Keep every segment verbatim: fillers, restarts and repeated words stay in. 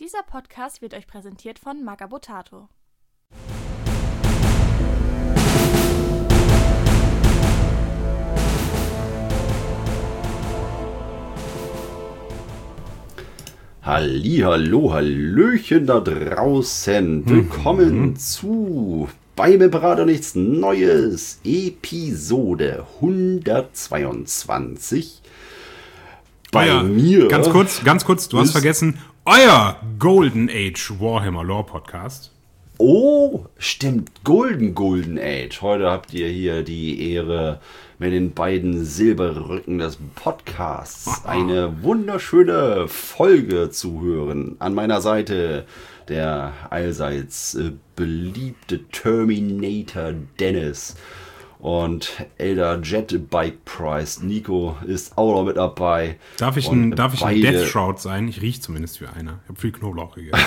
Dieser Podcast wird euch präsentiert von Magabotato. Hallihallo, Hallöchen da draußen. Willkommen mhm. zu Bei mir Berater nichts Neues, Episode hundertzweiundzwanzig. Bei euer, mir. Ganz kurz, ganz kurz, du hast vergessen, euer Golden Age Warhammer Lore Podcast. Oh, stimmt, Golden Golden Age. Heute habt ihr hier die Ehre, mit den beiden Silberrücken des Podcasts eine wunderschöne Folge zu hören. An meiner Seite der allseits äh, beliebte Terminator Dennis und Elder Jet Bike Price Nico ist auch noch mit dabei. Darf ich ein, darf ich ein Death Shroud sein? Ich rieche zumindest wie einer. Ich habe viel Knoblauch gegessen.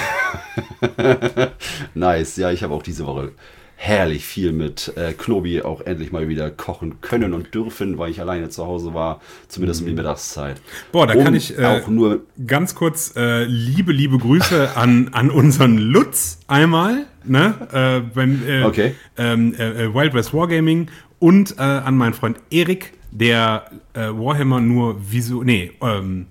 Nice, ja, ich habe auch diese Woche herrlich viel mit äh, Knobi auch endlich mal wieder kochen können und dürfen, weil ich alleine zu Hause war, zumindest um die Mittagszeit. Boah, da und kann ich äh, auch nur ganz kurz äh, liebe, liebe Grüße an, an unseren Lutz einmal, ne? Äh, wenn, äh, okay. ähm, äh, Wild West Wargaming und äh, an meinen Freund Erik, der äh, Warhammer nur visu nee, ähm,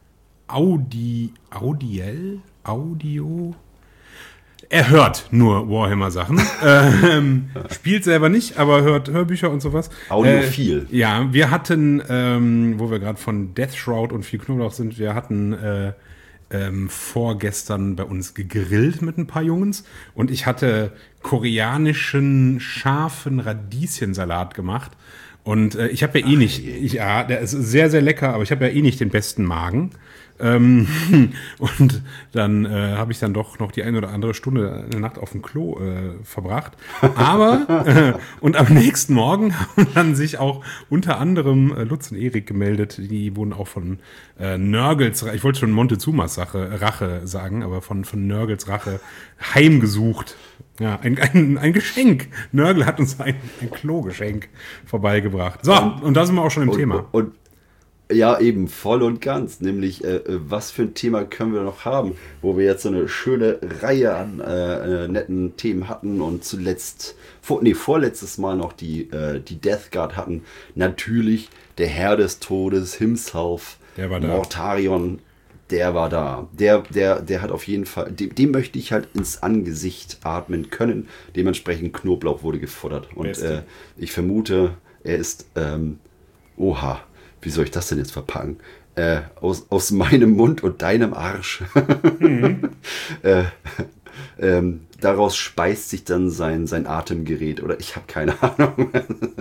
Audi, Audiell, Audio... Er hört nur Warhammer-Sachen, ähm, spielt selber nicht, aber hört Hörbücher und sowas. Audiophil. Äh, ja, wir hatten, ähm, wo wir gerade von Death Shroud und viel Knoblauch sind, wir hatten äh, ähm, vorgestern bei uns gegrillt mit ein paar Jungs und ich hatte koreanischen scharfen Radieschensalat gemacht und äh, ich habe ja eh Ach, nicht, ich, ja, der ist sehr, sehr lecker, aber ich habe ja eh nicht den besten Magen. Ähm, und dann äh, habe ich dann doch noch die eine oder andere Stunde eine Nacht auf dem Klo äh, verbracht. Aber, äh, und am nächsten Morgen haben dann sich auch unter anderem äh, Lutz und Erik gemeldet. Die wurden auch von äh, Nörgels, ich wollte schon Montezumas Sache, Rache sagen, aber von, von Nörgels Rache heimgesucht. Ja, ein, ein, ein Geschenk. Nörgel hat uns ein, ein Klogeschenk vorbeigebracht. So, und, und da sind wir auch schon im und, Thema. Und Ja, eben, voll und ganz. Nämlich, äh, was für ein Thema können wir noch haben, wo wir jetzt so eine schöne Reihe an äh, äh, netten Themen hatten und zuletzt, vor, nee, vorletztes Mal noch die, äh, die Death Guard hatten. Natürlich der Herr des Todes himself, der war da. Mortarion, der war da. Der, der, der hat auf jeden Fall, dem, dem möchte ich halt ins Angesicht atmen können. Dementsprechend Knoblauch wurde gefordert. Und äh, ich vermute, er ist, ähm, oha, wie soll ich das denn jetzt verpacken? Äh, aus, aus meinem Mund und deinem Arsch. Mhm. äh, ähm, daraus speist sich dann sein, sein Atemgerät. Oder ich habe keine Ahnung.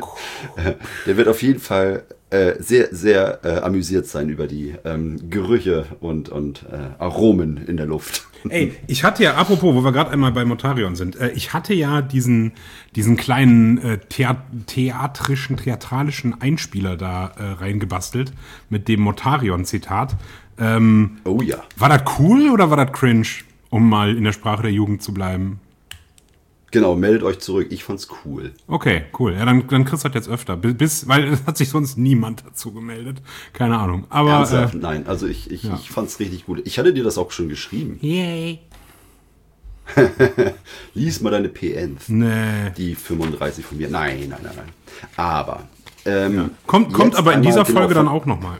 Der wird auf jeden Fall äh, sehr, sehr äh, amüsiert sein über die ähm, Gerüche und, und äh, Aromen in der Luft. Ey, ich hatte ja, apropos, wo wir gerade einmal bei Mortarion sind, äh, ich hatte ja diesen, diesen kleinen äh, thea- theatrischen, theatralischen Einspieler da äh, reingebastelt mit dem Mortarion-Zitat. Ähm, oh ja. War das cool oder war das cringe, um mal in der Sprache der Jugend zu bleiben? Genau, meldet euch zurück. Ich fand's cool. Okay, cool. Ja, dann, dann kriegst du das jetzt öfter. Bis, weil es hat sich sonst niemand dazu gemeldet. Keine Ahnung. Aber Ernsthaft? Äh, Nein, also ich, ich, ja. ich fand's richtig gut. Ich hatte dir das auch schon geschrieben. Yay. Lies mal deine P Ns. Nee. Die fünfunddreißig von mir. Nein, nein, nein, nein. Aber. Ähm, ja. Kommt, kommt aber in dieser genau Folge dann auch nochmal.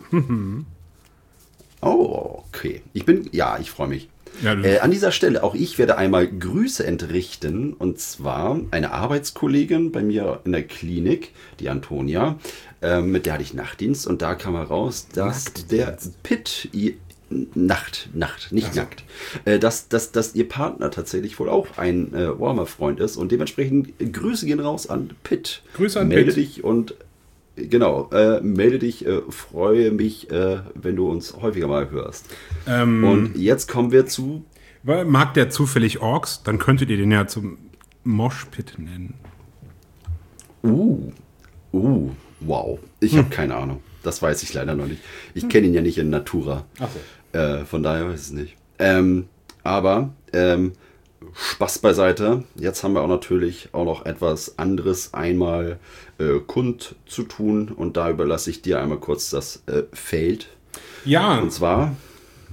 Oh, okay. Ich bin, ja, ich freue mich. Ja, äh, an dieser Stelle, auch ich werde einmal Grüße entrichten. Und zwar eine Arbeitskollegin bei mir in der Klinik, die Antonia. Äh, mit der hatte ich Nachtdienst. Und da kam heraus, dass nackt. der Pitt... I- Nacht, Nacht, nicht also. nackt. Äh, dass, dass, dass ihr Partner tatsächlich wohl auch ein äh, Warhammer-Freund ist. Und dementsprechend Grüße gehen raus an Pitt. Grüße an Melde Pitt. dich und... Genau, äh, melde dich, äh, freue mich, äh, wenn du uns häufiger mal hörst. Ähm, Und jetzt kommen wir zu... Mag der zufällig Orks? Dann könntet ihr den ja zum Moshpit nennen. Uh, uh, wow. Ich habe hm. keine Ahnung. Das weiß ich leider noch nicht. Ich kenne ihn ja nicht in Natura. Ach so. Äh, von daher weiß ich es nicht. Ähm, aber... Ähm, Spaß beiseite. Jetzt haben wir auch natürlich auch noch etwas anderes einmal äh, kund zu tun und da überlasse ich dir einmal kurz das äh, Feld. Ja. Und zwar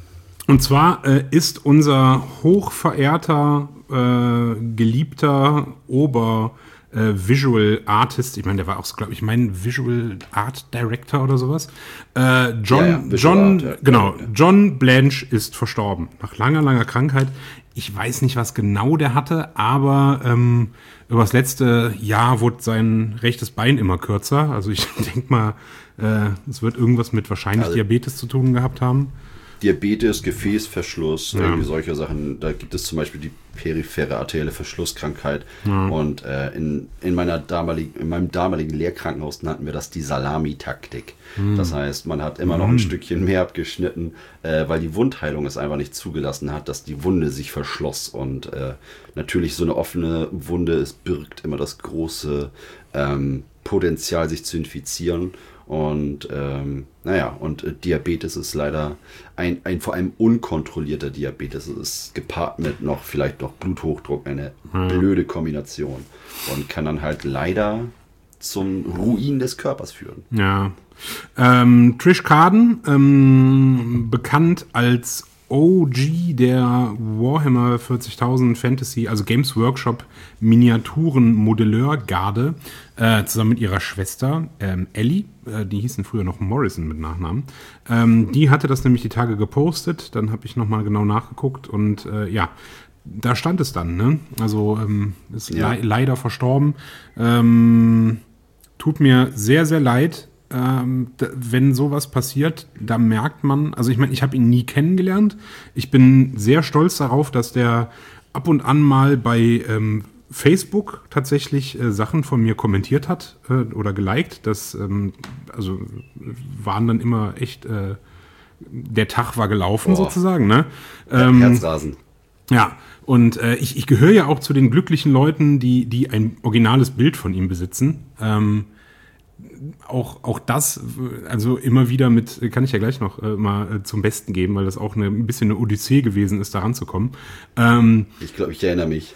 Und zwar äh, ist unser hochverehrter, äh, geliebter Ober- äh, Visual Artist, ich meine, der war auch, so, glaube ich, mein Visual Art Director oder sowas. Äh, John, Ja, ja, John, Art, ja. genau, John Blanche ist verstorben nach langer, langer Krankheit. Ich weiß nicht, was genau der hatte, aber ähm, über das letzte Jahr wurde sein rechtes Bein immer kürzer. Also ich denke mal, äh, es wird irgendwas mit wahrscheinlich Also, Diabetes zu tun gehabt haben. Diabetes, Gefäßverschluss, Ja. irgendwie solche Sachen. Da gibt es zum Beispiel die periphere arterielle Verschlusskrankheit. Ja. Und äh, in, in, meiner damaligen, in meinem damaligen Lehrkrankenhaus nannten wir das die Salami-Taktik. Hm. Das heißt, man hat immer noch ein Stückchen mehr abgeschnitten, äh, weil die Wundheilung es einfach nicht zugelassen hat, dass die Wunde sich verschloss. Und äh, natürlich so eine offene Wunde, es birgt immer das große ähm, Potenzial, sich zu infizieren. Und ähm, naja, und äh, Diabetes ist leider ein, ein vor allem unkontrollierter Diabetes. Es ist gepaart mit noch vielleicht noch Bluthochdruck, eine Mhm. blöde Kombination. Und kann dann halt leider zum Ruin des Körpers führen. Ja. Ähm, Trish Carden, ähm, bekannt als O G der Warhammer vierzigtausend Fantasy, also Games Workshop Miniaturen-Modelleur-Garde, äh, zusammen mit ihrer Schwester ähm, Ellie, äh, die hießen früher noch Morrison mit Nachnamen. Ähm, die hatte das nämlich die Tage gepostet, dann habe ich nochmal genau nachgeguckt und äh, ja, da stand es dann, ne? Also ähm, ist Ja. le- leider verstorben. Ähm, tut mir sehr, sehr leid. Ähm, da, wenn sowas passiert, da merkt man, also ich meine, ich habe ihn nie kennengelernt. Ich bin sehr stolz darauf, dass der ab und an mal bei ähm, Facebook tatsächlich äh, Sachen von mir kommentiert hat äh, oder geliked. Das ähm, also waren dann immer echt, äh, der Tag war gelaufen Boah. sozusagen, ne? Ja, Ähm, Herzrasen. ja, und äh, ich, ich gehöre ja auch zu den glücklichen Leuten, die, die ein originales Bild von ihm besitzen. Ähm, auch, auch das, also immer wieder mit, kann ich ja gleich noch äh, mal äh, zum Besten geben, weil das auch eine, ein bisschen eine Odyssee gewesen ist, da ranzukommen. Ähm, Ich glaube, ich erinnere mich.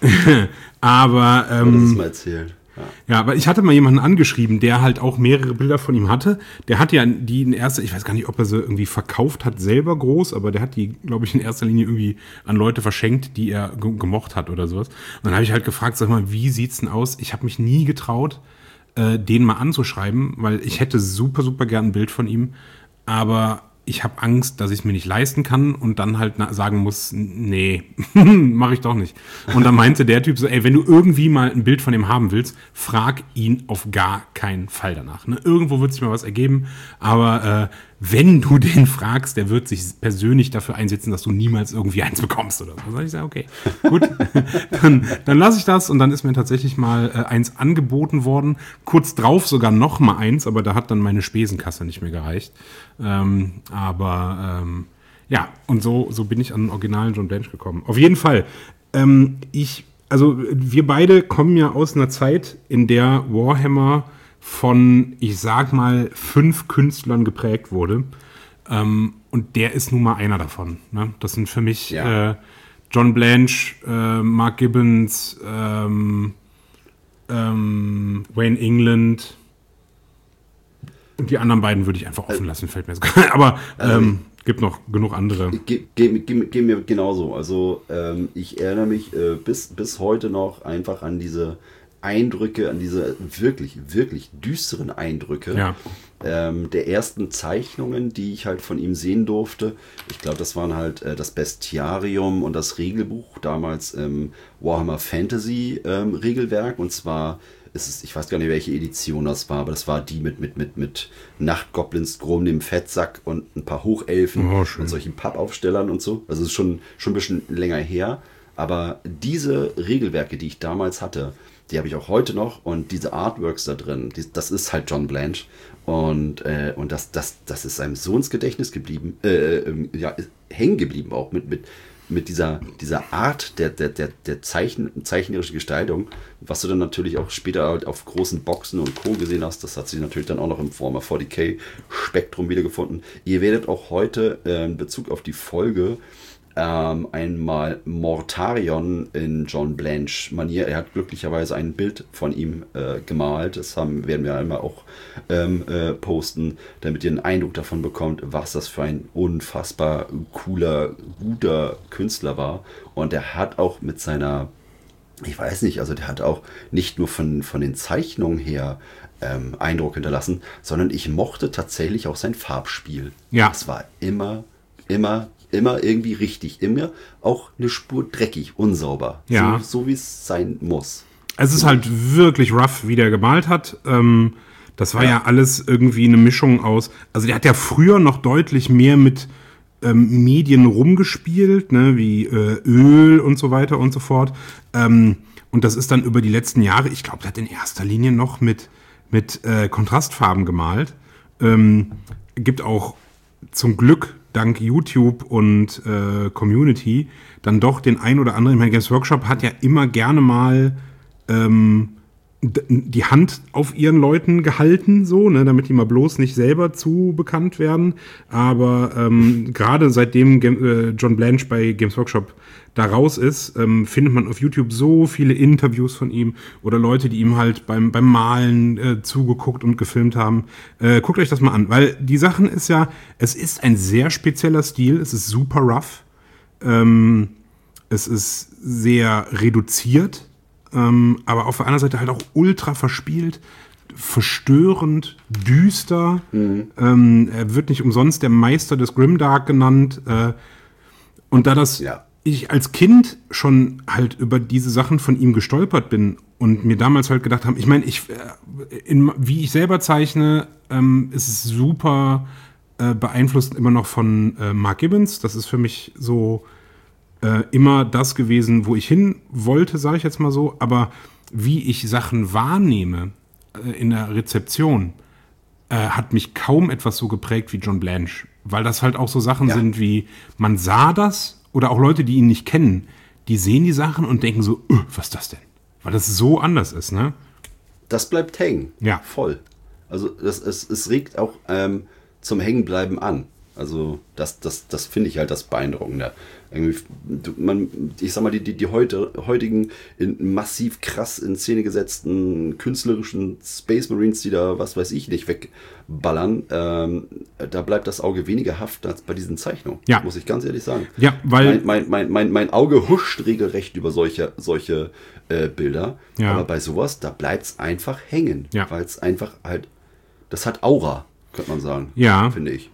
aber Du hast ähm, es mal erzählt. Ja. ja, weil ich hatte mal jemanden angeschrieben, der halt auch mehrere Bilder von ihm hatte. Der hat ja die in erster, ich weiß gar nicht, ob er sie irgendwie verkauft hat, selber groß, aber der hat die, glaube ich, in erster Linie irgendwie an Leute verschenkt, die er ge- gemocht hat oder sowas. Und dann habe ich halt gefragt, sag mal, wie sieht's denn aus? Ich habe mich nie getraut, äh, den mal anzuschreiben, weil ich hätte super, super gern ein Bild von ihm, aber ich habe Angst, dass ich es mir nicht leisten kann und dann halt na- sagen muss, nee, mache ich doch nicht. Und dann meinte der Typ so, ey, wenn du irgendwie mal ein Bild von ihm haben willst, frag ihn auf gar keinen Fall danach. Ne? Irgendwo wird sich mal was ergeben, aber äh, wenn du den fragst, der wird sich persönlich dafür einsetzen, dass du niemals irgendwie eins bekommst oder so. Dann sag ich, sag, okay, gut, dann, dann lasse ich das und dann ist mir tatsächlich mal äh, eins angeboten worden. Kurz drauf sogar noch mal eins, aber da hat dann meine Spesenkasse nicht mehr gereicht. Ähm, aber ähm, ja, und so, so bin ich an den originalen John Blanche gekommen. Auf jeden Fall. Ähm, ich, also wir beide kommen ja aus einer Zeit, in der Warhammer von, ich sag mal, fünf Künstlern geprägt wurde. Ähm, und der ist nun mal einer davon. Ne? Das sind für mich Ja. äh, John Blanche, äh, Mark Gibbons, ähm, ähm, Wayne England. Und die anderen beiden würde ich einfach offen lassen, fällt mir jetzt gar Aber ähm, gibt noch genug andere. Geht ge, ge, ge mir genauso. Also ähm, ich erinnere mich äh, bis, bis heute noch einfach an diese Eindrücke, an diese wirklich, wirklich düsteren Eindrücke Ja. ähm, der ersten Zeichnungen, die ich halt von ihm sehen durfte. Ich glaube, das waren halt äh, das Bestiarium und das Regelbuch, damals im Warhammer Fantasy ähm, Regelwerk. Und zwar ist es, ich weiß gar nicht, welche Edition das war, aber das war die mit, mit, mit, mit Nachtgoblins, Grom, dem Fettsack und ein paar Hochelfen Oh, schön. und solchen Pappaufstellern und so. Also es ist schon, schon ein bisschen länger her. Aber diese Regelwerke, die ich damals hatte, die habe ich auch heute noch und diese Artworks da drin, die, das ist halt John Blanche und, äh, und das, das, das ist einem so ins Gedächtnis geblieben, äh, äh, ja, hängen geblieben auch mit, mit, mit dieser, dieser Art der, der, der, der Zeichen, zeichnerischen Gestaltung, was du dann natürlich auch später halt auf großen Boxen und Co. gesehen hast. Das hat sich natürlich dann auch noch im Warhammer forty K Spektrum wiedergefunden. Ihr werdet auch heute äh, in Bezug auf die Folge ähm, einmal Mortarion in John Blanche-Manier. Er hat glücklicherweise ein Bild von ihm äh, gemalt. Das haben, werden wir einmal auch ähm, äh, posten, damit ihr einen Eindruck davon bekommt, was das für ein unfassbar cooler, guter Künstler war. Und er hat auch mit seiner, ich weiß nicht, also der hat auch nicht nur von, von den Zeichnungen her ähm, Eindruck hinterlassen, sondern ich mochte tatsächlich auch sein Farbspiel. Ja. Das war immer, immer Immer irgendwie richtig, immer auch eine Spur dreckig, unsauber. Ja. So, so wie es sein muss. Es ist halt wirklich rough, wie der gemalt hat. Ähm, das war ja. ja alles irgendwie eine Mischung aus. Also der hat ja früher noch deutlich mehr mit ähm, Medien rumgespielt, ne, wie äh, Öl und so weiter und so fort. Ähm, und das ist dann über die letzten Jahre, ich glaube, der hat in erster Linie noch mit, mit äh, Kontrastfarben gemalt. Ähm, gibt auch zum Glück dank YouTube und äh, Community dann doch den ein oder anderen. Ich meine, Games Workshop hat ja immer gerne mal ähm, d- die Hand auf ihren Leuten gehalten, so, ne, damit die mal bloß nicht selber zu bekannt werden. Aber ähm, gerade seitdem Game, äh, John Blanche bei Games Workshop da raus ist, ähm, findet man auf YouTube so viele Interviews von ihm oder Leute, die ihm halt beim, beim Malen äh, zugeguckt und gefilmt haben. Äh, guckt euch das mal an, weil die Sachen ist ja, es ist ein sehr spezieller Stil, es ist super rough, ähm, es ist sehr reduziert, ähm, aber auf der anderen Seite halt auch ultra verspielt, verstörend, düster. Mhm. Ähm, er wird nicht umsonst der Meister des Grimdark genannt. Äh, und da das ja. ich als Kind schon halt über diese Sachen von ihm gestolpert bin und mir damals halt gedacht habe, ich meine, ich, in, wie ich selber zeichne, ähm, ist es super äh, beeinflusst immer noch von äh, Mark Gibbons. Das ist für mich so äh, immer das gewesen, wo ich hin wollte, sage ich jetzt mal so. Aber wie ich Sachen wahrnehme äh, in der Rezeption, äh, hat mich kaum etwas so geprägt wie John Blanche. Weil das halt auch so Sachen ja. sind wie, man sah das, oder auch Leute, die ihn nicht kennen, die sehen die Sachen und denken so, öh, was ist das denn? Weil das so anders ist, ne? Das bleibt hängen. Ja. Voll. Also das, es, es regt auch ähm, zum Hängenbleiben an. Also das, das, das finde ich halt das Beeindruckende. Irgendwie, man, ich sag mal, die, die, die heute, heutigen in massiv krass in Szene gesetzten künstlerischen Space Marines, die da, was weiß ich, nicht wegballern, ähm, da bleibt das Auge weniger haften als bei diesen Zeichnungen. Ja. Muss ich ganz ehrlich sagen. Ja, weil mein, mein, mein, mein, mein Auge huscht regelrecht über solche, solche äh, Bilder. Ja. Aber bei sowas, da bleibt es einfach hängen. Ja. Weil es einfach halt, das hat Aura, könnte man sagen. Ja. Finde ich.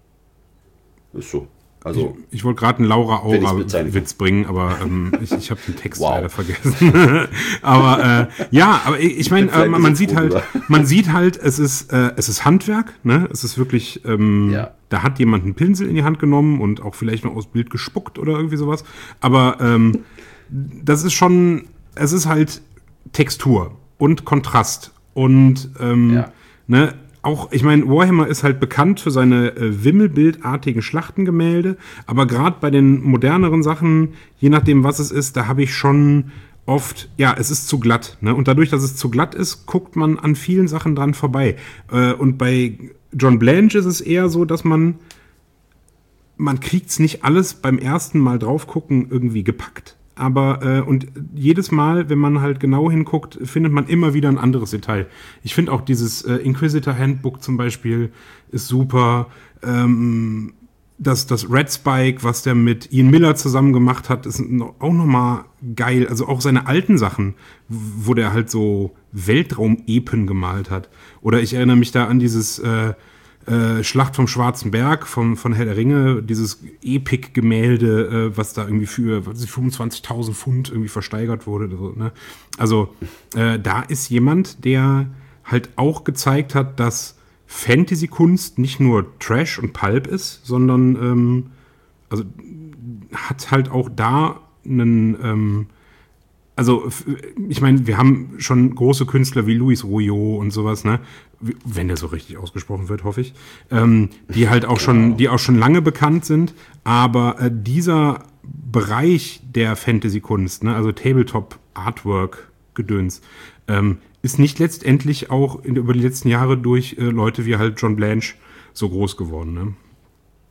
Ist so. Also, ich, ich wollte gerade einen Laura-Aura-Witz bringen, aber ähm, ich, ich habe den Text wow. leider vergessen. aber äh, ja, aber ich, ich meine, äh, man sieht halt, man sieht halt, es ist, äh, es ist Handwerk, ne? Es ist wirklich, ähm, ja. da hat jemand einen Pinsel in die Hand genommen und auch vielleicht noch aufs Bild gespuckt oder irgendwie sowas. Aber ähm, das ist schon, es ist halt Textur und Kontrast und ähm, ja. ne? Auch, ich meine, Warhammer ist halt bekannt für seine äh, wimmelbildartigen Schlachtengemälde, aber gerade bei den moderneren Sachen, je nachdem, was es ist, da habe ich schon oft, ja, es ist zu glatt. Ne? Und dadurch, dass es zu glatt ist, guckt man an vielen Sachen dran vorbei. Äh, und bei John Blanche ist es eher so, dass man, man kriegt es nicht alles beim ersten Mal drauf gucken irgendwie gepackt. Aber, äh, und jedes Mal, wenn man halt genau hinguckt, findet man immer wieder ein anderes Detail. Ich finde auch dieses äh, Inquisitor Handbook zum Beispiel ist super. Ähm, das, das Red Spike, was der mit Ian Miller zusammen gemacht hat, ist no, auch nochmal geil. Also auch seine alten Sachen, wo der halt so Weltraum-Epen gemalt hat. Oder ich erinnere mich da an dieses äh, Äh, Schlacht vom Schwarzen Berg von, von Herr der Ringe, dieses Epic-Gemälde, äh, was da irgendwie für fünfundzwanzigtausend Pfund irgendwie versteigert wurde. So, ne? Also äh, da ist jemand, der halt auch gezeigt hat, dass Fantasy-Kunst nicht nur Trash und Pulp ist, sondern ähm, also hat halt auch da einen ähm, also, ich meine, wir haben schon große Künstler wie Louis Rouillot und sowas, ne? Wenn der so richtig ausgesprochen wird, hoffe ich. Ähm, die halt auch schon, die auch schon lange bekannt sind. Aber äh, dieser Bereich der Fantasy-Kunst, ne? Also Tabletop-Artwork-Gedöns, ähm, ist nicht letztendlich auch in, über die letzten Jahre durch äh, Leute wie halt John Blanche so groß geworden, ne?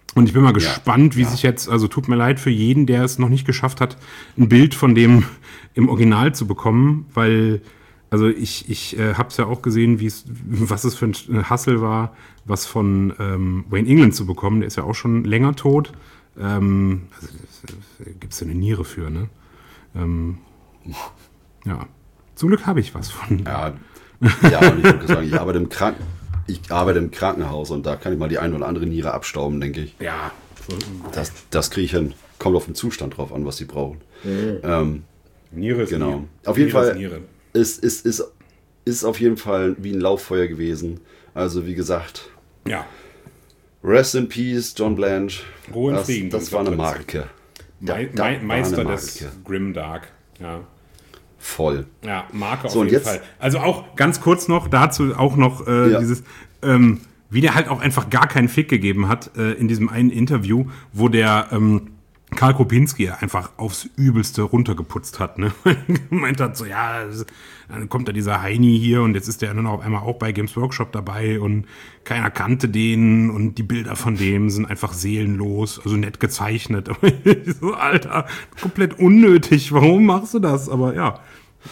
Und ich bin mal gespannt, wie ja. sich jetzt, also tut mir leid für jeden, der es noch nicht geschafft hat, ein Bild von dem im Original zu bekommen, weil, also ich, ich äh, habe es ja auch gesehen, wie es, was es für ein Hassel war, was von ähm, Wayne England zu bekommen. Der ist ja auch schon länger tot. Ähm, also, gibt es ja eine Niere für, ne? Ähm, ja. Zum Glück habe ich was von. Ja, ja, und ich würde sagen, ich arbeite im Kranken. Ich arbeite im Krankenhaus und da kann ich mal die ein oder andere Niere abstauben, denke ich. Ja. Das, das kriege ich hin. Kommt auf den Zustand drauf an, was sie brauchen. Mhm. Ähm, Niere ist genau. Niere. Auf jeden Niere Fall ist, Niere. ist, ist, ist, ist auf jeden Fall wie ein Lauffeuer gewesen. Also wie gesagt, Ja. Rest in Peace, John Blanche. Ruhe in das, Frieden, Das John war eine Prince. Marke. Me Da- da Me war Meister eine des Marke. Grimdark. Ja. Voll. Ja, Marke auf So, und jeden jetzt- Fall. Also auch ganz kurz noch dazu auch noch äh, Ja. dieses, ähm, wie der halt auch einfach gar keinen Fick gegeben hat äh, in diesem einen Interview, wo der ähm, Karl Kopinski einfach aufs Übelste runtergeputzt hat. Ne? Gemeint hat so, ja, es- dann kommt da dieser Heini hier und jetzt ist der dann auf einmal auch bei Games Workshop dabei und keiner kannte den und die Bilder von dem sind einfach seelenlos, also nett gezeichnet. Aber ich so, Alter, komplett unnötig, warum machst du das? Aber ja,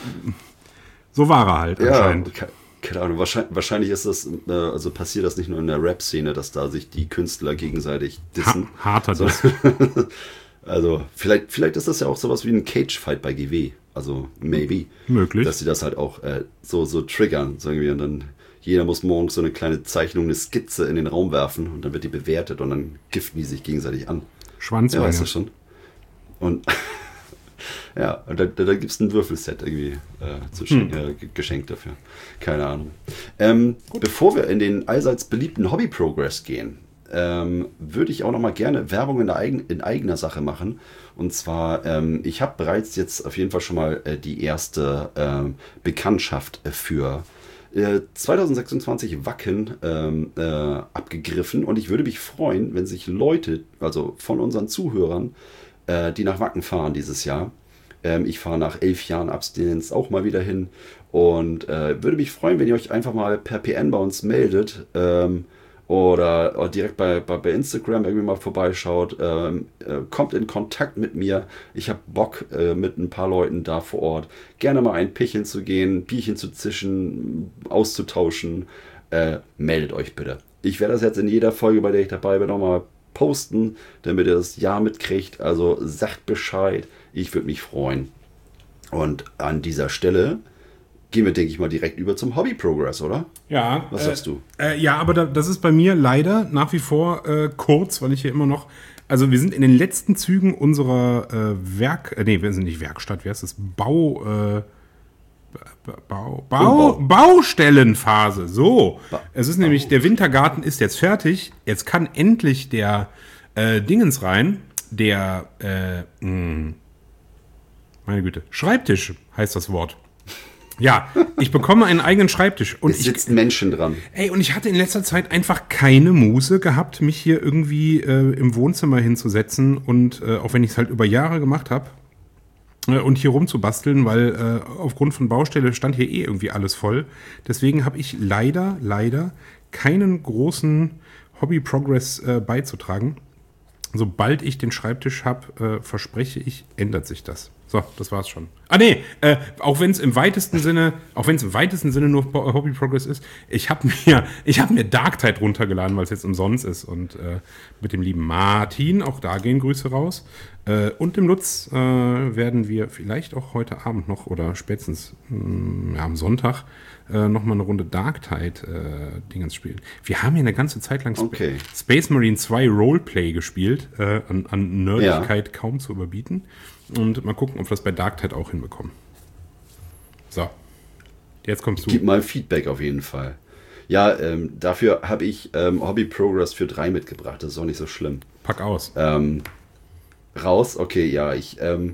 so war er halt Ja, anscheinend. ke- keine Ahnung. Wahrscheinlich, wahrscheinlich ist das, äh, also passiert das nicht nur in der Rap-Szene, dass da sich die Künstler gegenseitig dissen. Ha harter So- Diss. Also vielleicht, vielleicht ist das ja auch sowas wie ein Cage-Fight bei G W. Also maybe. Möglich. Dass sie das halt auch äh, so, so triggern. So irgendwie. Und dann jeder muss morgens so eine kleine Zeichnung, eine Skizze in den Raum werfen und dann wird die bewertet und dann giften die sich gegenseitig an. Ja, Schwanzwange. weißt du schon. Und ja, und da, da, da gibt es ein Würfelset irgendwie äh, zu schen- äh, ge- geschenkt dafür. Keine Ahnung. Ähm, bevor wir in den allseits beliebten Hobby-Progress gehen, ähm, würde ich auch noch mal gerne Werbung in, der eigen, in eigener Sache machen. Und zwar, ähm, ich habe bereits jetzt auf jeden Fall schon mal äh, die erste ähm, Bekanntschaft äh, für äh, zwanzig sechsundzwanzig Wacken ähm, äh, abgegriffen. Und ich würde mich freuen, wenn sich Leute, also von unseren Zuhörern, äh, die nach Wacken fahren dieses Jahr. Ähm, ich fahre nach elf Jahren Abstinenz auch mal wieder hin und äh, würde mich freuen, wenn ihr euch einfach mal per P N bei uns meldet ähm, oder, oder direkt bei, bei, bei Instagram irgendwie mal vorbeischaut. Ähm, äh, kommt in Kontakt mit mir. Ich habe Bock, äh, mit ein paar Leuten da vor Ort gerne mal ein Picheln zu gehen, Bierchen zu zischen, auszutauschen. Äh, meldet euch bitte. Ich werde das jetzt in jeder Folge, bei der ich dabei bin, nochmal posten, damit ihr das Jahr mitkriegt. Also sagt Bescheid. Ich würde mich freuen. Und an dieser Stelle gehen wir, denke ich mal, direkt über zum Hobby Progress, oder? Ja. Was äh, sagst du? Äh, ja, aber da, das ist bei mir leider nach wie vor äh, kurz, weil ich hier immer noch. Also wir sind in den letzten Zügen unserer äh, Werk. Äh, nee, wir sind nicht Werkstatt, wie heißt das? Bau. Äh, Bau, Bau, Umbau. Baustellenphase. So. Ba- Es ist nämlich, der Wintergarten ist jetzt fertig. Jetzt kann endlich der äh, Dingens rein. Der, äh, mh, meine Güte, Schreibtisch heißt das Wort. Ja, ich bekomme einen eigenen Schreibtisch. Und Es ich, sitzen Menschen dran. Ey, und ich hatte in letzter Zeit einfach keine Muße gehabt, mich hier irgendwie äh, im Wohnzimmer hinzusetzen und äh, auch wenn ich es halt über Jahre gemacht habe äh, und hier rumzubasteln, weil äh, aufgrund von Baustelle stand hier eh irgendwie alles voll. Deswegen habe ich leider, leider keinen großen Hobby-Progress äh, beizutragen. Sobald ich den Schreibtisch habe, äh, verspreche ich, ändert sich das. So, das war's schon. Ah nee, äh, auch wenn es im weitesten Sinne, auch wenn es im weitesten Sinne nur Hobby Progress ist, ich habe mir, ich habe mir Darktide runtergeladen, weil es jetzt umsonst ist und äh, mit dem lieben Martin, auch da gehen Grüße raus. Äh, und dem Lutz äh, werden wir vielleicht auch heute Abend noch oder spätestens mh, ja, am Sonntag äh, noch mal eine Runde Darktide äh, Dingens spielen. Wir haben hier eine ganze Zeit lang Sp Okay. Space Marine zwei Roleplay gespielt, äh, an, an Nerdigkeit kaum zu überbieten. Und mal gucken, ob wir das bei Darktide auch hinbekommen. So, jetzt kommst du. Gib mal Feedback auf jeden Fall. Ja, ähm, dafür habe ich ähm, Hobby Progress für drei mitgebracht. Das ist auch nicht so schlimm. Pack aus. Ähm, raus, okay, ja, ich, ähm,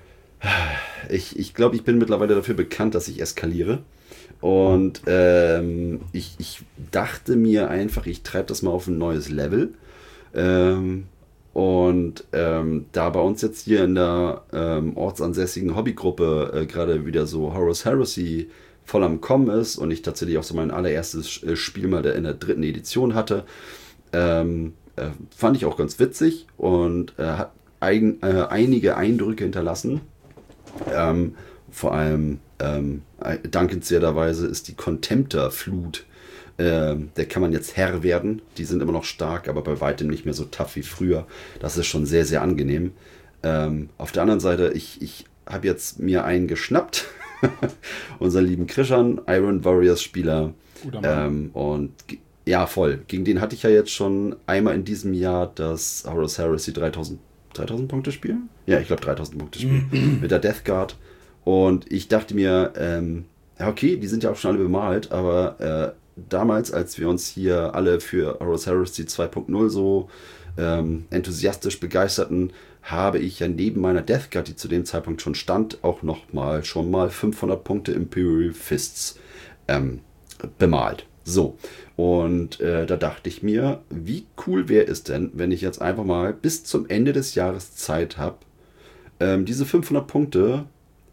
ich, ich glaube, ich bin mittlerweile dafür bekannt, dass ich eskaliere. Und ähm, ich, ich dachte mir einfach, ich treibe das mal auf ein neues Level. Ähm, und ähm, da bei uns jetzt hier in der ähm, ortsansässigen Hobbygruppe äh, gerade wieder so Horus Heresy voll am Kommen ist und ich tatsächlich auch so mein allererstes äh, Spiel mal der, in der dritten Edition hatte, ähm, äh, fand ich auch ganz witzig und äh, hat eigen, äh, einige Eindrücke hinterlassen. Ähm, vor allem ähm, dankenswerterweise ist die Contemptor-Flut. Ähm, der kann man jetzt Herr werden. Die sind immer noch stark, aber bei weitem nicht mehr so tough wie früher. Das ist schon sehr, sehr angenehm. Ähm, auf der anderen Seite, ich, ich habe jetzt mir einen geschnappt. Unseren lieben Krishan, Iron Warriors Spieler. Ähm, und ja, voll. Gegen den hatte ich ja jetzt schon einmal in diesem Jahr das Horus Heresy dreitausend, dreitausend Punkte Spiel. Ja, ich glaube dreitausend Punkte Spiel mit der Death Guard. Und ich dachte mir, ähm, ja okay, die sind ja auch schon alle bemalt, aber äh, damals, als wir uns hier alle für Horus Heresy zwei Punkt null so ähm, enthusiastisch begeisterten, habe ich ja neben meiner Death Guard, die zu dem Zeitpunkt schon stand, auch noch mal schon mal fünfhundert Punkte Imperial Fists ähm, bemalt. So, und äh, da dachte ich mir, wie cool wäre es denn, wenn ich jetzt einfach mal bis zum Ende des Jahres Zeit habe, ähm, diese fünfhundert Punkte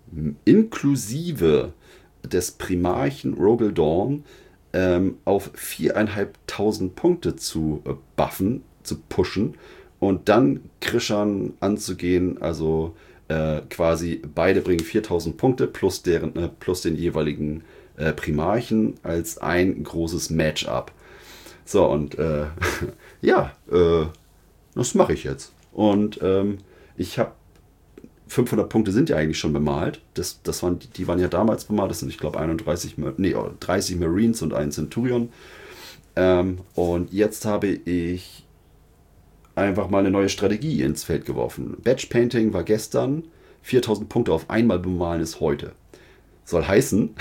inklusive des Primarchen Rogel Dawn ähm, auf viertausendfünfhundert Punkte zu äh, buffen, zu pushen und dann Krishan anzugehen, also äh, quasi beide bringen viertausend Punkte plus, deren, äh, plus den jeweiligen äh, Primarchen als ein großes Matchup. So, und äh, ja, äh, das mache ich jetzt. Und ähm, ich habe fünfhundert Punkte sind ja eigentlich schon bemalt. Das, das waren, die waren ja damals bemalt. Das sind, ich glaube, einunddreißig, nee, dreißig Marines und ein Centurion. Ähm, und jetzt habe ich einfach mal eine neue Strategie ins Feld geworfen. Badge Painting war gestern, viertausend Punkte auf einmal bemalen ist heute. Soll heißen,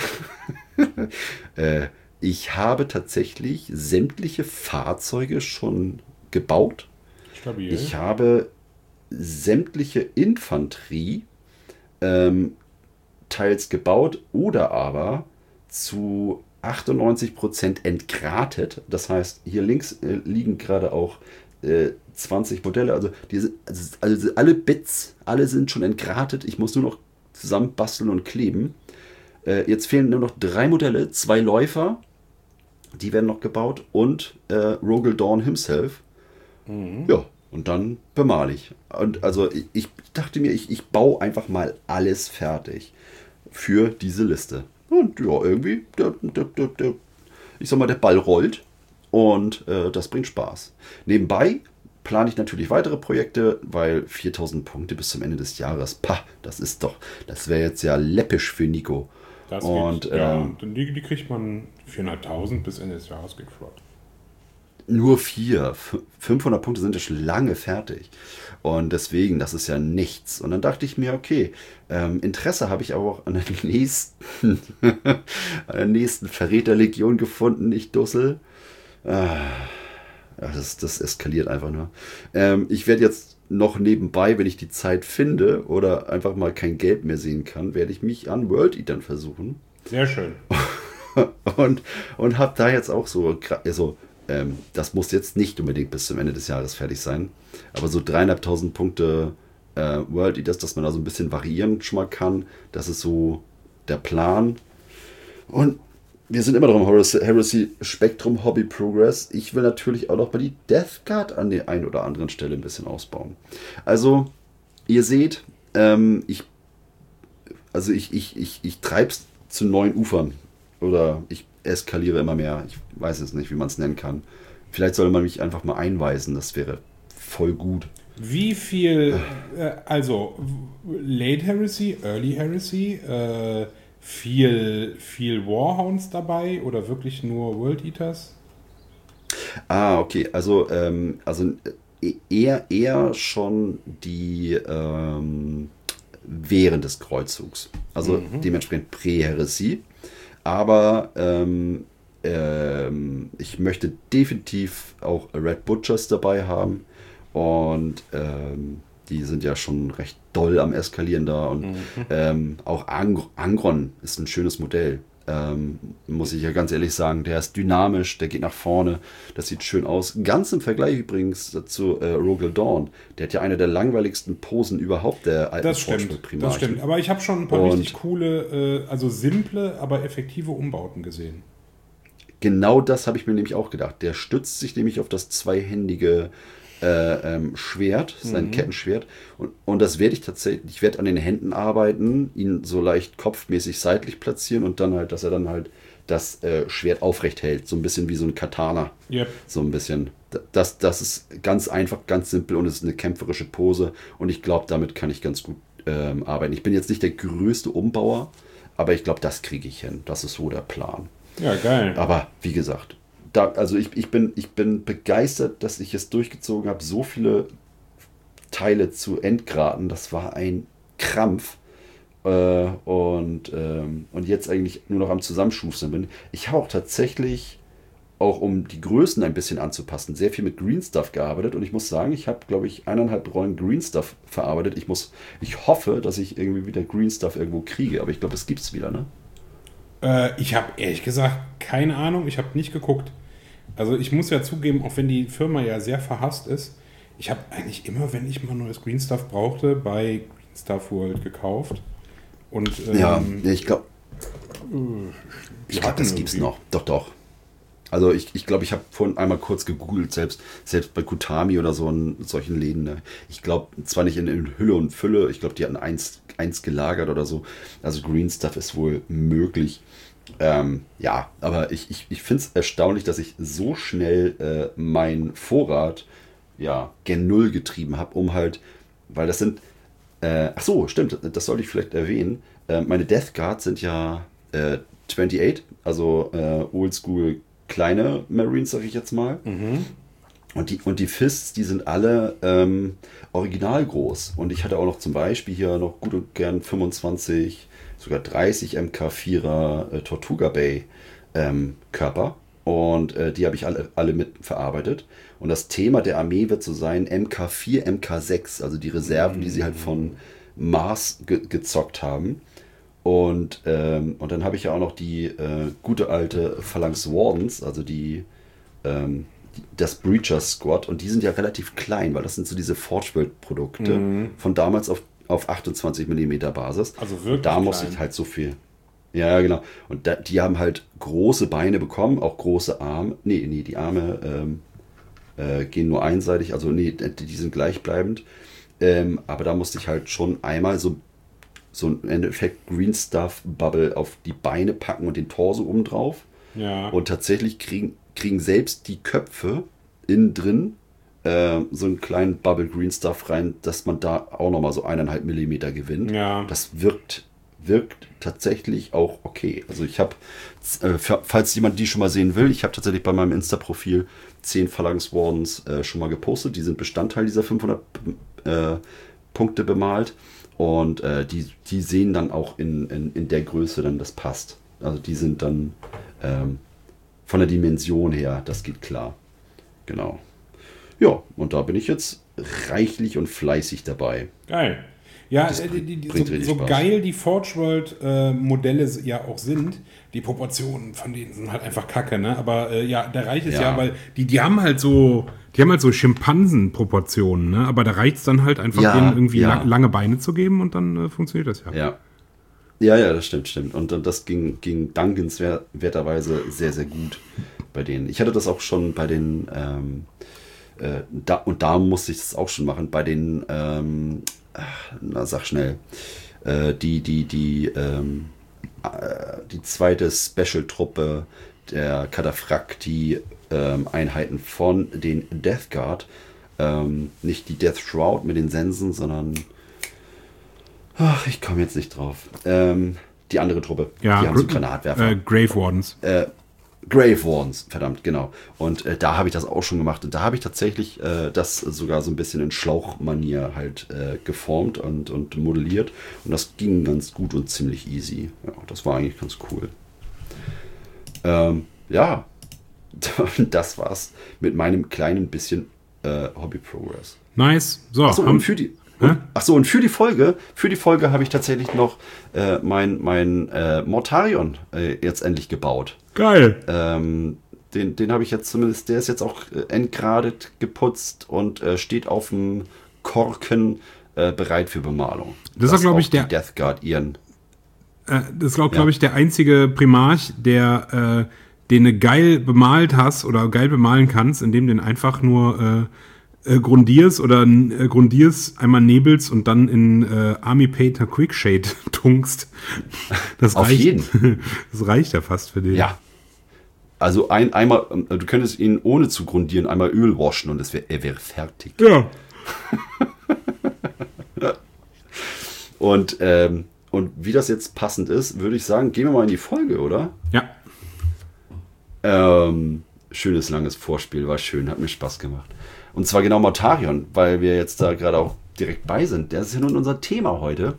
äh, ich habe tatsächlich sämtliche Fahrzeuge schon gebaut. Stabil. Ich habe sämtliche Infanterie ähm, teils gebaut oder aber zu achtundneunzig Prozent entgratet. Das heißt, hier links äh, liegen gerade auch äh, zwanzig Modelle. Also, diese, also, also alle Bits, alle sind schon entgratet. Ich muss nur noch zusammenbasteln und kleben. Äh, jetzt fehlen nur noch drei Modelle, zwei Läufer. Die werden noch gebaut und äh, Rogel Dawn himself. Mhm. Ja. Und dann bemale ich. Und also ich, ich dachte mir, ich, ich baue einfach mal alles fertig für diese Liste. Und ja, irgendwie, der, der, der, der, ich sag mal, der Ball rollt und äh, das bringt Spaß. Nebenbei plane ich natürlich weitere Projekte, weil viertausend Punkte bis zum Ende des Jahres, pah, das ist doch, das wäre jetzt ja läppisch für Nico. Das und geht, ja, ähm, die, die kriegt man vierhunderttausend bis Ende des Jahres, geht flott. Nur vier. fünfhundert Punkte sind ja schon lange fertig. Und deswegen, das ist ja nichts. Und dann dachte ich mir, okay, ähm, Interesse habe ich aber auch an der nächsten, an der nächsten Verräterlegion gefunden, ich Dussel. Ah, das, das eskaliert einfach nur. Ähm, ich werde jetzt noch nebenbei, wenn ich die Zeit finde oder einfach mal kein Geld mehr sehen kann, werde ich mich an World Eatern versuchen. Sehr schön. und und habe da jetzt auch so, also ähm, das muss jetzt nicht unbedingt bis zum Ende des Jahres fertig sein, aber so dreieinhalbtausend Punkte äh, World Eaters, dass man da so ein bisschen variieren schon mal kann, das ist so der Plan. Und wir sind immer noch im Heresy Spektrum Hobby Progress. Ich will natürlich auch noch mal die Death Guard an der einen oder anderen Stelle ein bisschen ausbauen. Also, ihr seht, ähm, ich, also ich, ich, ich, ich treibe es zu neuen Ufern. Oder ich eskaliere immer mehr. Ich weiß jetzt nicht, wie man es nennen kann. Vielleicht soll man mich einfach mal einweisen. Das wäre voll gut. Wie viel, äh, also Late Heresy, Early Heresy, äh, viel, viel Warhounds dabei oder wirklich nur World Eaters? Ah, okay. Also, ähm, also eher, eher schon die ähm, während des Kreuzzugs. Also mhm. dementsprechend Prä-Heresy. Aber ähm, ähm, ich möchte definitiv auch Red Butchers dabei haben. Und ähm, die sind ja schon recht doll am Eskalieren da. Und mhm. ähm, auch Ang- Angron ist ein schönes Modell. Ähm, muss ich ja ganz ehrlich sagen, der ist dynamisch, der geht nach vorne, das sieht schön aus. Ganz im Vergleich übrigens zu äh, Rogel Dawn. Der hat ja eine der langweiligsten Posen überhaupt der alten Das stimmt, das stimmt. Aber ich habe schon ein paar Und richtig coole, äh, also simple, aber effektive Umbauten gesehen. genau das habe ich mir nämlich auch gedacht. Der stützt sich nämlich auf das zweihändige äh, ähm, Schwert, sein mhm. Kettenschwert. Und, und das werde ich tatsächlich, ich werde an den Händen arbeiten, ihn so leicht kopfmäßig seitlich platzieren und dann halt, dass er dann halt das äh, Schwert aufrecht hält. So ein bisschen wie so ein Katana. Yep. So ein bisschen. Das, das ist ganz einfach, ganz simpel und es ist eine kämpferische Pose. Und ich glaube, damit kann ich ganz gut ähm, arbeiten. Ich bin jetzt nicht der größte Umbauer, aber ich glaube, das kriege ich hin. Das ist so der Plan. Ja, geil. Aber wie gesagt, da, also ich, ich, bin, ich bin begeistert, dass ich es durchgezogen habe, so viele Teile zu entgraten. Das war ein Krampf. Äh, und, ähm, und jetzt eigentlich nur noch am Zusammenschustern bin. Ich habe auch tatsächlich, auch um die Größen ein bisschen anzupassen, sehr viel mit Green Stuff gearbeitet. Und ich muss sagen, ich habe, glaube ich, eineinhalb Rollen Green Stuff verarbeitet. Ich, muss, ich hoffe, dass ich irgendwie wieder Green Stuff irgendwo kriege. Aber ich glaube, es gibt es wieder, ne? Äh, ich habe ehrlich gesagt keine Ahnung. Ich habe nicht geguckt. Also ich muss ja zugeben, auch wenn die Firma ja sehr verhasst ist, ich habe eigentlich immer, wenn ich mal neues Green Stuff brauchte, bei Green Stuff World gekauft. Und, ähm, ja, ich glaube, ich glaube, das gibt es noch. Doch, doch. Also ich glaube, ich, glaub, ich habe vorhin einmal kurz gegoogelt, selbst, selbst bei Kutami oder so in solchen Läden. Ne? Ich glaube, zwar nicht in, in Hülle und Fülle, ich glaube, die hatten eins, eins gelagert oder so. Also Green Stuff ist wohl möglich. Ähm, ja, aber ich, ich, ich finde es erstaunlich, dass ich so schnell äh, meinen Vorrat ja, gen Null getrieben habe, um halt, weil das sind, äh, ach so, stimmt, das sollte ich vielleicht erwähnen. Äh, meine Death Guard sind ja äh, achtundzwanzig, also äh, oldschool kleine Marines, sag ich jetzt mal. Mhm. Und die, und die Fists, die sind alle ähm, original groß. Und ich hatte auch noch zum Beispiel hier noch gut und gern fünfundzwanzig, sogar dreißig M K vierer äh, Tortuga Bay ähm, Körper. Und äh, die habe ich alle, alle mit verarbeitet. Und das Thema der Armee wird so sein M K vier, M K sechs, also die Reserven, die sie halt von Mars ge- gezockt haben. Und, ähm, und dann habe ich ja auch noch die äh, gute alte Phalanx Wardens, also die, ähm, die das Breacher Squad. Und die sind ja relativ klein, weil das sind so diese Forge World Produkte mhm. von damals auf, auf achtundzwanzig Millimeter Basis. Also wirklich da musste ich halt so viel. Ja, genau. Und da, die haben halt große Beine bekommen, auch große Arme. Nee, nee, die Arme ähm, äh, gehen nur einseitig, also nee, die sind gleichbleibend. Ähm, aber da musste ich halt schon einmal so so im Endeffekt Green Stuff Bubble auf die Beine packen und den Torso oben drauf. Ja. Und tatsächlich kriegen, kriegen selbst die Köpfe innen drin äh, so einen kleinen Bubble Green Stuff rein, dass man da auch nochmal so eineinhalb Millimeter gewinnt. Ja. Das wirkt, wirkt tatsächlich auch okay. Also ich habe, äh, falls jemand die schon mal sehen will, ich habe tatsächlich bei meinem Insta-Profil zehn Phalanx Wardens äh, schon mal gepostet. Die sind Bestandteil dieser fünfhundert äh, Punkte bemalt. Und äh, die, die sehen dann auch in, in, in der Größe dann, das passt. Also die sind dann ähm, von der Dimension her, das geht klar. Genau. Ja, und da bin ich jetzt reichlich und fleißig dabei. Geil. Ja, die, die, die, so, so geil die Forge World äh, Modelle ja auch sind, die Proportionen von denen sind halt einfach kacke, ne? Aber äh, ja, da reicht es ja. ja, weil die, die haben halt so, die haben halt so Schimpansen-Proportionen, ne? Aber da reicht es dann halt einfach, ja, denen irgendwie ja. la- lange Beine zu geben und dann äh, funktioniert das ja. Ja. Ja, ja, das stimmt, stimmt. Und, und das ging, ging dankenswerterweise sehr, sehr gut bei denen. Ich hatte das auch schon bei den, ähm, äh, da, und da musste ich das auch schon machen, bei den, ähm, ach, na sag schnell, äh, die, die, die, ähm, äh, die zweite Special-Truppe der Kataphrakt, ähm, Einheiten von den Death Guard, ähm, nicht die Death Shroud mit den Sensen, sondern ach, ich komme jetzt nicht drauf. Ähm, die andere Truppe. Ja, die haben so Granatwerfer. Äh, Grave Wardens. Äh, Grave Wardens, verdammt, genau. Und äh, da habe ich das auch schon gemacht. Und da habe ich tatsächlich äh, das sogar so ein bisschen in Schlauchmanier halt äh, geformt und, und modelliert. Und das ging ganz gut und ziemlich easy. Ja, das war eigentlich ganz cool. Ähm, ja, das war's mit meinem kleinen bisschen äh, Hobby-Progress. Nice. So, Achso, und für die... Und, ach so, und für die Folge, für die Folge habe ich tatsächlich noch äh, mein, mein äh, Mortarion äh, jetzt endlich gebaut. Geil. Ähm, den den habe ich jetzt zumindest, der ist jetzt auch äh, entgradet, geputzt und äh, steht auf dem Korken äh, bereit für Bemalung. Das ist, glaube ich, der Death Guard ihren. Äh, das ist, glaube ja. glaub ich, der einzige Primarch, der den du geil bemalt hast oder geil bemalen kannst, indem du den einfach nur äh, äh, grundierst oder äh, grundierst, einmal nebelst und dann in äh, Army Painter Quickshade tunkst. Das Auf reicht, jeden. Das reicht ja fast für den. Ja. Also ein, einmal, du könntest ihn ohne zu grundieren einmal Öl waschen und es wär, er wäre fertig. Ja. Und, ähm, und wie das jetzt passend ist, würde ich sagen, gehen wir mal in die Folge, oder? Ja. Ähm, schönes, langes Vorspiel, war schön, hat mir Spaß gemacht. Und zwar genau Mortarion, weil wir jetzt da gerade auch direkt bei sind. Das ist ja nun unser Thema heute.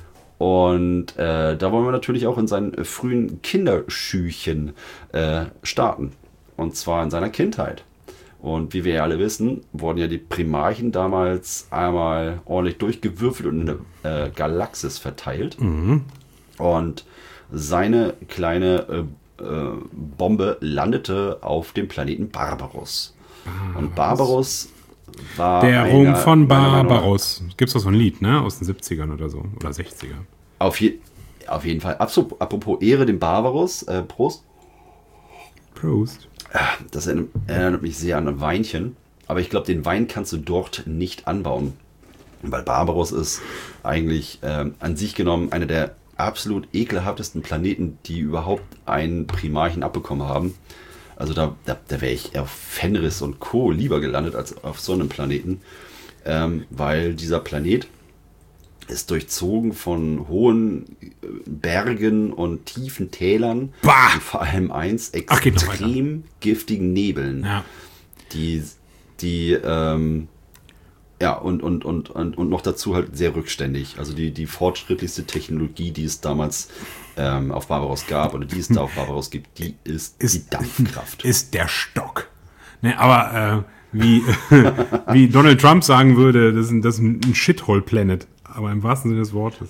Und äh, da wollen wir natürlich auch in seinen frühen Kinderschüchen äh, starten. Und zwar in seiner Kindheit. Und wie wir ja alle wissen, wurden ja die Primarchen damals einmal ordentlich durchgewürfelt und in der äh, Galaxis verteilt. Mhm. Und seine kleine äh, äh, Bombe landete auf dem Planeten Barbaros. Barbaros. Und Barbaros war der einer, Ruhm von meiner Meinung nach- Barbaros. Gibt's doch so ein Lied, ne? Aus den siebzigern oder so. Oder sechzigern. Auf, je, auf jeden Fall. Apso- Apropos Ehre dem Barbaros. Äh, Prost. Prost. Das erinnert, erinnert mich sehr an ein Weinchen. Aber ich glaube, den Wein kannst du dort nicht anbauen. Weil Barbaros ist eigentlich ähm, an sich genommen einer der absolut ekelhaftesten Planeten, die überhaupt einen Primarchen abbekommen haben. Also da, da, da wäre ich auf Fenris und Co. lieber gelandet als auf so einem Planeten. Ähm, weil dieser Planet ist durchzogen von hohen Bergen und tiefen Tälern. Bah! Und vor allem eins, Ach, geht noch extrem giftigen Nebeln. Ja. Die, die, ähm, ja, und, und, und, und, und noch dazu halt sehr rückständig. Also die, die fortschrittlichste Technologie, die es damals ähm, auf Barbaros gab oder die es da auf Barbaros gibt, die ist, Ist- die Dampfkraft. Ist der Stock. Ne, aber äh, wie, wie Donald Trump sagen würde, das ist ein, das ist ein Shithole-Planet. Aber im wahrsten Sinne des Wortes.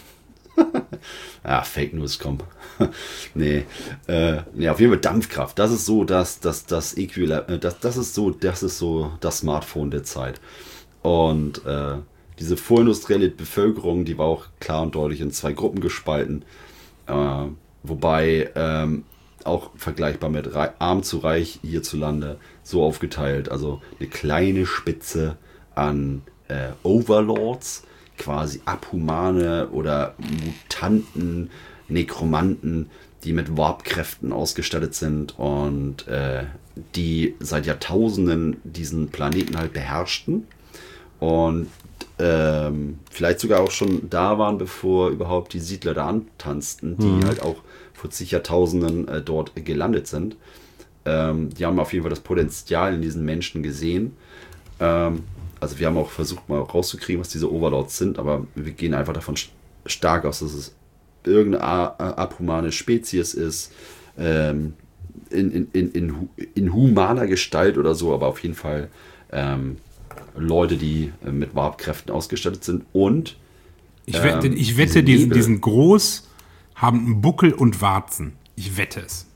Ah, Fake News, komm. nee, äh, nee, auf jeden Fall Dampfkraft. Das ist so das, das, das Äquivalent, äh, das, das ist so, das ist so das Smartphone der Zeit. Und äh, diese vorindustrielle Bevölkerung, die war auch klar und deutlich in zwei Gruppen gespalten. Äh, wobei ähm, auch vergleichbar mit Rei- arm zu reich hierzulande so aufgeteilt. Also eine kleine Spitze an äh, Overlords, quasi Abhumane oder Mutanten, Nekromanten, die mit Warpkräften ausgestattet sind und äh, die seit Jahrtausenden diesen Planeten halt beherrschten und ähm, vielleicht sogar auch schon da waren, bevor überhaupt die Siedler da antanzten, die Mhm. halt auch vor zig Jahrtausenden äh, dort gelandet sind. Ähm, die haben auf jeden Fall das Potenzial in diesen Menschen gesehen. Ähm, also wir haben auch versucht mal rauszukriegen, was diese Overlords sind, aber wir gehen einfach davon st- stark aus, dass es irgendeine a- a- abhumane Spezies ist, ähm, in, in, in, in, hu- in humaner Gestalt oder so, aber auf jeden Fall ähm, Leute, die äh, mit Warpkräften ausgestattet sind und Ich wette, Ähm, ich wette diese diesen, Nebel. diesen groß haben einen Buckel und Warzen. Ich wette es.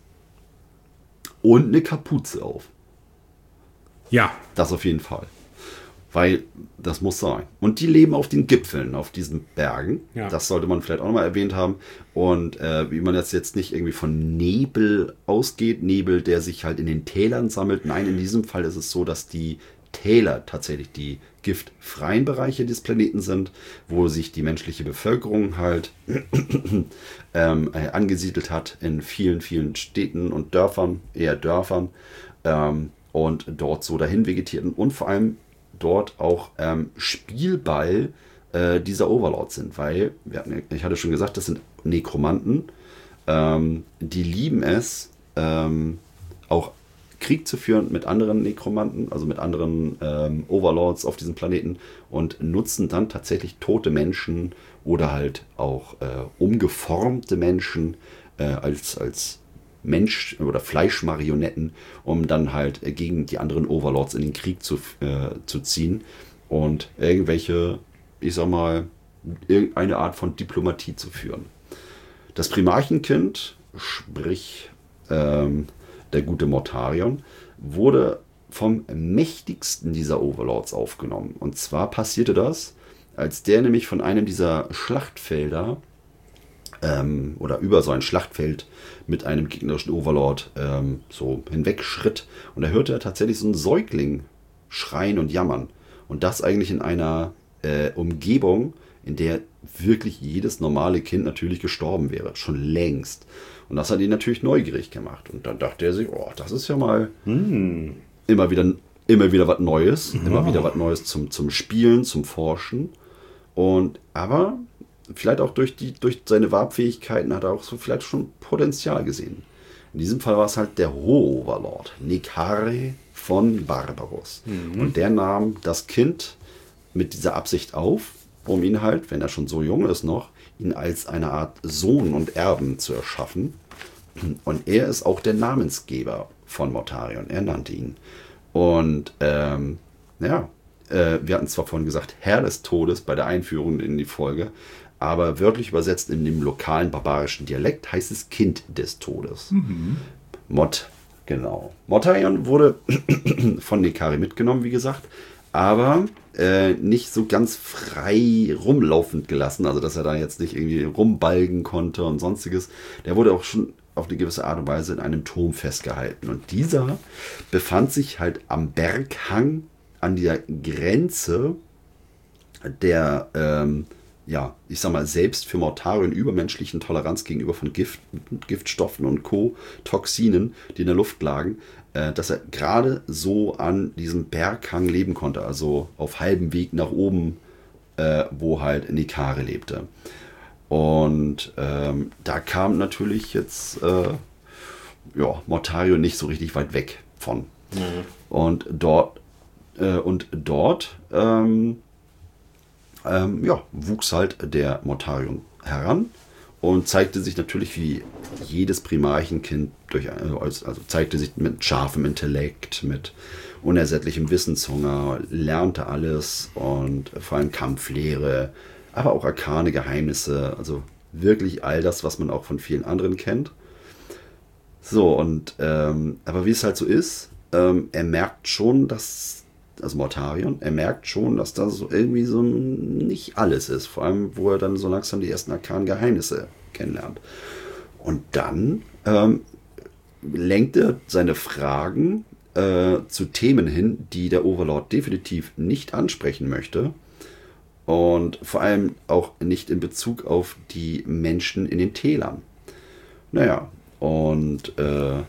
und eine Kapuze auf. Ja. Das auf jeden Fall. Weil das muss sein. Und die leben auf den Gipfeln, auf diesen Bergen. Ja. Das sollte man vielleicht auch nochmal erwähnt haben. Und äh, wie man jetzt, jetzt nicht irgendwie von Nebel ausgeht, Nebel, der sich halt in den Tälern sammelt. Nein, in diesem Fall ist es so, dass die Täler tatsächlich die giftfreien Bereiche des Planeten sind, wo sich die menschliche Bevölkerung halt ähm, äh, angesiedelt hat in vielen, vielen Städten und Dörfern, eher Dörfern, ähm, und dort so dahin vegetierten und vor allem dort auch ähm, Spielball äh, dieser Overlords sind, weil, wir hatten, ich hatte schon gesagt, das sind Nekromanten, ähm, die lieben es, ähm, auch Krieg zu führen mit anderen Nekromanten, also mit anderen ähm, Overlords auf diesem Planeten und nutzen dann tatsächlich tote Menschen oder halt auch äh, umgeformte Menschen äh, als, als Mensch- oder Fleischmarionetten, um dann halt äh, gegen die anderen Overlords in den Krieg zu, äh, zu ziehen und irgendwelche, ich sag mal, irgendeine Art von Diplomatie zu führen. Das Primarchenkind, sprich ähm, der gute Mortarion, wurde vom mächtigsten dieser Overlords aufgenommen. Und zwar passierte das, als der nämlich von einem dieser Schlachtfelder ähm, oder über so ein Schlachtfeld mit einem gegnerischen Overlord ähm, so hinwegschritt. Und da hörte er tatsächlich so einen Säugling schreien und jammern. Und das eigentlich in einer äh, Umgebung, in der wirklich jedes normale Kind natürlich gestorben wäre. Schon längst. Und das hat ihn natürlich neugierig gemacht. Und dann dachte er sich, oh, das ist ja mal hm. immer wieder, immer wieder was Neues. Oh. Immer wieder was Neues zum, zum Spielen, zum Forschen. Und aber vielleicht auch durch, die, durch seine Warpfähigkeiten hat er auch so vielleicht schon Potenzial gesehen. In diesem Fall war es halt der hohe Overlord, Nekare von Barbaros. Mhm. Und der nahm das Kind mit dieser Absicht auf, um ihn halt, wenn er schon so jung ist noch, ihn als eine Art Sohn und Erben zu erschaffen. Und er ist auch der Namensgeber von Mortarion. Er nannte ihn. Und ähm, ja, äh, wir hatten zwar vorhin gesagt, Herr des Todes bei der Einführung in die Folge, aber wörtlich übersetzt in dem lokalen barbarischen Dialekt heißt es Kind des Todes. Mhm. Mot, genau. Mortarion wurde von Nekare mitgenommen, wie gesagt, aber äh, nicht so ganz frei rumlaufend gelassen, also dass er da jetzt nicht irgendwie rumbalgen konnte und sonstiges. Der wurde auch schon auf eine gewisse Art und Weise in einem Turm festgehalten. Und dieser befand sich halt am Berghang an der Grenze der, ähm, ja, ich sag mal, selbst für Mortarion übermenschlichen Toleranz gegenüber von Gift, Giftstoffen und Co., Toxinen, die in der Luft lagen, äh, dass er gerade so an diesem Berghang leben konnte, also auf halbem Weg nach oben, äh, wo halt Nekare lebte. Und ähm, da kam natürlich jetzt äh, ja, Mortarion nicht so richtig weit weg von. Mhm. Und dort, äh, und dort ähm, ähm, ja, wuchs halt der Mortarion heran und zeigte sich natürlich wie jedes Primarchenkind durch, also zeigte sich mit scharfem Intellekt, mit unersättlichem Wissenshunger, lernte alles und vor allem Kampflehre, aber auch arkane Geheimnisse, also wirklich all das, was man auch von vielen anderen kennt. So, und ähm, aber wie es halt so ist, ähm, er merkt schon, dass, also Mortarion, er merkt schon, dass das so irgendwie so nicht alles ist, vor allem, wo er dann so langsam die ersten arkanen Geheimnisse kennenlernt. Und dann ähm, lenkt er seine Fragen äh, zu Themen hin, die der Overlord definitiv nicht ansprechen möchte. Und vor allem auch nicht in Bezug auf die Menschen in den Tälern. Naja, und äh,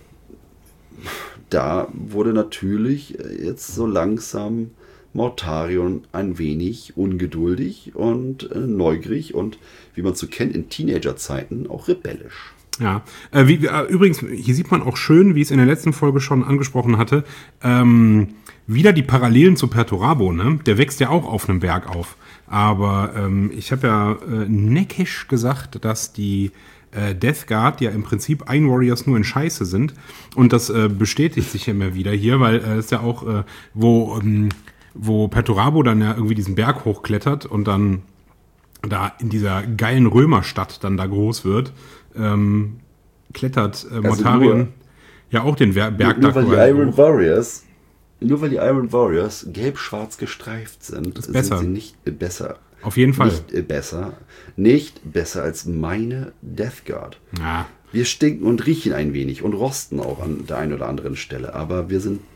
da wurde natürlich jetzt so langsam Mortarion ein wenig ungeduldig und äh, neugierig und, wie man so kennt, in Teenagerzeiten auch rebellisch. Ja, äh, wie, äh, übrigens, hier sieht man auch schön, wie ich es in der letzten Folge schon angesprochen hatte, ähm, wieder die Parallelen zu Perturabo, ne? Der wächst ja auch auf einem Berg auf. Aber ähm, ich habe ja äh, neckisch gesagt, dass die äh, Death Guard ja im Prinzip ein Warriors nur in Scheiße sind. Und das äh, bestätigt sich ja immer wieder hier, weil es äh, ist ja auch, äh, wo, ähm, wo Perturabo dann ja irgendwie diesen Berg hochklettert und dann da in dieser geilen Römerstadt dann da groß wird, ähm, klettert äh, Mortarion also ja auch den Berg da. Nur weil die Iron Warriors Nur weil die Iron Warriors gelb-schwarz gestreift sind, ist besser. sind sie nicht besser. Auf jeden Fall. Nicht besser. Nicht besser als meine Death Guard. Ja. Wir stinken und riechen ein wenig und rosten auch an der einen oder anderen Stelle, aber wir sind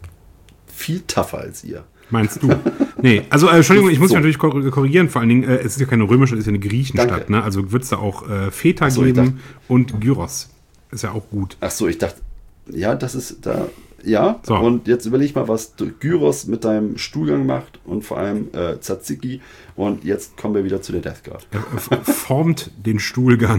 viel tougher als ihr. Meinst du? Nee, also äh, Entschuldigung, ich muss so. mich natürlich korrigieren, vor allen Dingen, äh, es ist ja keine römische, es ist ja eine Griechenstadt, ne? Also wird es da auch äh, Feta so, geben dachte, und Gyros. Ist ja auch gut. Ach so, ich dachte, ja, das ist da... Ja, so. Und jetzt überleg mal, was Gyros mit deinem Stuhlgang macht und vor allem äh, Tzatziki. Und jetzt kommen wir wieder zu der Death Guard. Er formt den Stuhlgang.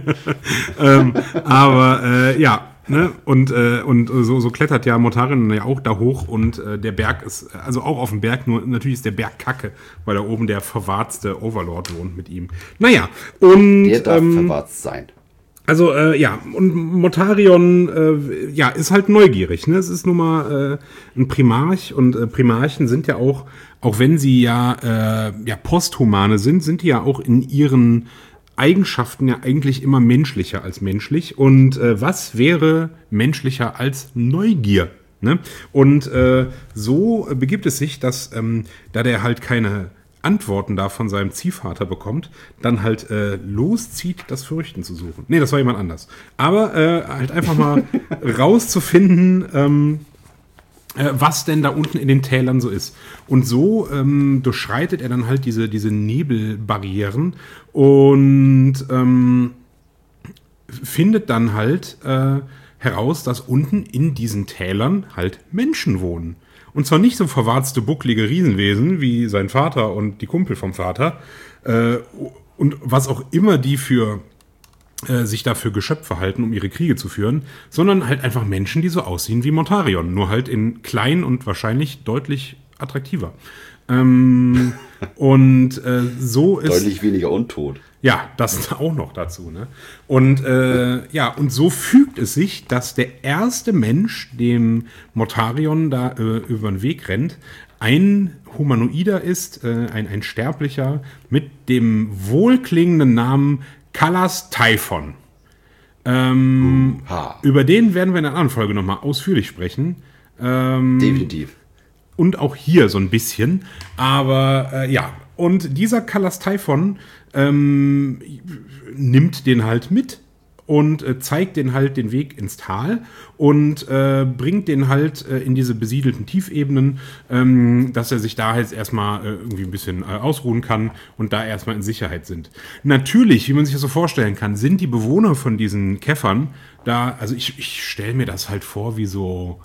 ähm, aber äh, ja, ne? Und, äh, und so, so klettert ja Mortarion ja auch da hoch und äh, der Berg ist, also auch auf dem Berg, nur natürlich ist der Berg kacke, weil da oben der verwarzte Overlord wohnt mit ihm. Naja, und... Der darf ähm, verwarzt sein. Also, äh, ja, und Mortarion, äh, ja, ist halt neugierig, ne? Es ist nun mal äh, ein Primarch und äh, Primarchen sind ja auch, auch wenn sie ja, äh, ja Posthumane sind, sind die ja auch in ihren Eigenschaften ja eigentlich immer menschlicher als menschlich. Und äh, was wäre menschlicher als Neugier? Ne? Und äh, so begibt es sich, dass, ähm, da der halt keine Antworten da von seinem Ziehvater bekommt, dann halt äh, loszieht, das Fürchten zu suchen. Nee, das war jemand anders. Aber äh, halt einfach mal rauszufinden, ähm, äh, was denn da unten in den Tälern so ist. Und so ähm, durchschreitet er dann halt diese, diese Nebelbarrieren und ähm, findet dann halt äh, heraus, dass unten in diesen Tälern halt Menschen wohnen. Und zwar nicht so verwarzte, bucklige Riesenwesen wie sein Vater und die Kumpel vom Vater. Äh, und was auch immer die für äh, sich dafür Geschöpfe halten, um ihre Kriege zu führen, sondern halt einfach Menschen, die so aussehen wie Mortarion, nur halt in klein und wahrscheinlich deutlich attraktiver. Ähm, und äh, so ist... Deutlich weniger untot. Ja, das auch noch dazu. Ne? Und äh, ja, und so fügt es sich, dass der erste Mensch, dem Mortarion da äh, über den Weg rennt, ein Humanoider ist, äh, ein, ein Sterblicher mit dem wohlklingenden Namen Kalas Typhon. Ähm, über den werden wir in einer anderen Folge nochmal ausführlich sprechen. Ähm, Definitiv. Und auch hier so ein bisschen. Aber äh, ja, und dieser Kalas Typhon ähm, nimmt den halt mit und äh, zeigt den halt den Weg ins Tal und äh, bringt den halt äh, in diese besiedelten Tiefebenen, ähm, dass er sich da jetzt erstmal äh, irgendwie ein bisschen äh, ausruhen kann und da erstmal in Sicherheit sind. Natürlich, wie man sich das so vorstellen kann, sind die Bewohner von diesen Käffern da, also ich, ich stelle mir das halt vor wie so,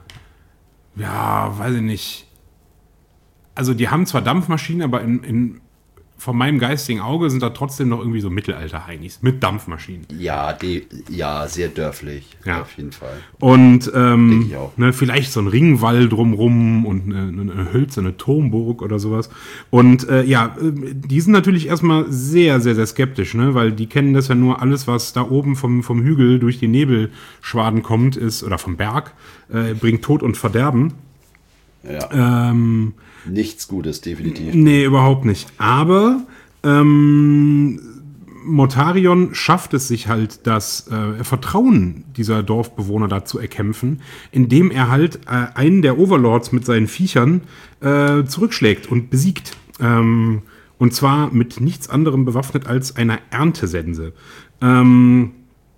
ja, weiß ich nicht, also die haben zwar Dampfmaschinen, aber in, in, von meinem geistigen Auge sind da trotzdem noch irgendwie so Mittelalter-Heinis mit Dampfmaschinen. Ja, die, ja, sehr dörflich, ja. Auf jeden Fall. Und ähm, ne, vielleicht so ein Ringwall drumrum und eine, eine hölzerne Turmburg oder sowas. Und äh, ja, die sind natürlich erstmal sehr, sehr, sehr skeptisch, ne? Weil die kennen das ja nur, alles, was da oben vom, vom Hügel durch die Nebelschwaden kommt, ist, oder vom Berg, äh, bringt Tod und Verderben. Ja. Ähm, Nichts Gutes, definitiv. Nee, überhaupt nicht. Aber ähm, Mortarion schafft es sich halt, das äh, Vertrauen dieser Dorfbewohner da zu erkämpfen, indem er halt äh, einen der Overlords mit seinen Viechern äh, zurückschlägt und besiegt. Ähm, und zwar mit nichts anderem bewaffnet als einer Erntesense. Ähm,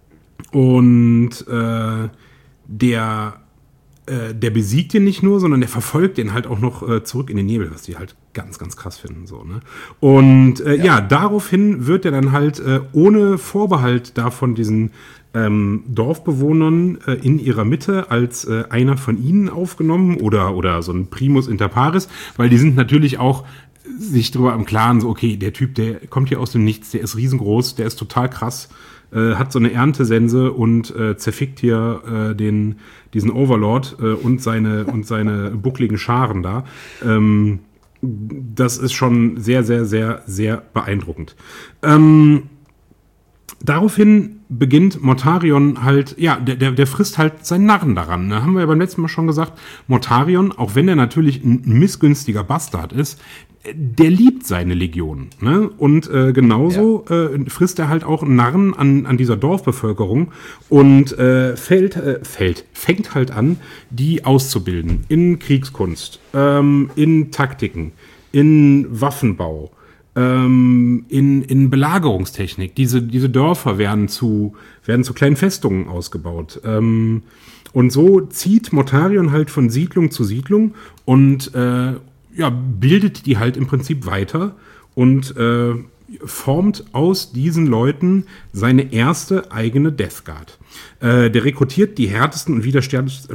und äh, der der besiegt den nicht nur, sondern der verfolgt den halt auch noch äh, zurück in den Nebel, was die halt ganz, ganz krass finden. So, ne? Und äh, ja. ja, daraufhin wird er dann halt äh, ohne Vorbehalt da von diesen ähm, Dorfbewohnern äh, in ihrer Mitte als äh, einer von ihnen aufgenommen oder, oder so ein Primus inter pares, weil die sind natürlich auch sich darüber im Klaren, so okay, der Typ, der kommt hier aus dem Nichts, der ist riesengroß, der ist total krass, äh, hat so eine Erntesense und äh, zerfickt hier äh, den diesen Overlord äh, und seine und seine buckligen Scharen da. Ähm, das ist schon sehr, sehr, sehr, sehr beeindruckend. Ähm, daraufhin beginnt Mortarion halt, ja, der, der, der frisst halt seinen Narren daran. Da haben wir ja beim letzten Mal schon gesagt, Mortarion, auch wenn er natürlich ein missgünstiger Bastard ist, der liebt seine Legion. Ne? Und äh, genauso ja. äh, frisst er halt auch Narren an, an dieser Dorfbevölkerung und äh, fällt, äh, fällt, fängt halt an, die auszubilden in Kriegskunst, ähm, in Taktiken, in Waffenbau, ähm, in, in Belagerungstechnik. Diese, diese Dörfer werden zu, werden zu kleinen Festungen ausgebaut. Ähm, und so zieht Mortarion halt von Siedlung zu Siedlung und äh, ja, bildet die halt im Prinzip weiter und äh, formt aus diesen Leuten seine erste eigene Death Guard. Äh, der rekrutiert die härtesten und widerstands-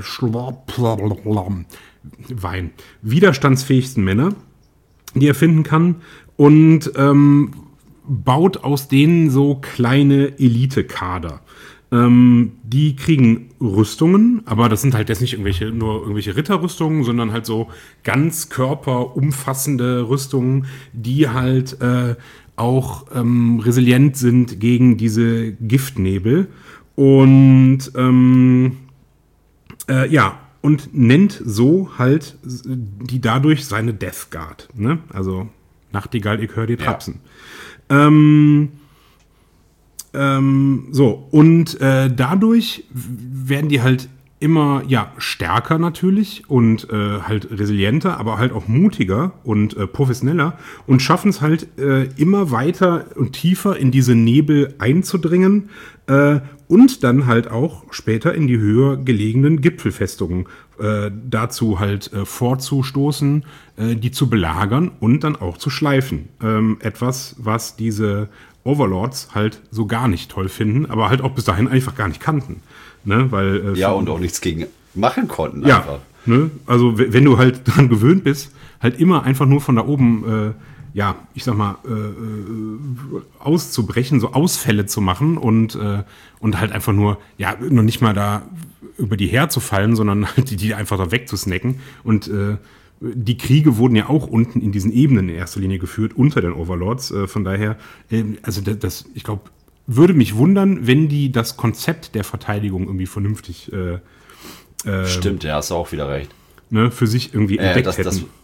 Wein, widerstandsfähigsten Männer, die er finden kann, und ähm, baut aus denen so kleine Elite-Kader. Ähm, die kriegen Rüstungen, aber das sind halt jetzt nicht irgendwelche, nur irgendwelche Ritterrüstungen, sondern halt so ganz körperumfassende Rüstungen, die halt äh, auch ähm, resilient sind gegen diese Giftnebel. Und ähm, äh, ja, und nennt so halt die dadurch seine Death Guard. Ne? Also Nachtigall, ich höre die Trapsen. Ja. Ähm, Ähm, so, und äh, dadurch werden die halt immer ja stärker natürlich und äh, halt resilienter, aber halt auch mutiger und äh, professioneller und schaffen es halt äh, immer weiter und tiefer in diese Nebel einzudringen äh, und dann halt auch später in die höher gelegenen Gipfelfestungen äh, dazu halt äh, vorzustoßen, äh, die zu belagern und dann auch zu schleifen. Ähm, etwas, was diese Overlords halt so gar nicht toll finden, aber halt auch bis dahin einfach gar nicht kannten. Ne, weil, äh, ja, und auch nichts gegen machen konnten. Ja, einfach. Ne, also w- wenn du halt daran gewöhnt bist, halt immer einfach nur von da oben, äh, ja, ich sag mal, äh, äh, auszubrechen, so Ausfälle zu machen und, äh, und halt einfach nur, ja, noch nicht mal da über die herzufallen, sondern halt die, die einfach da wegzusnacken. Und äh, die Kriege wurden ja auch unten in diesen Ebenen in erster Linie geführt, unter den Overlords. Äh, von daher, äh, also das, das ich glaube, würde mich wundern, wenn die das Konzept der Verteidigung irgendwie vernünftig äh, äh, Stimmt, ja, hast du auch wieder recht. ne, für sich irgendwie Äh, entdeckt das, das, hätten.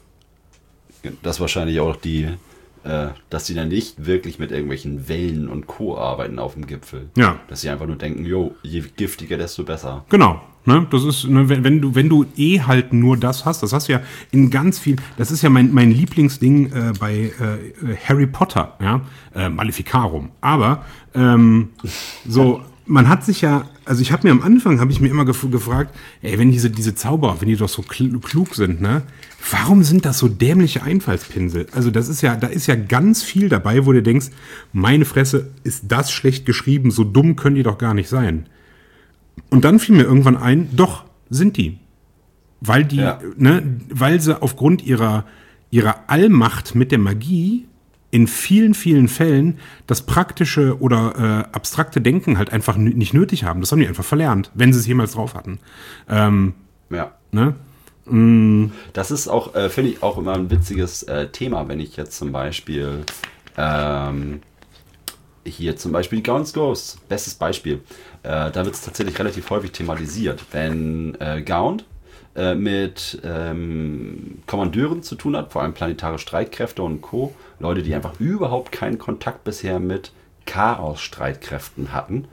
das wahrscheinlich auch die, äh, dass die dann nicht wirklich mit irgendwelchen Wellen und Co. arbeiten auf dem Gipfel. Ja. Dass sie einfach nur denken, jo, je giftiger, desto besser. Genau. Ne, das ist, ne, wenn, wenn du, wenn du eh halt nur das hast, das hast du ja in ganz viel, das ist ja mein, mein Lieblingsding äh, bei äh, Harry Potter, ja, äh, Maleficarum. Aber ähm, so, man hat sich ja, also ich habe mir am Anfang, habe ich mir immer gef- gefragt, ey, wenn diese, diese Zauberer, wenn die doch so kl- klug sind, ne, warum sind das so dämliche Einfallspinsel? Also das ist ja, da ist ja ganz viel dabei, wo du denkst, meine Fresse, ist das schlecht geschrieben, so dumm können die doch gar nicht sein. Und dann fiel mir irgendwann ein, doch, sind die. Weil die, Ja. ne, weil sie aufgrund ihrer, ihrer Allmacht mit der Magie in vielen, vielen Fällen das praktische oder äh, abstrakte Denken halt einfach n- nicht nötig haben. Das haben die einfach verlernt, wenn sie es jemals drauf hatten. Ähm, Ja. ne? Mm, Das ist auch, äh, finde ich, auch immer ein witziges äh, Thema, wenn ich jetzt zum Beispiel ähm, hier zum Beispiel Gaunt's Ghosts, bestes Beispiel. Äh, da wird es tatsächlich relativ häufig thematisiert. Wenn äh, Gaunt äh, mit ähm, Kommandeuren zu tun hat, vor allem planetare Streitkräfte und Co., Leute, die einfach überhaupt keinen Kontakt bisher mit Chaos-Streitkräften hatten,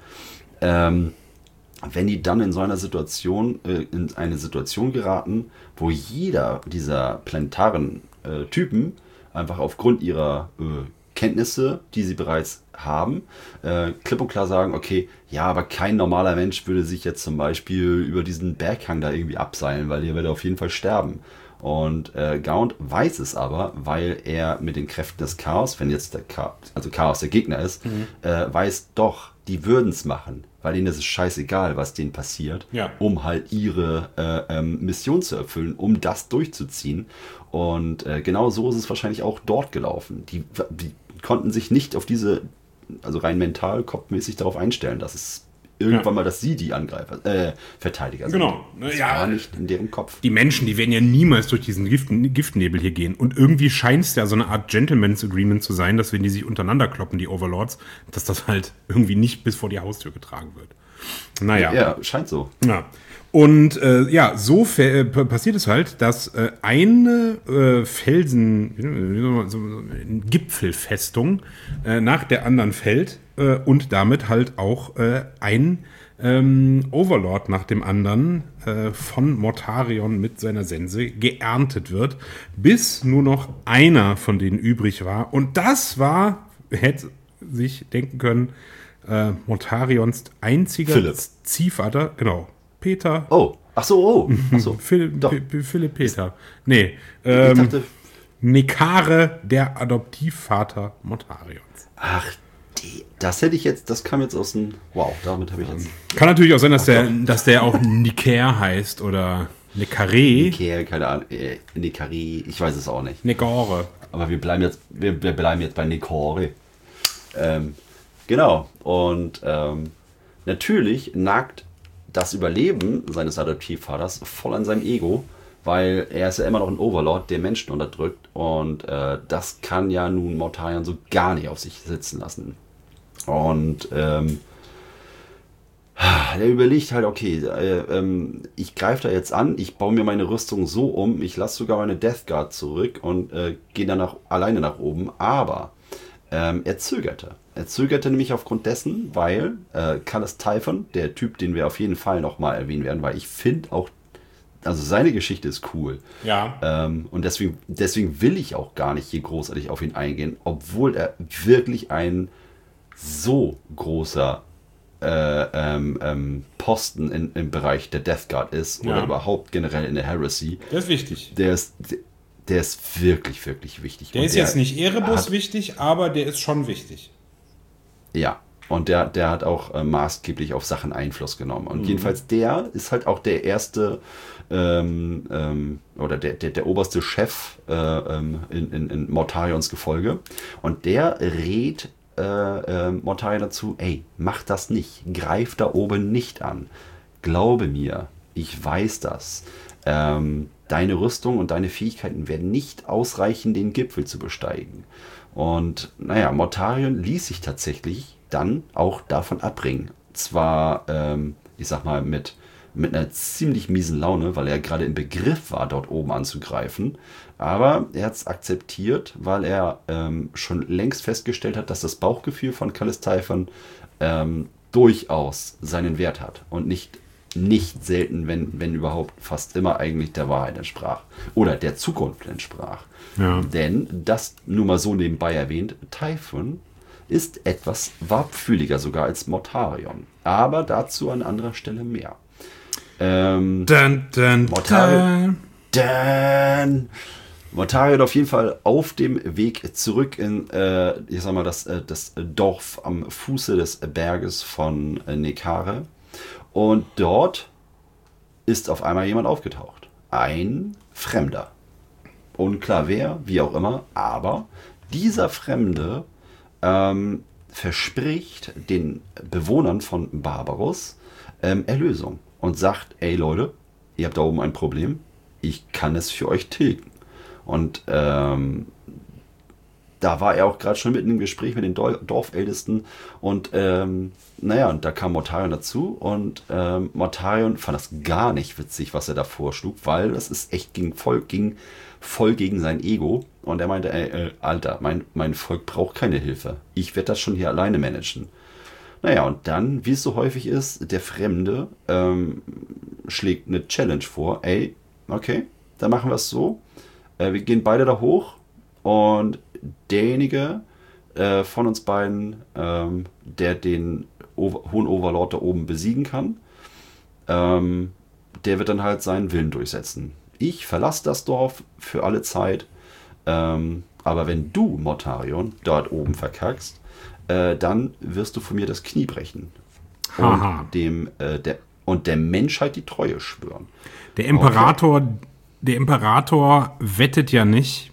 ähm, wenn die dann in so einer Situation, äh, in eine Situation geraten, wo jeder dieser planetaren äh, Typen einfach aufgrund ihrer äh, Kenntnisse, die sie bereits haben, äh, klipp und klar sagen, okay, ja, aber kein normaler Mensch würde sich jetzt zum Beispiel über diesen Berghang da irgendwie abseilen, weil der würde auf jeden Fall sterben. Und äh, Gaunt weiß es aber, weil er mit den Kräften des Chaos, wenn jetzt der Chaos, also Chaos der Gegner ist, mhm. äh, weiß doch, die würden es machen, weil ihnen ist es scheißegal, was denen passiert, Ja. um halt ihre äh, ähm, Mission zu erfüllen, um das durchzuziehen. Und äh, genau so ist es wahrscheinlich auch dort gelaufen. Die, die konnten sich nicht auf diese, also rein mental, kopfmäßig darauf einstellen, dass es irgendwann Ja. mal, dass sie die Angreifer, äh, Verteidiger sind. Genau. Das Ja. war nicht in deren Kopf. Die Menschen, die werden ja niemals durch diesen Gift, Giftnebel hier gehen. Und irgendwie scheint es ja so eine Art Gentleman's Agreement zu sein, dass wenn die sich untereinander kloppen, die Overlords, dass das halt irgendwie nicht bis vor die Haustür getragen wird. Naja. Ja, scheint so. Ja. Und äh, ja, so fe- äh, p- passiert es halt, dass äh, eine äh, Felsen, wie soll man- so, so, eine Gipfelfestung äh, nach der anderen fällt äh, und damit halt auch äh, ein ähm, Overlord nach dem anderen äh, von Mortarion mit seiner Sense geerntet wird, bis nur noch einer von denen übrig war. Und das war, hätte sich denken können, äh, Mortarions einziger Philipp. Ziehvater, genau, Peter. Oh, ach so, oh. Ach so. Philipp, Doch. P- P- Philipp Peter. Nee, Ich ähm, dachte, Nekare, der Adoptivvater Mortarions. ach, die, das hätte ich jetzt, das kam jetzt aus dem, wow, damit habe ich jetzt Kann natürlich auch sein, dass der, dass der auch Niker heißt oder Nekare. Ikea, keine Ahnung, äh, Nekari, ich weiß es auch nicht. Nekore. Aber wir bleiben jetzt, wir, wir bleiben jetzt bei Nekore. Ähm, genau. Und ähm, natürlich nagt das Überleben seines Adoptivvaters voll an seinem Ego, weil er ist ja immer noch ein Overlord, der Menschen unterdrückt. Und äh, das kann ja nun Mortarion so gar nicht auf sich sitzen lassen. Und ähm, er überlegt halt, okay, äh, ähm, ich greife da jetzt an, ich baue mir meine Rüstung so um, ich lasse sogar meine Death Guard zurück und äh, gehe dann nach, alleine nach oben. Aber Ähm, er zögerte. Er zögerte nämlich aufgrund dessen, weil äh, Kallus Typhon, der Typ, den wir auf jeden Fall nochmal erwähnen werden, weil ich finde auch, also seine Geschichte ist cool. Ja. Ähm, und deswegen, deswegen will ich auch gar nicht hier großartig auf ihn eingehen, obwohl er wirklich ein so großer äh, ähm, ähm, Posten in, im Bereich der Death Guard ist oder Ja. überhaupt generell in der Heresy. Der ist wichtig. Der ist, der ist wirklich, wirklich wichtig. Der Und ist jetzt nicht hat- Erebus wichtig, aber der ist schon wichtig. Ja, und der, der hat auch äh, maßgeblich auf Sachen Einfluss genommen. Und jedenfalls der ist halt auch der erste ähm, ähm, oder der, der, der oberste Chef äh, ähm, in, in, in Mortarions Gefolge. Und der rät äh, äh, Mortarion dazu, ey, mach das nicht, greif da oben nicht an. Glaube mir, ich weiß das. Ähm, deine Rüstung und deine Fähigkeiten werden nicht ausreichen, den Gipfel zu besteigen. Und naja, Mortarion ließ sich tatsächlich dann auch davon abbringen. Zwar, ähm, ich sag mal, mit, mit einer ziemlich miesen Laune, weil er gerade im Begriff war, dort oben anzugreifen. Aber er hat es akzeptiert, weil er ähm, schon längst festgestellt hat, dass das Bauchgefühl von Kallus Typhon ähm, durchaus seinen Wert hat. Und nicht, nicht selten, wenn, wenn überhaupt, fast immer eigentlich der Wahrheit entsprach. Oder der Zukunft entsprach. Ja. Denn, das nur mal so nebenbei erwähnt, Typhon ist etwas warpfühliger sogar als Mortarion. Aber dazu an anderer Stelle mehr. Ähm, Dun, dun, Mortarion. dun. dann Mortarion auf jeden Fall auf dem Weg zurück in, äh, ich sag mal, das, äh, das Dorf am Fuße des Berges von äh, Nekare. Und dort ist auf einmal jemand aufgetaucht. Ein Fremder. Unklar wer, wie auch immer, aber dieser Fremde ähm, verspricht den Bewohnern von Barbaros ähm, Erlösung und sagt, ey Leute, ihr habt da oben ein Problem, ich kann es für euch tilgen. Und ähm, da war er auch gerade schon mitten im Gespräch mit den Dorfältesten und ähm, naja, und da kam Mortarion dazu und ähm, Mortarion fand das gar nicht witzig, was er da vorschlug, weil das ist echt ging voll, ging voll gegen sein Ego und er meinte, ey, äh, Alter, mein, mein Volk braucht keine Hilfe, ich werde das schon hier alleine managen. Naja, und dann, wie es so häufig ist, der Fremde ähm, schlägt eine Challenge vor, ey, okay, dann machen wir es so, äh, wir gehen beide da hoch und derjenige äh, von uns beiden, ähm, der den Over- Hohen Overlord da oben besiegen kann, ähm, der wird dann halt seinen Willen durchsetzen. Ich verlasse das Dorf für alle Zeit, ähm, aber wenn du, Mortarion, dort oben verkackst, äh, dann wirst du von mir das Knie brechen. Haha. Und, dem, äh, der, und der Menschheit die Treue schwören. Der Imperator, der Imperator wettet ja nicht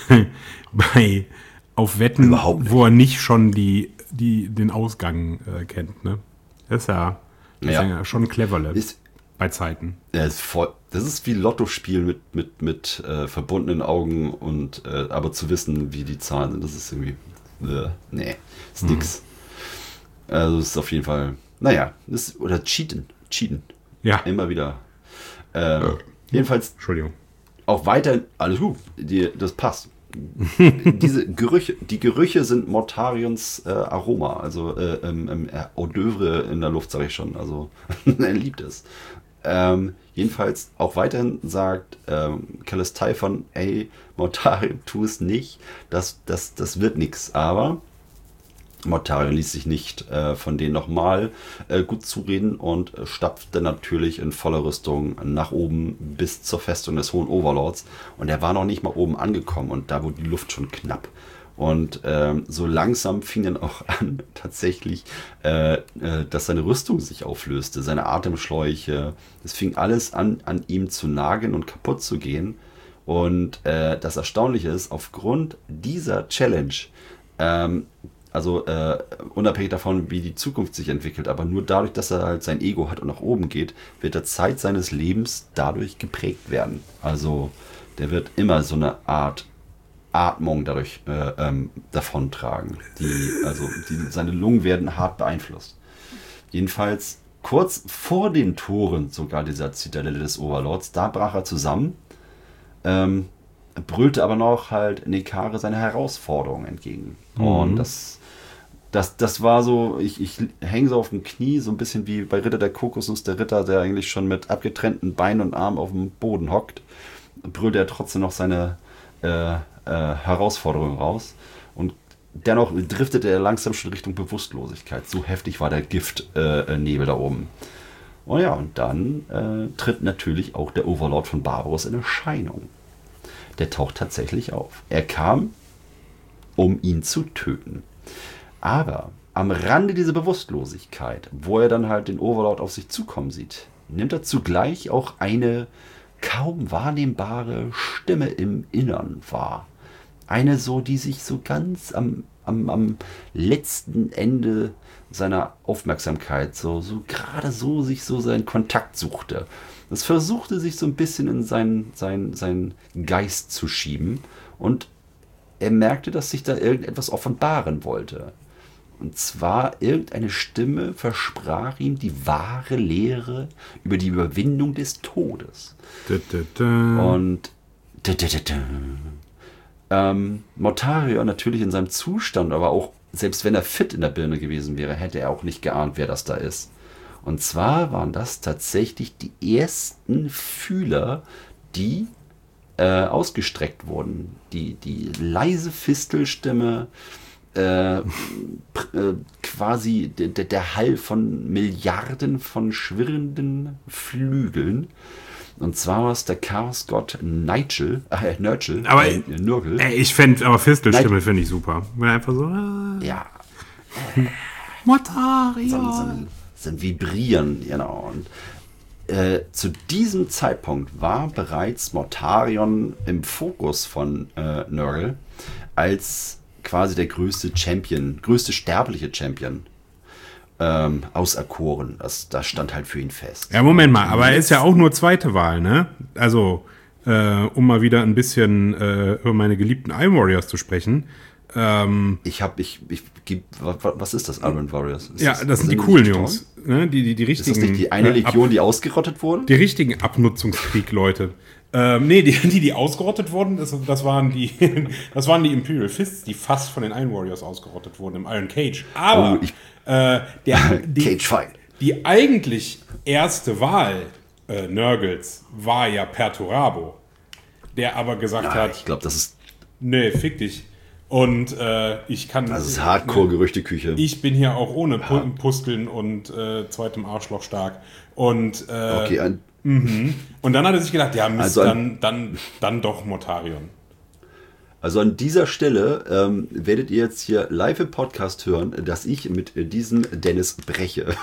bei auf Wetten, Überhaupt nicht. wo er nicht schon die, die, den Ausgang äh, kennt. Ne? Das ist ja, das Ja. ist ja schon cleverle Ist, bei Zeiten. Ja, ist voll, das ist wie Lottospielen mit, mit, mit äh, verbundenen Augen und äh, aber zu wissen, wie die Zahlen sind, das ist irgendwie. Äh, nee, ist nix. Also es ist auf jeden Fall. Naja, ist, oder cheaten. Cheaten. Ja, Immer wieder. Äh, jedenfalls Entschuldigung. auch weiterhin. Alles gut, die, das passt. Diese Gerüche, die Gerüche sind Mortarions äh, Aroma, also äh, ähm, ähm, Eau d'oeuvre in der Luft, sage ich schon. Also er liebt es. Ähm, jedenfalls auch weiterhin sagt ähm, Kallus Typhon, ey, Mortarion, tu es nicht, das, das, das wird nichts. Aber Mortarion ließ sich nicht äh, von denen nochmal äh, gut zureden und äh, stapfte natürlich in voller Rüstung nach oben bis zur Festung des Hohen Overlords. Und er war noch nicht mal oben angekommen und da wurde die Luft schon knapp. Und ähm, so langsam fing dann auch an, tatsächlich, äh, äh, dass seine Rüstung sich auflöste, seine Atemschläuche. Es fing alles an, an ihm zu nagen und kaputt zu gehen. Und äh, das Erstaunliche ist, aufgrund dieser Challenge, ähm, also äh, unabhängig davon, wie die Zukunft sich entwickelt, aber nur dadurch, dass er halt sein Ego hat und nach oben geht, wird der Zeit seines Lebens dadurch geprägt werden. Also der wird immer so eine Art Atmung dadurch äh, ähm, davontragen. Die, also die, seine Lungen werden hart beeinflusst. Jedenfalls kurz vor den Toren sogar dieser Zitadelle des Overlords, da brach er zusammen. Ähm, brüllte aber noch halt Nekare seine Herausforderung entgegen. Mhm. Und das, das, das war so, ich, ich hänge so auf dem Knie, so ein bisschen wie bei Ritter der Kokosnuss, der Ritter, der eigentlich schon mit abgetrennten Beinen und Armen auf dem Boden hockt, brüllte er trotzdem noch seine äh, äh, Herausforderung raus. Und dennoch driftete er langsam schon Richtung Bewusstlosigkeit. So heftig war der Giftnebel äh, da oben. Und ja, und dann äh, tritt natürlich auch der Overlord von Barbaros in Erscheinung. Der taucht tatsächlich auf. Er kam, um ihn zu töten. Aber am Rande dieser Bewusstlosigkeit, wo er dann halt den Overlord auf sich zukommen sieht, nimmt er zugleich auch eine kaum wahrnehmbare Stimme im Innern wahr. Eine so, die sich so ganz am, am, am letzten Ende seiner Aufmerksamkeit, so, so gerade so sich so seinen Kontakt suchte. Es versuchte sich so ein bisschen in seinen, seinen, seinen Geist zu schieben und er merkte, dass sich da irgendetwas offenbaren wollte. Und zwar irgendeine Stimme versprach ihm die wahre Lehre über die Überwindung des Todes. Da, da, da. Und da, da, da, da. Ähm, Mortarion natürlich in seinem Zustand, aber auch selbst wenn er fit in der Birne gewesen wäre, hätte er auch nicht geahnt, wer das da ist. Und zwar waren das tatsächlich die ersten Fühler, die äh, ausgestreckt wurden. Die, die leise Fistelstimme, äh, äh, quasi der, der Hall von Milliarden von schwirrenden Flügeln. Und zwar war es der Chaosgott Nigel, äh, Nurgle, aber äh, Nurgle. Ey, ich fände, aber Fistelstimme finde ich super. Wenn er einfach so, äh, Ja. Mortarion. So, so, ein, so ein Vibrieren, genau. Und äh, zu diesem Zeitpunkt war bereits Mortarion im Fokus von äh, Nurgle als quasi der größte Champion, größte sterbliche Champion ähm, auserkoren. Das, das stand halt für ihn fest. Ja, Moment mal, aber er ist ja auch nur zweite Wahl, ne? Also, äh, um mal wieder ein bisschen äh, über meine geliebten Iron Warriors zu sprechen. Ähm, ich hab, ich, ich, ich, was ist das, Iron Warriors? Ist ja, das, das sind die die coolen Jungs. Ne? Die, die, die richtigen, ist das nicht die eine Legion, äh, ab, die ausgerottet wurde? Die richtigen Abnutzungskrieg-Leute. Ähm, nee, die, die, die ausgerottet wurden, das, das, waren die, das waren die Imperial Fists, die fast von den Iron Warriors ausgerottet wurden im Iron Cage. Aber oh, ich, äh, der, die, Cage Fight. Die eigentlich erste Wahl äh, Nurgles war ja Perturabo, der aber gesagt ja, hat, ich glaube, das ist nee, fick dich. Und äh, ich kann... Das ist Hardcore-Gerüchteküche. Ich bin hier auch ohne ja. Pusteln und äh, zweitem Arschloch stark. Und, äh, okay, ein, mhm. und dann hat er sich gedacht, ja, Mist, also dann, dann, dann doch Mortarion. Also an dieser Stelle ähm, werdet ihr jetzt hier live im Podcast hören, dass ich mit diesem Dennis breche.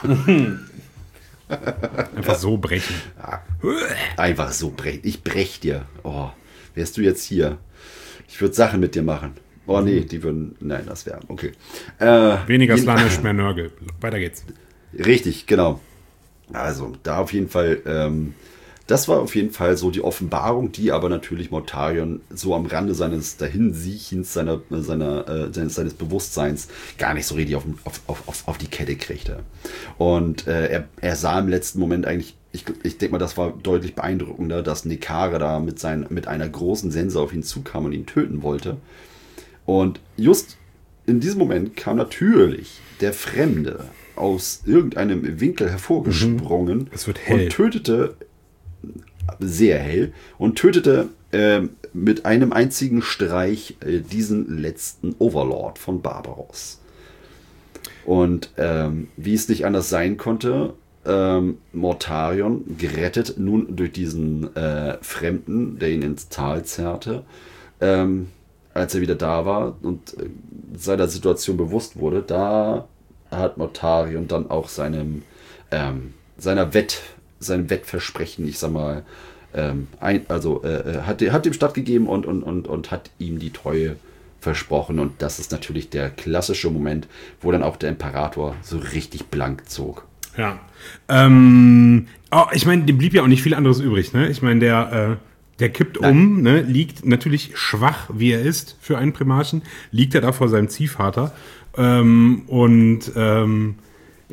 Einfach so brechen. Ja, einfach so brechen. Ich brech dir. Oh, wärst du jetzt hier? Ich würde Sachen mit dir machen. Oh nee, die würden... Nein, das wäre... Okay. Äh, Weniger Slanisch, mehr Nörgel. Weiter geht's. Richtig, genau. Also, da auf jeden Fall... Ähm, das war auf jeden Fall so die Offenbarung, die aber natürlich Mortarion so am Rande seines Dahinsiechens, seiner, seiner, äh, seines, seines Bewusstseins gar nicht so richtig auf, auf, auf, auf die Kette kriegte. Und äh, er, er sah im letzten Moment eigentlich, ich, ich denke mal, das war deutlich beeindruckender, dass Nekare da mit, sein, mit einer großen Sense auf ihn zukam und ihn töten wollte. Und just in diesem Moment kam natürlich der Fremde aus irgendeinem Winkel hervorgesprungen mhm. Es wird hell. Und tötete... sehr hell und tötete äh, mit einem einzigen Streich äh, diesen letzten Overlord von Barbaros. Und ähm, wie es nicht anders sein konnte, ähm, Mortarion, gerettet nun durch diesen äh, Fremden, der ihn ins Tal zerrte, ähm, als er wieder da war und äh, seiner Situation bewusst wurde, da hat Mortarion dann auch seinem ähm, seiner Wett sein Wettversprechen, ich sag mal, ähm, ein, also äh, hat, hat dem stattgegeben und, und, und, und hat ihm die Treue versprochen. Und das ist natürlich der klassische Moment, wo dann auch der Imperator so richtig blank zog. Ja. Ähm, oh, ich meine, dem blieb ja auch nicht viel anderes übrig, ne? Ich meine, der, äh, der kippt Nein. um, ne? Liegt natürlich schwach, wie er ist für einen Primarchen, liegt er da vor seinem Ziehvater. Ähm, und ähm, ja,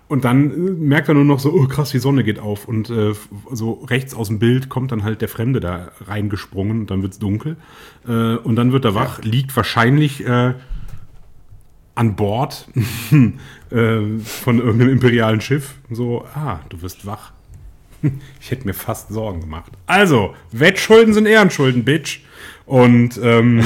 Und dann äh, merkt er nur noch so, oh krass, die Sonne geht auf. Und äh, so rechts aus dem Bild kommt dann halt der Fremde da reingesprungen und dann wird's dunkel. Äh, und dann wird er wach, ja. liegt wahrscheinlich äh, an Bord äh, von irgendeinem imperialen Schiff. So, ah, du wirst wach. Ich hätte mir fast Sorgen gemacht. Also, Wettschulden sind Ehrenschulden, Bitch. Und, ähm,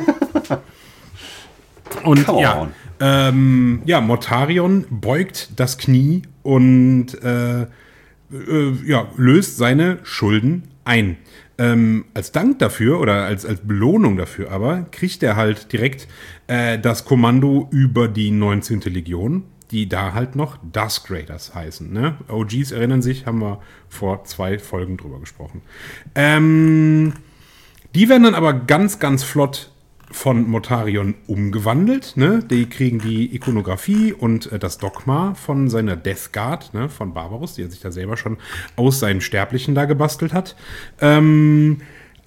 und ja, ähm, ja, Mortarion beugt das Knie und äh, äh, ja, löst seine Schulden ein. Ähm, als Dank dafür oder als, als Belohnung dafür aber kriegt er halt direkt äh, das Kommando über die neunzehnte Legion, die da halt noch Dusk Raiders heißen. Ne? O Gs erinnern sich, haben wir vor zwei Folgen drüber gesprochen. Ähm, die werden dann aber ganz, ganz flott von Mortarion umgewandelt. Ne? Die kriegen die Ikonografie und äh, das Dogma von seiner Death Guard, ne? Von Barbarus, die er sich da selber schon aus seinen Sterblichen da gebastelt hat. Ähm,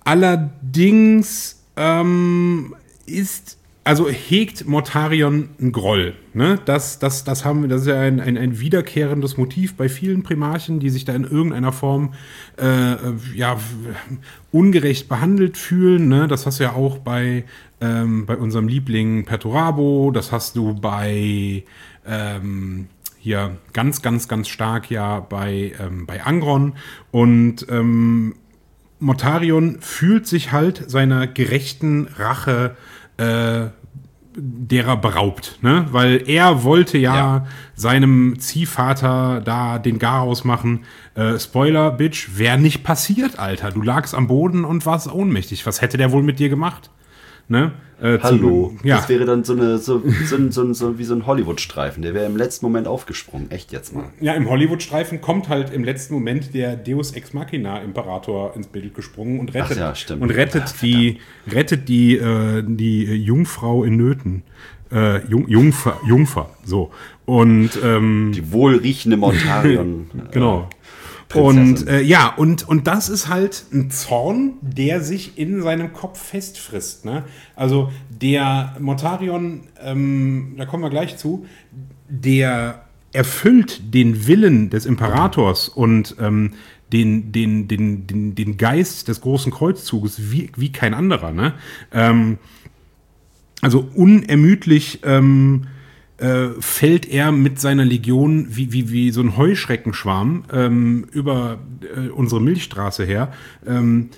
allerdings ähm, ist Also hegt Mortarion einen Groll. Ne? Das, das, das, haben wir, das ist ja ein, ein, ein wiederkehrendes Motiv bei vielen Primarchen, die sich da in irgendeiner Form äh, ja, ungerecht behandelt fühlen. Ne? Das hast du ja auch bei, ähm, bei unserem Liebling Perturabo, das hast du bei ähm, hier ganz, ganz, ganz stark ja bei, ähm, bei Angron. Und ähm, Mortarion fühlt sich halt seiner gerechten Rache Äh, derer beraubt, ne? Weil er wollte ja, ja seinem Ziehvater da den Garaus machen. Äh, Spoiler, Bitch, wäre nicht passiert, Alter. Du lagst am Boden und warst ohnmächtig. Was hätte der wohl mit dir gemacht? Ne? Äh, Hallo. Zum, ja. Das wäre dann so eine so, so, so, so wie so ein Hollywood-Streifen. Der wäre im letzten Moment aufgesprungen. Echt jetzt mal. Ja, im Hollywood-Streifen kommt halt im letzten Moment der Deus Ex Machina Imperator ins Bild gesprungen und rettet, Ach ja, stimmt. und rettet ja, die rettet die äh, die Jungfrau in Nöten. Äh, Jung, Jungfer, Jungfer, so. Und ähm, die wohlriechende Mortarion. Genau. Äh, Und äh, ja, und, und das ist halt ein Zorn, der sich in seinem Kopf festfrisst. Ne? Also der Mortarion, ähm, da kommen wir gleich zu, der erfüllt den Willen des Imperators und ähm, den, den, den, den, den Geist des großen Kreuzzuges wie, wie kein anderer. Ne? Ähm, also unermüdlich ähm, Äh, fällt er mit seiner Legion wie, wie, wie so ein Heuschreckenschwarm ähm, über äh, unsere Milchstraße her, ähm,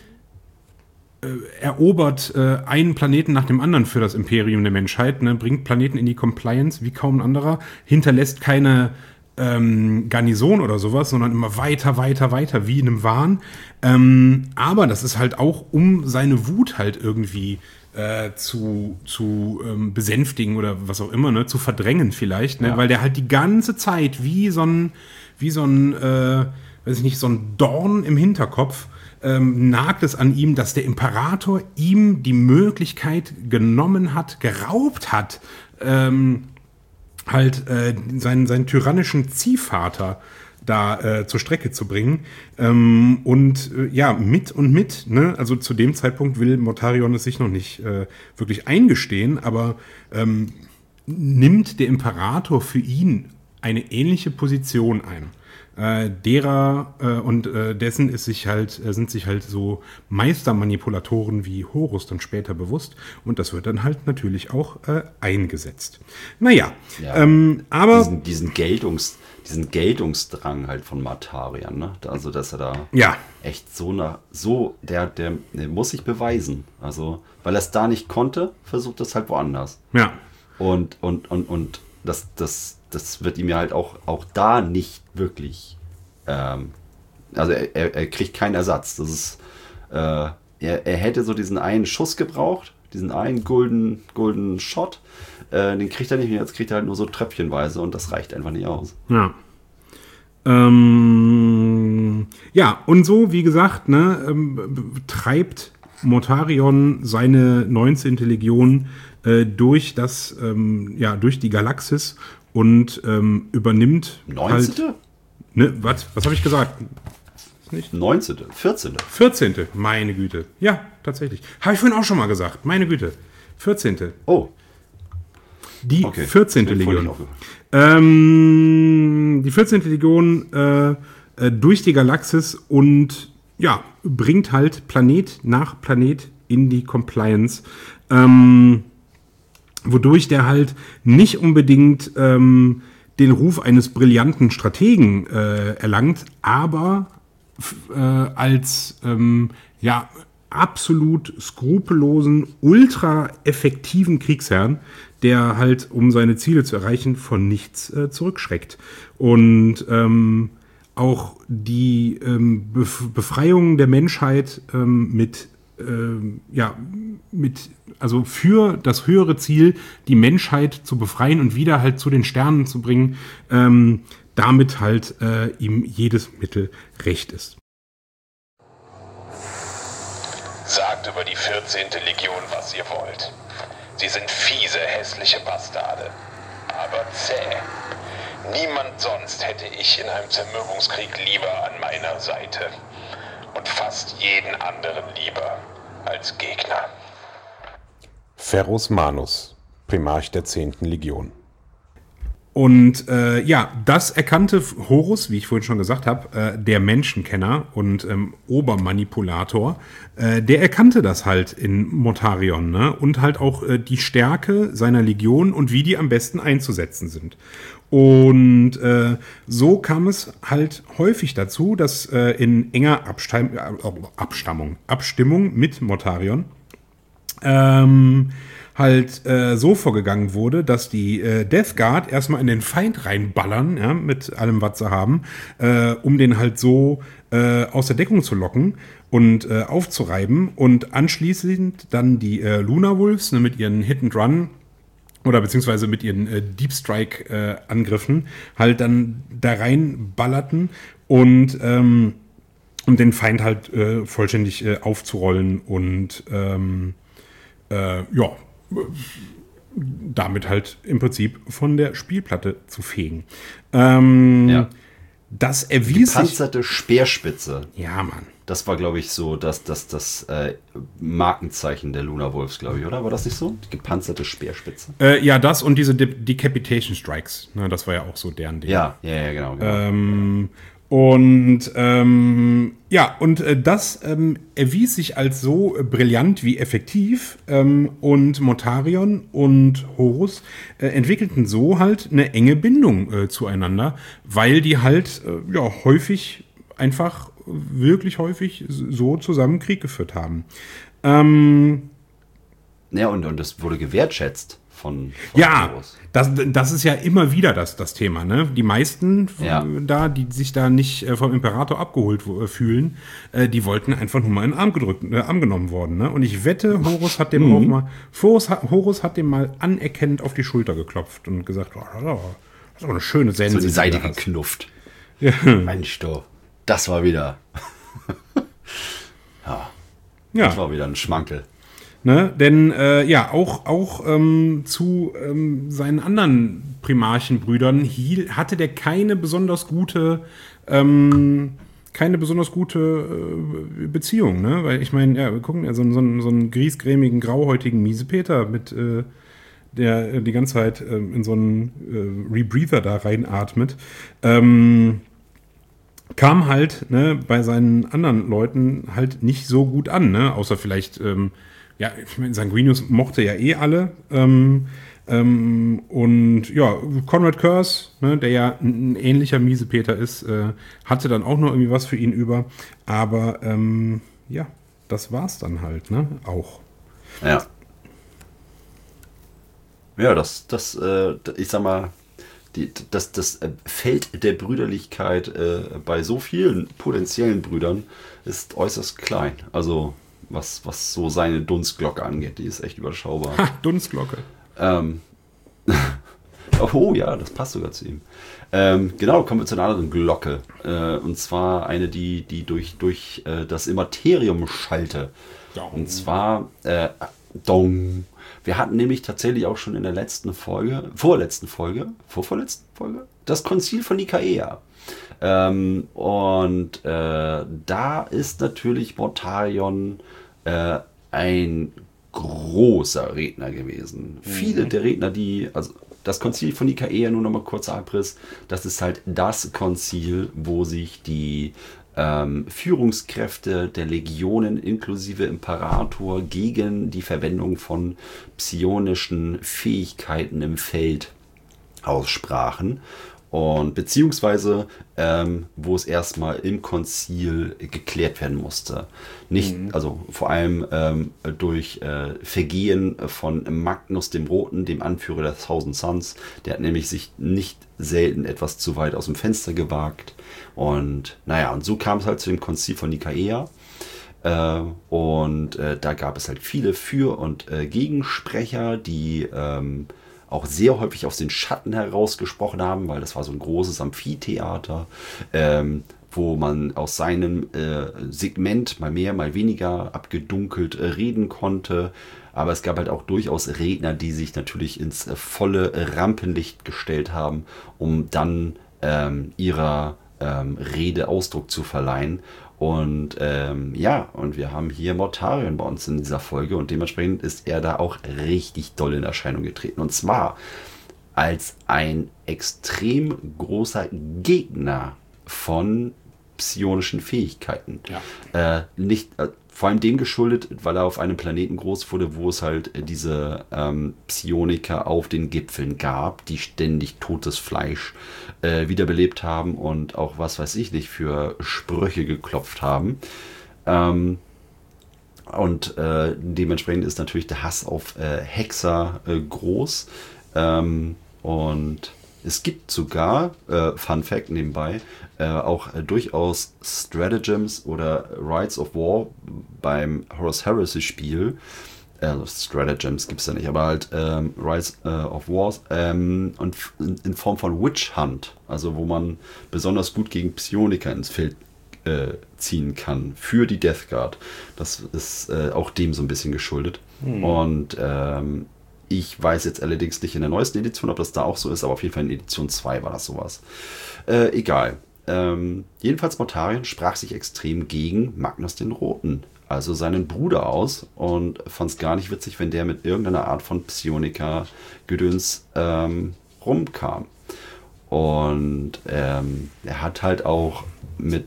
äh, erobert äh, einen Planeten nach dem anderen für das Imperium der Menschheit, ne, bringt Planeten in die Compliance wie kaum ein anderer, hinterlässt keine ähm, Garnison oder sowas, sondern immer weiter, weiter, weiter, wie in einem Wahn. Ähm, aber das ist halt auch, um seine Wut halt irgendwie Äh, zu, zu ähm, besänftigen oder was auch immer, ne, zu verdrängen vielleicht, ne, ja. Weil der halt die ganze Zeit wie so ein, wie so ein, äh, weiß ich nicht, so ein Dorn im Hinterkopf ähm, nagt es an ihm, dass der Imperator ihm die Möglichkeit genommen hat, geraubt hat, ähm, halt äh, seinen, seinen tyrannischen Ziehvater da äh, zur Strecke zu bringen. Ähm, und äh, ja, mit und mit, ne? Also zu dem Zeitpunkt will Mortarion es sich noch nicht äh, wirklich eingestehen, aber ähm, nimmt der Imperator für ihn eine ähnliche Position ein. Äh, derer äh, und äh, dessen ist sich halt, äh, sind sich halt so Meistermanipulatoren wie Horus dann später bewusst und das wird dann halt natürlich auch äh, eingesetzt. Naja, ja, ähm, aber diesen, diesen Geltungs diesen Geltungsdrang halt von Mortarion, ne? Also, dass er da ja. echt so nach, so, der, der, der muss sich beweisen. Also, weil er es da nicht konnte, versucht das halt woanders. Ja. Und, und, und, und das, das, das wird ihm ja halt auch, auch da nicht wirklich, ähm, also er, er, er kriegt keinen Ersatz. Das ist, äh, er, er hätte so diesen einen Schuss gebraucht, diesen einen golden, golden Shot, äh, den kriegt er nicht mehr, jetzt kriegt er halt nur so tröpfchenweise und das reicht einfach nicht aus. Ja. Ähm, ja, und so, wie gesagt, ne, ähm, treibt Mortarion seine neunzehnte Legion äh, durch das, ähm, ja, durch die Galaxis und ähm, übernimmt neunzehnte? Halt, ne, was, was habe ich gesagt? Nicht? neunzehnte, vierzehnte. vierzehnte, meine Güte. Ja, tatsächlich. Habe ich vorhin auch schon mal gesagt, meine Güte. vierzehnte. Oh. Die okay. vierzehnte Legion. Ähm, die vierzehnte Legion äh, äh, durch die Galaxis und ja, bringt halt Planet nach Planet in die Compliance. Ähm, wodurch der halt nicht unbedingt ähm, den Ruf eines brillanten Strategen äh, erlangt, aber äh, als ähm, ja, absolut skrupellosen, ultra effektiven Kriegsherrn, der halt, um seine Ziele zu erreichen, von nichts äh, zurückschreckt. Und ähm, auch die ähm, Bef- Befreiung der Menschheit ähm, mit, ähm, ja, mit, also für das höhere Ziel, die Menschheit zu befreien und wieder halt zu den Sternen zu bringen, ähm, damit halt äh, ihm jedes Mittel recht ist. Sagt über die vierzehnte Legion, was ihr wollt. Sie sind fiese, hässliche Bastarde. Aber zäh. Niemand sonst hätte ich in einem Zermürbungskrieg lieber an meiner Seite. Und fast jeden anderen lieber als Gegner. Ferrus Manus, Primarch der zehnten Legion. Und äh, ja, das erkannte Horus, wie ich vorhin schon gesagt habe, äh, der Menschenkenner und ähm, Obermanipulator, äh, der erkannte das halt in Mortarion, ne? Und halt auch äh, die Stärke seiner Legion und wie die am besten einzusetzen sind. Und äh, so kam es halt häufig dazu, dass äh, in enger Absteim- äh, Abstammung, Abstimmung mit Mortarion ähm, halt äh, so vorgegangen wurde, dass die äh, Death Guard erstmal in den Feind reinballern, ja, mit allem, was sie haben, äh, um den halt so äh, aus der Deckung zu locken und äh, aufzureiben und anschließend dann die äh, Lunar Wolves, ne, mit ihren Hit and Run oder beziehungsweise mit ihren äh, Deep Strike äh, Angriffen halt dann da reinballerten und ähm, um den Feind halt äh, vollständig äh, aufzurollen und ähm, äh, ja, damit halt im Prinzip von der Spielplatte zu fegen. Ähm, Ja. Das erwies sich... Gepanzerte Speerspitze. Ja, Mann. Das war, glaube ich, so das, das, das äh, Markenzeichen der Lunar Wolves, glaube ich, oder? War das nicht so? Die gepanzerte Speerspitze. Äh, ja, das und diese De- Decapitation Strikes. Ne, das war ja auch so deren Ding. Ja, ja, ja, genau. genau. Ähm, und ähm, ja, und äh, das ähm, erwies sich als so äh, brillant wie effektiv. Ähm, und Mortarion und Horus äh, entwickelten so halt eine enge Bindung äh, zueinander, weil die halt äh, ja häufig einfach wirklich häufig so zusammen Krieg geführt haben. Ähm, ja, und, und das wurde gewertschätzt von, von ja, Horus. das, das ist ja immer wieder das, das Thema. Ne? Die meisten Ja. da, die sich da nicht äh, vom Imperator abgeholt äh, fühlen, äh, die wollten einfach nur mal in den Arm gedrückt, äh, Arm genommen worden. Ne? Und ich wette, Horus hat dem auch mal, Horus, Horus hat dem mal anerkennend auf die Schulter geklopft und gesagt, oh, das ist aber eine schöne Sense. So die Seite die du hast. geknufft. Ja. Mensch, du, das war wieder. ja, das Ja. war wieder ein Schmankel. Ne? Denn äh, ja, auch, auch ähm, zu ähm, seinen anderen Primarchenbrüdern hiel, hatte der keine besonders gute, ähm, keine besonders gute äh, Beziehung. Ne? Weil ich meine, ja, wir gucken ja so, so, so einen griesgrämigen, grauhäutigen Miesepeter mit äh, der äh, die ganze Zeit äh, in so einen äh, Rebreather da reinatmet. Ähm, kam halt ne, bei seinen anderen Leuten halt nicht so gut an, ne? Außer vielleicht, ähm, ja, ich meine, Sanguinius mochte ja eh alle. Ähm, ähm, und ja, Conrad Curse, ne, der ja ein, ein ähnlicher Miesepeter ist, äh, hatte dann auch noch irgendwie was für ihn über. Aber ähm, ja, das war's dann halt, ne? Auch. Ja. Ja, das, das, äh, ich sag mal, die, das, das Feld der Brüderlichkeit äh, bei so vielen potenziellen Brüdern ist äußerst klein. Also, was, was so seine Dunstglocke angeht, die ist echt überschaubar. Ha, Dunstglocke. Ähm, oh ja, das passt sogar zu ihm. Ähm, genau, kommen wir zu einer anderen Glocke. Äh, und zwar eine, die, die durch, durch äh, das Immaterium schallte. Dong. Und zwar, äh, Dong. Wir hatten nämlich tatsächlich auch schon in der letzten Folge, vorletzten Folge, vorvorletzten Folge, das Konzil von Nikaea. Ähm, und äh, da ist natürlich Mortarion äh, ein großer Redner gewesen. Mhm. Viele der Redner, die, also das Konzil von Nikaea, nur noch mal kurzer Abriss, das ist halt das Konzil, wo sich die ähm, Führungskräfte der Legionen inklusive Imperator gegen die Verwendung von psionischen Fähigkeiten im Feld aussprachen. Und beziehungsweise, ähm, wo es erstmal im Konzil geklärt werden musste. Nicht, mhm. also vor allem ähm, durch äh, Vergehen von Magnus dem Roten, dem Anführer der Thousand Sons. Der hat nämlich sich nicht selten etwas zu weit aus dem Fenster gewagt. Und naja, und so kam es halt zu dem Konzil von Nikaea. Äh, und äh, da gab es halt viele Für- und äh, Gegensprecher, die ähm, auch sehr häufig aus den Schatten herausgesprochen haben, weil das war so ein großes Amphitheater, ähm, wo man aus seinem äh, Segment mal mehr, mal weniger abgedunkelt äh, reden konnte. Aber es gab halt auch durchaus Redner, die sich natürlich ins äh, volle Rampenlicht gestellt haben, um dann ähm, ihrer ähm, Rede Ausdruck zu verleihen. Und ähm, ja, und wir haben hier Mortarion bei uns in dieser Folge und dementsprechend ist er da auch richtig doll in Erscheinung getreten. Und zwar als ein extrem großer Gegner von psionischen Fähigkeiten. Ja. Äh, nicht, äh, vor allem dem geschuldet, weil er auf einem Planeten groß wurde, wo es halt diese ähm, Psioniker auf den Gipfeln gab, die ständig totes Fleisch äh, wiederbelebt haben und auch, was weiß ich nicht, für Sprüche geklopft haben. Ähm, und äh, dementsprechend ist natürlich der Hass auf äh, Hexer äh, groß. Ähm, und es gibt sogar, äh, Fun Fact nebenbei, äh, auch äh, durchaus Stratagems oder Rites of War beim Horus Heresy Spiel. Also Stratagems gibt es ja nicht, aber halt ähm, Rites äh, of War ähm, und in, in Form von Witch Hunt, also wo man besonders gut gegen Psioniker ins Feld äh, ziehen kann für die Death Guard. Das ist äh, auch dem so ein bisschen geschuldet. Hm. Und ähm, ich weiß jetzt allerdings nicht in der neuesten Edition, ob das da auch so ist, aber auf jeden Fall in Edition zwei war das sowas. Äh, egal. Ähm, jedenfalls Mortarion sprach sich extrem gegen Magnus den Roten, also seinen Bruder, aus und fand es gar nicht witzig, wenn der mit irgendeiner Art von Psioniker-Gedöns ähm, rumkam. Und ähm, er hat halt auch mit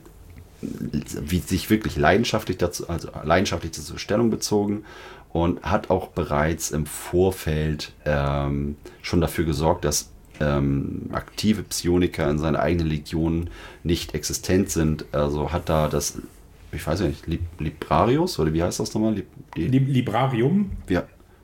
wie sich wirklich leidenschaftlich dazu, also leidenschaftlich zur Stellung bezogen und hat auch bereits im Vorfeld ähm, schon dafür gesorgt, dass ähm, aktive Psioniker in seiner eigenen Legion nicht existent sind. Also hat da das, ich weiß nicht, Lib- Librarius oder wie heißt das nochmal? Lib- die, Lib- Librarium? Ja.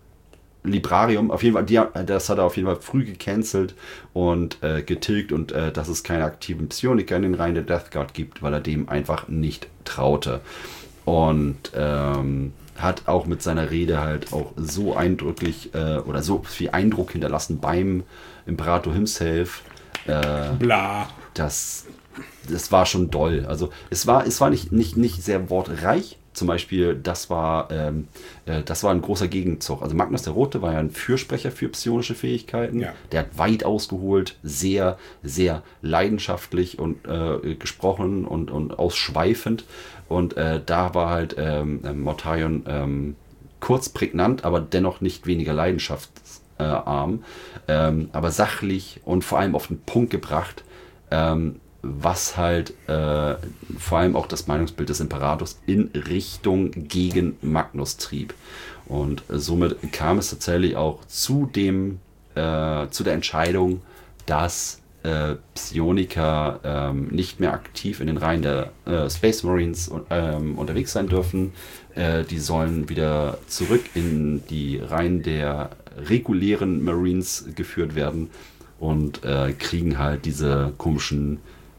Librarium, auf jeden Fall, die, das hat er auf jeden Fall früh gecancelt und äh, getilgt und äh, dass es keine aktiven Psioniker in den Reihen der Death Guard gibt, weil er dem einfach nicht traute. Und ähm, hat auch mit seiner Rede halt auch so eindrücklich äh, oder so viel Eindruck hinterlassen beim Imperator himself. Äh, Bla. Das, das war schon doll. Also es war, es war nicht, nicht, nicht sehr wortreich. Zum Beispiel, das war, ähm, äh, das war ein großer Gegenzug. Also Magnus der Rote war ja ein Fürsprecher für psionische Fähigkeiten. Ja. Der hat weit ausgeholt, sehr, sehr leidenschaftlich und äh, gesprochen und, und ausschweifend. Und äh, da war halt ähm, Mortarion ähm, kurz prägnant, aber dennoch nicht weniger leidenschaftsarm, ähm, aber sachlich und vor allem auf den Punkt gebracht, ähm, was halt äh, vor allem auch das Meinungsbild des Imperators in Richtung gegen Magnus trieb. Und äh, somit kam es tatsächlich auch zu dem, äh, zu der Entscheidung, dass äh, Psioniker ähm, nicht mehr aktiv in den Reihen der äh, Space Marines ähm, unterwegs sein dürfen. Äh, die sollen wieder zurück in die Reihen der regulären Marines geführt werden und äh, kriegen halt diese komischen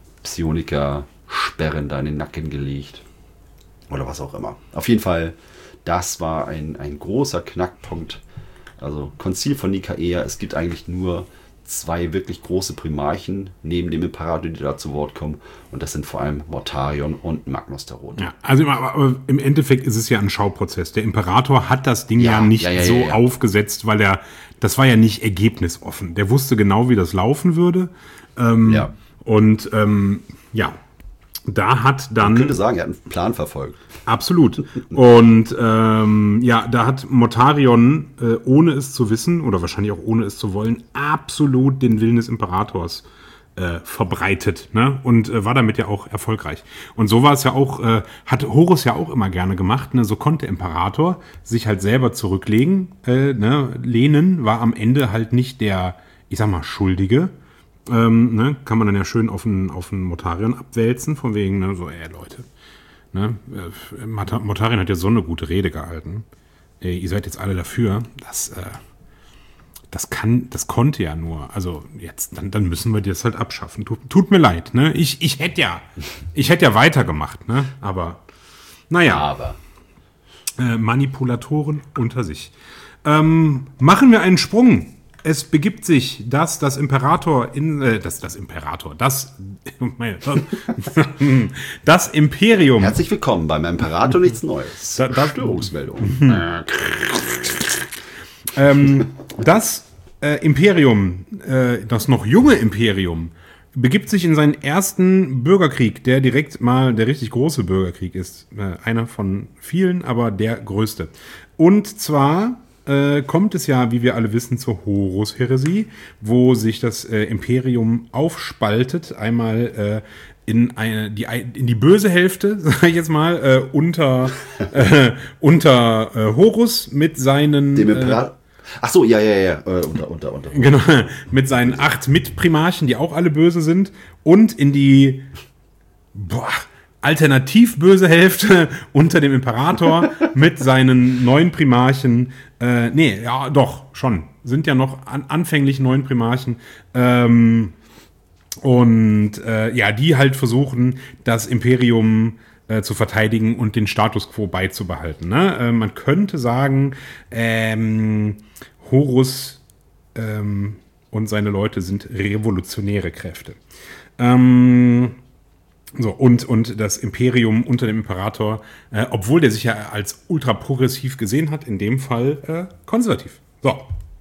Psioniker-Sperren da in den Nacken gelegt. Oder was auch immer. Auf jeden Fall, das war ein, ein großer Knackpunkt. Also Konzil von Nikaea, es gibt eigentlich nur zwei wirklich große Primarchen neben dem Imperator, die da zu Wort kommen. Und das sind vor allem Mortarion und Magnus der Rote. Ja, also aber, aber im Endeffekt ist es ja ein Schauprozess. Der Imperator hat das Ding ja, ja nicht ja, ja, so ja, ja. aufgesetzt, weil er, das war ja nicht ergebnisoffen. Der wusste genau, wie das laufen würde. Ähm, ja. Und ähm, ja, da hat dann... Man könnte sagen, er hat einen Plan verfolgt. Absolut. Und ähm, ja, da hat Mortarion, äh, ohne es zu wissen, oder wahrscheinlich auch ohne es zu wollen, absolut den Willen des Imperators äh, verbreitet, ne? Und äh, war damit ja auch erfolgreich. Und so war es ja auch, äh, hat Horus ja auch immer gerne gemacht, ne? So konnte Imperator sich halt selber zurücklegen, äh, ne? lehnen, war am Ende halt nicht der, ich sag mal, Schuldige. Ähm, ne? Kann man dann ja schön auf den, auf den Mortarion abwälzen, von wegen, ne? So, ey Leute, ne? Äh, Mortarion hat ja so eine gute Rede gehalten. Äh, ihr seid jetzt alle dafür, dass äh, Das kann, das konnte ja nur. Also jetzt, dann, dann müssen wir das halt abschaffen. Tut, tut mir leid, ne? Ich, ich hätte ja, ich hätte ja weitergemacht, ne? Aber, naja. Aber. Äh, Manipulatoren unter sich. Ähm, machen wir einen Sprung. Es begibt sich, dass das Imperator in, äh, das, das Imperator, das, das Imperium. Herzlich willkommen beim Imperator, nichts Neues. Da, da, Störungsmeldung. ähm, das äh, Imperium, äh, das noch junge Imperium, begibt sich in seinen ersten Bürgerkrieg, der direkt mal der richtig große Bürgerkrieg ist. Äh, einer von vielen, aber der größte. Und zwar äh, kommt es ja, wie wir alle wissen, zur Horus-Heresie, wo sich das äh, Imperium aufspaltet. Einmal äh, in, eine, die, in die böse Hälfte, sage ich jetzt mal, äh, unter, äh, unter äh, Horus mit seinen... Dem Imperator. Ach so, ja, ja, ja, äh, unter, unter, unter. Genau, mit seinen acht Mitprimarchen, die auch alle böse sind, und in die boah, alternativ böse Hälfte unter dem Imperator mit seinen neun Primarchen. Äh, nee, ja, doch, schon. Sind ja noch an, anfänglich neun Primarchen. Ähm, und äh, ja, die halt versuchen, das Imperium äh, zu verteidigen und den Status quo beizubehalten. Ne? Äh, man könnte sagen, ähm, Horus ähm, und seine Leute sind revolutionäre Kräfte. Ähm, so, und, und das Imperium unter dem Imperator, äh, obwohl der sich ja als ultra progressiv gesehen hat, in dem Fall äh, konservativ. So.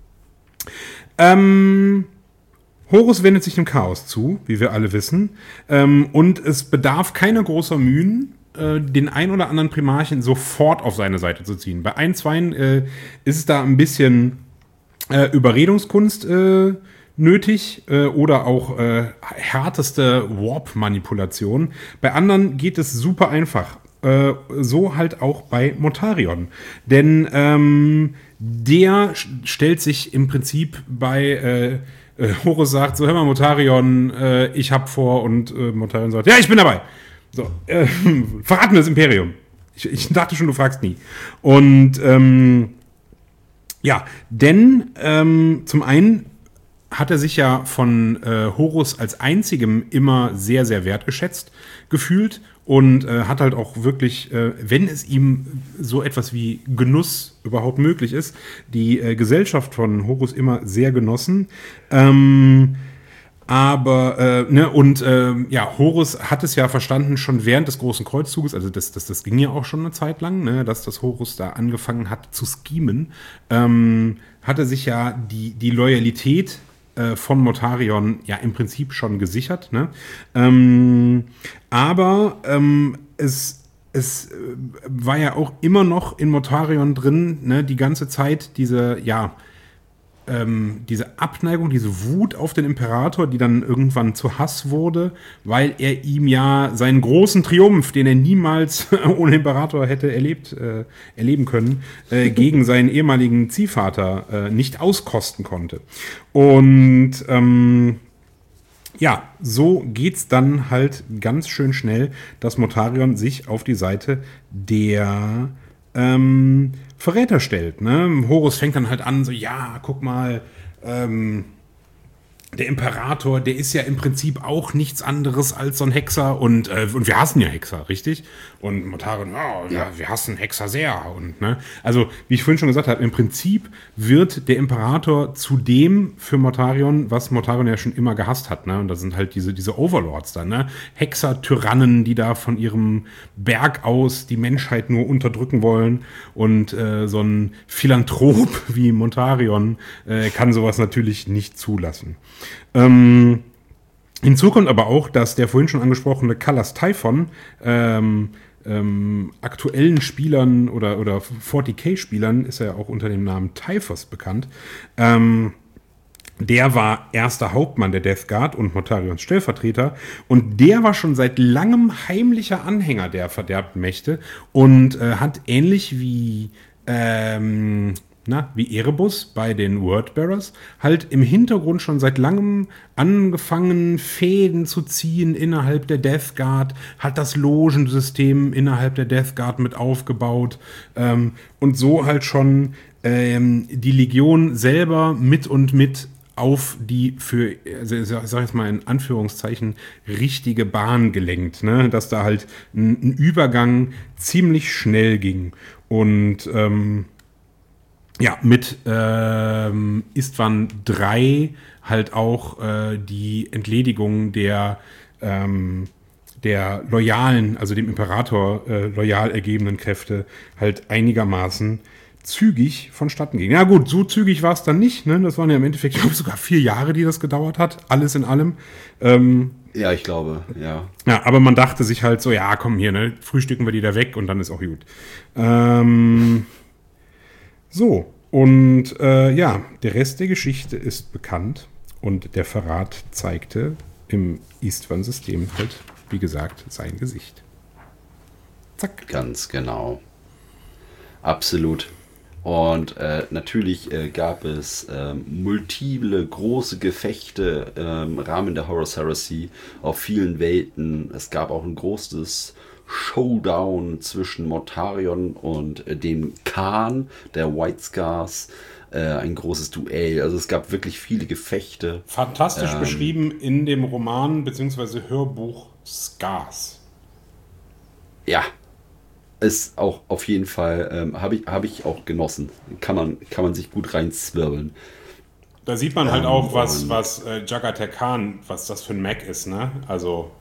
Ähm, Horus wendet sich dem Chaos zu, wie wir alle wissen. Ähm, und es bedarf keiner großer Mühen, äh, den ein oder anderen Primarchen sofort auf seine Seite zu ziehen. Bei ein, zweien äh, ist es da ein bisschen äh, Überredungskunst äh, nötig äh, oder auch äh, härteste Warp-Manipulation. Bei anderen geht es super einfach. Äh, so halt auch bei Mortarion. Denn ähm, der stellt sich im Prinzip bei äh, äh, Horus sagt, so hör mal Mortarion, äh, ich hab vor, und äh, Mortarion sagt, ja, ich bin dabei. So, äh, verraten wir das Imperium. Ich, ich dachte schon, du fragst nie. Und ähm, ja, denn ähm, zum einen hat er sich ja von äh, Horus als einzigem immer sehr, sehr wertgeschätzt gefühlt und äh, hat halt auch wirklich, äh, wenn es ihm so etwas wie Genuss überhaupt möglich ist, die äh, Gesellschaft von Horus immer sehr genossen. Ähm, aber, äh, ne, und äh, ja, Horus hat es ja verstanden schon während des Großen Kreuzzuges, also das, das, das ging ja auch schon eine Zeit lang, ne, dass das Horus da angefangen hat zu schemen, ähm, hat er sich ja die, die Loyalität von Mortarion ja im Prinzip schon gesichert. Ne? Ähm, aber ähm, es, es war ja auch immer noch in Mortarion drin, ne, die ganze Zeit diese, ja, ähm, diese Abneigung, diese Wut auf den Imperator, die dann irgendwann zu Hass wurde, weil er ihm ja seinen großen Triumph, den er niemals ohne Imperator hätte erlebt, äh, erleben können, äh, gegen seinen ehemaligen Ziehvater äh, nicht auskosten konnte. Und ähm, ja, so geht's dann halt ganz schön schnell, dass Mortarion sich auf die Seite der ähm, Verräter stellt. Ne? Horus fängt dann halt an, so, ja, guck mal, ähm, der Imperator, der ist ja im Prinzip auch nichts anderes als so ein Hexer, und, äh, und wir hassen ja Hexer, richtig? Und Mortarion, oh, ja, wir hassen Hexer sehr. Und, ne? Also, wie ich vorhin schon gesagt habe, im Prinzip wird der Imperator zu dem für Mortarion, was Mortarion ja schon immer gehasst hat. Ne? Und das sind halt diese, diese Overlords dann, ne? Hexer, Tyrannen, die da von ihrem Berg aus die Menschheit nur unterdrücken wollen. Und äh, so ein Philanthrop wie Mortarion äh, kann sowas natürlich nicht zulassen. Ähm, Hinzu kommt aber auch, dass der vorhin schon angesprochene Kalas Typhon ähm, ähm, aktuellen Spielern oder, oder vierzig K-Spielern, ist er ja auch unter dem Namen Typhos bekannt, ähm, der war erster Hauptmann der Death Guard und Mortarions Stellvertreter und der war schon seit langem heimlicher Anhänger der verderbten Mächte und äh, hat ähnlich wie ähm, na, wie Erebus bei den Wordbearers halt im Hintergrund schon seit langem angefangen, Fäden zu ziehen innerhalb der Death Guard, hat das Logensystem innerhalb der Death Guard mit aufgebaut ähm, und so halt schon ähm, die Legion selber mit und mit auf die für, also ich sag jetzt mal in Anführungszeichen, richtige Bahn gelenkt, ne? Dass da halt ein, ein Übergang ziemlich schnell ging. Und ähm, ja, mit ähm, Istvan drei halt auch äh, die Entledigung der, ähm, der loyalen, also dem Imperator äh, loyal ergebenen Kräfte halt einigermaßen zügig vonstatten ging. Ja gut, so zügig war es dann nicht. Ne? Das waren ja im Endeffekt, ich glaube, sogar vier Jahre, die das gedauert hat. Alles in allem. Ähm, ja, ich glaube, ja. Ja, aber man dachte sich halt so, ja, komm hier, ne, frühstücken wir die da weg und dann ist auch gut. Ähm, so, und äh, ja, der Rest der Geschichte ist bekannt und der Verrat zeigte im Istvan-System halt, wie gesagt, sein Gesicht. Zack. Ganz genau. Absolut. Und äh, natürlich äh, gab es äh, multiple große Gefechte äh, im Rahmen der Horus Heresy auf vielen Welten. Es gab auch ein großes Showdown zwischen Mortarion und äh, dem Khan der White Scars. Äh, ein großes Duell. Also es gab wirklich viele Gefechte. Fantastisch ähm, beschrieben in dem Roman bzw. Hörbuch Scars. Ja. Ist auch auf jeden Fall, ähm, habe ich, hab ich auch genossen. Kann man, kann man sich gut reinzwirbeln. Da sieht man halt ähm, auch, was, was äh, Jagater Khan, was das für ein Mac ist, ne? Also,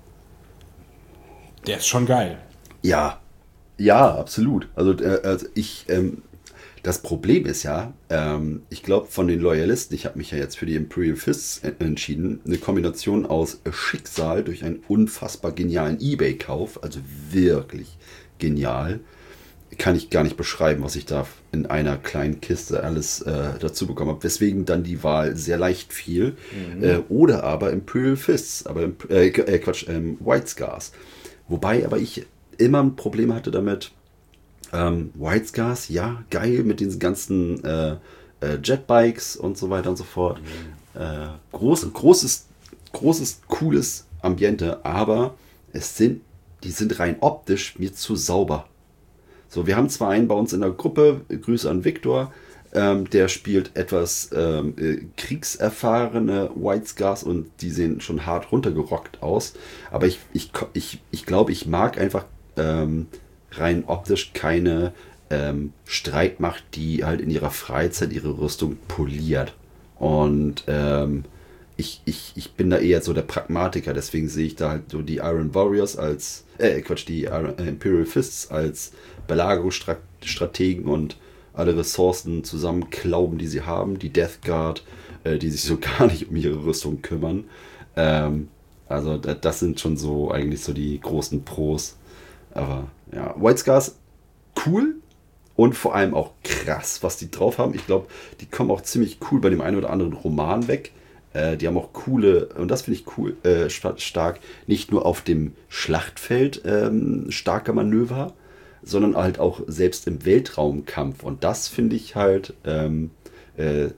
der ist schon geil. Ja, ja, absolut. Also, äh, also ich, ähm, das Problem ist ja, ähm, ich glaube von den Loyalisten, ich habe mich ja jetzt für die Imperial Fists entschieden, eine Kombination aus Schicksal durch einen unfassbar genialen eBay-Kauf, also wirklich genial. Kann ich gar nicht beschreiben, was ich da in einer kleinen Kiste alles äh, dazu bekommen habe. Weswegen dann die Wahl sehr leicht fiel. Mhm. Äh, oder aber Imperial Fists, aber äh, äh, Quatsch, ähm, White Scars. Wobei aber ich immer ein Problem hatte damit, ähm, White Scars, ja, geil mit diesen ganzen äh, äh, Jetbikes und so weiter und so fort. Mhm. Äh, groß, großes, großes, cooles Ambiente, aber es sind die sind rein optisch mir zu sauber. So, wir haben zwar einen bei uns in der Gruppe, Grüße an Viktor, ähm, der spielt etwas ähm, äh, kriegserfahrene White Scars und die sehen schon hart runtergerockt aus, aber ich, ich, ich, ich glaube, ich mag einfach ähm, rein optisch keine ähm, Streitmacht, die halt in ihrer Freizeit ihre Rüstung poliert. Und ähm, Ich, ich, ich bin da eher so der Pragmatiker, deswegen sehe ich da halt so die Iron Warriors als, äh, Quatsch, die Iron, äh, Imperial Fists als Belagerungsstrategen und alle Ressourcen zusammenklauben, die sie haben. Die Death Guard, äh, die sich so gar nicht um ihre Rüstung kümmern. Ähm, also da, das sind schon so eigentlich so die großen Pros. Aber ja, White Scars, cool. Und vor allem auch krass, was die drauf haben. Ich glaube, die kommen auch ziemlich cool bei dem einen oder anderen Roman weg. Äh, die haben auch coole, und das finde ich cool, äh, stark, nicht nur auf dem Schlachtfeld ähm, starke Manöver, sondern halt auch selbst im Weltraumkampf. Und das finde ich halt ähm, äh,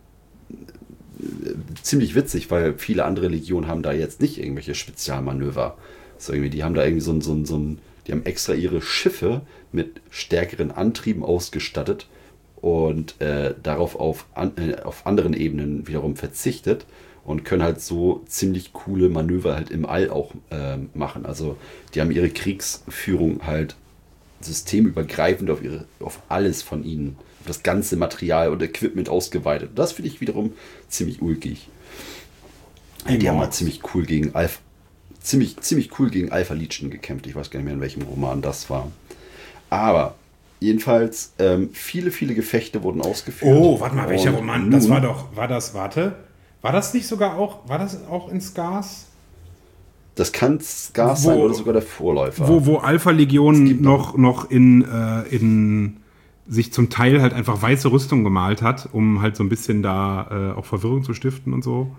ziemlich witzig, weil viele andere Legionen haben da jetzt nicht irgendwelche Spezialmanöver. So irgendwie, die haben da irgendwie so ein, so ein, so ein, die haben extra ihre Schiffe mit stärkeren Antrieben ausgestattet und äh, darauf auf, an, äh, auf anderen Ebenen wiederum verzichtet. Und können halt so ziemlich coole Manöver halt im All auch äh, machen. Also die haben ihre Kriegsführung halt systemübergreifend auf, ihre, auf alles von ihnen, auf das ganze Material und Equipment ausgeweitet. Und das finde ich wiederum ziemlich ulkig. Die, die haben halt ziemlich cool gegen Alpha, ziemlich, ziemlich cool gegen Alpha Legion gekämpft. Ich weiß gar nicht mehr, in welchem Roman das war. Aber jedenfalls, ähm, viele, viele Gefechte wurden ausgeführt. Oh, warte mal, welcher Roman? Das war doch, war das, warte... War das nicht sogar auch, war das auch in Scars? Das kann Scars sein oder sogar der Vorläufer. Wo, wo Alpha-Legion noch, noch in, äh, in sich zum Teil halt einfach weiße Rüstung gemalt hat, um halt so ein bisschen da äh, auch Verwirrung zu stiften und so.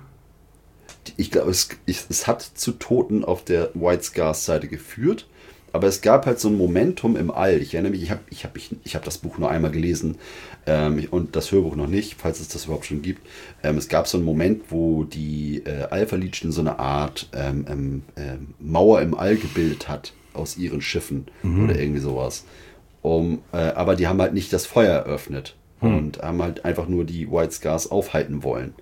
Ich glaube, es, es hat zu Toten auf der White Scars-Seite geführt, aber es gab halt so ein Momentum im All. Ich erinnere mich, ich habe ich hab, ich, ich hab das Buch nur einmal gelesen ähm, und das Hörbuch noch nicht, falls es das überhaupt schon gibt. Ähm, es gab so einen Moment, wo die äh, Alpha Legion so eine Art ähm, ähm, ähm, Mauer im All gebildet hat aus ihren Schiffen mhm. oder irgendwie sowas. Um, äh, aber die haben halt nicht das Feuer eröffnet mhm. und haben halt einfach nur die White Scars aufhalten wollen.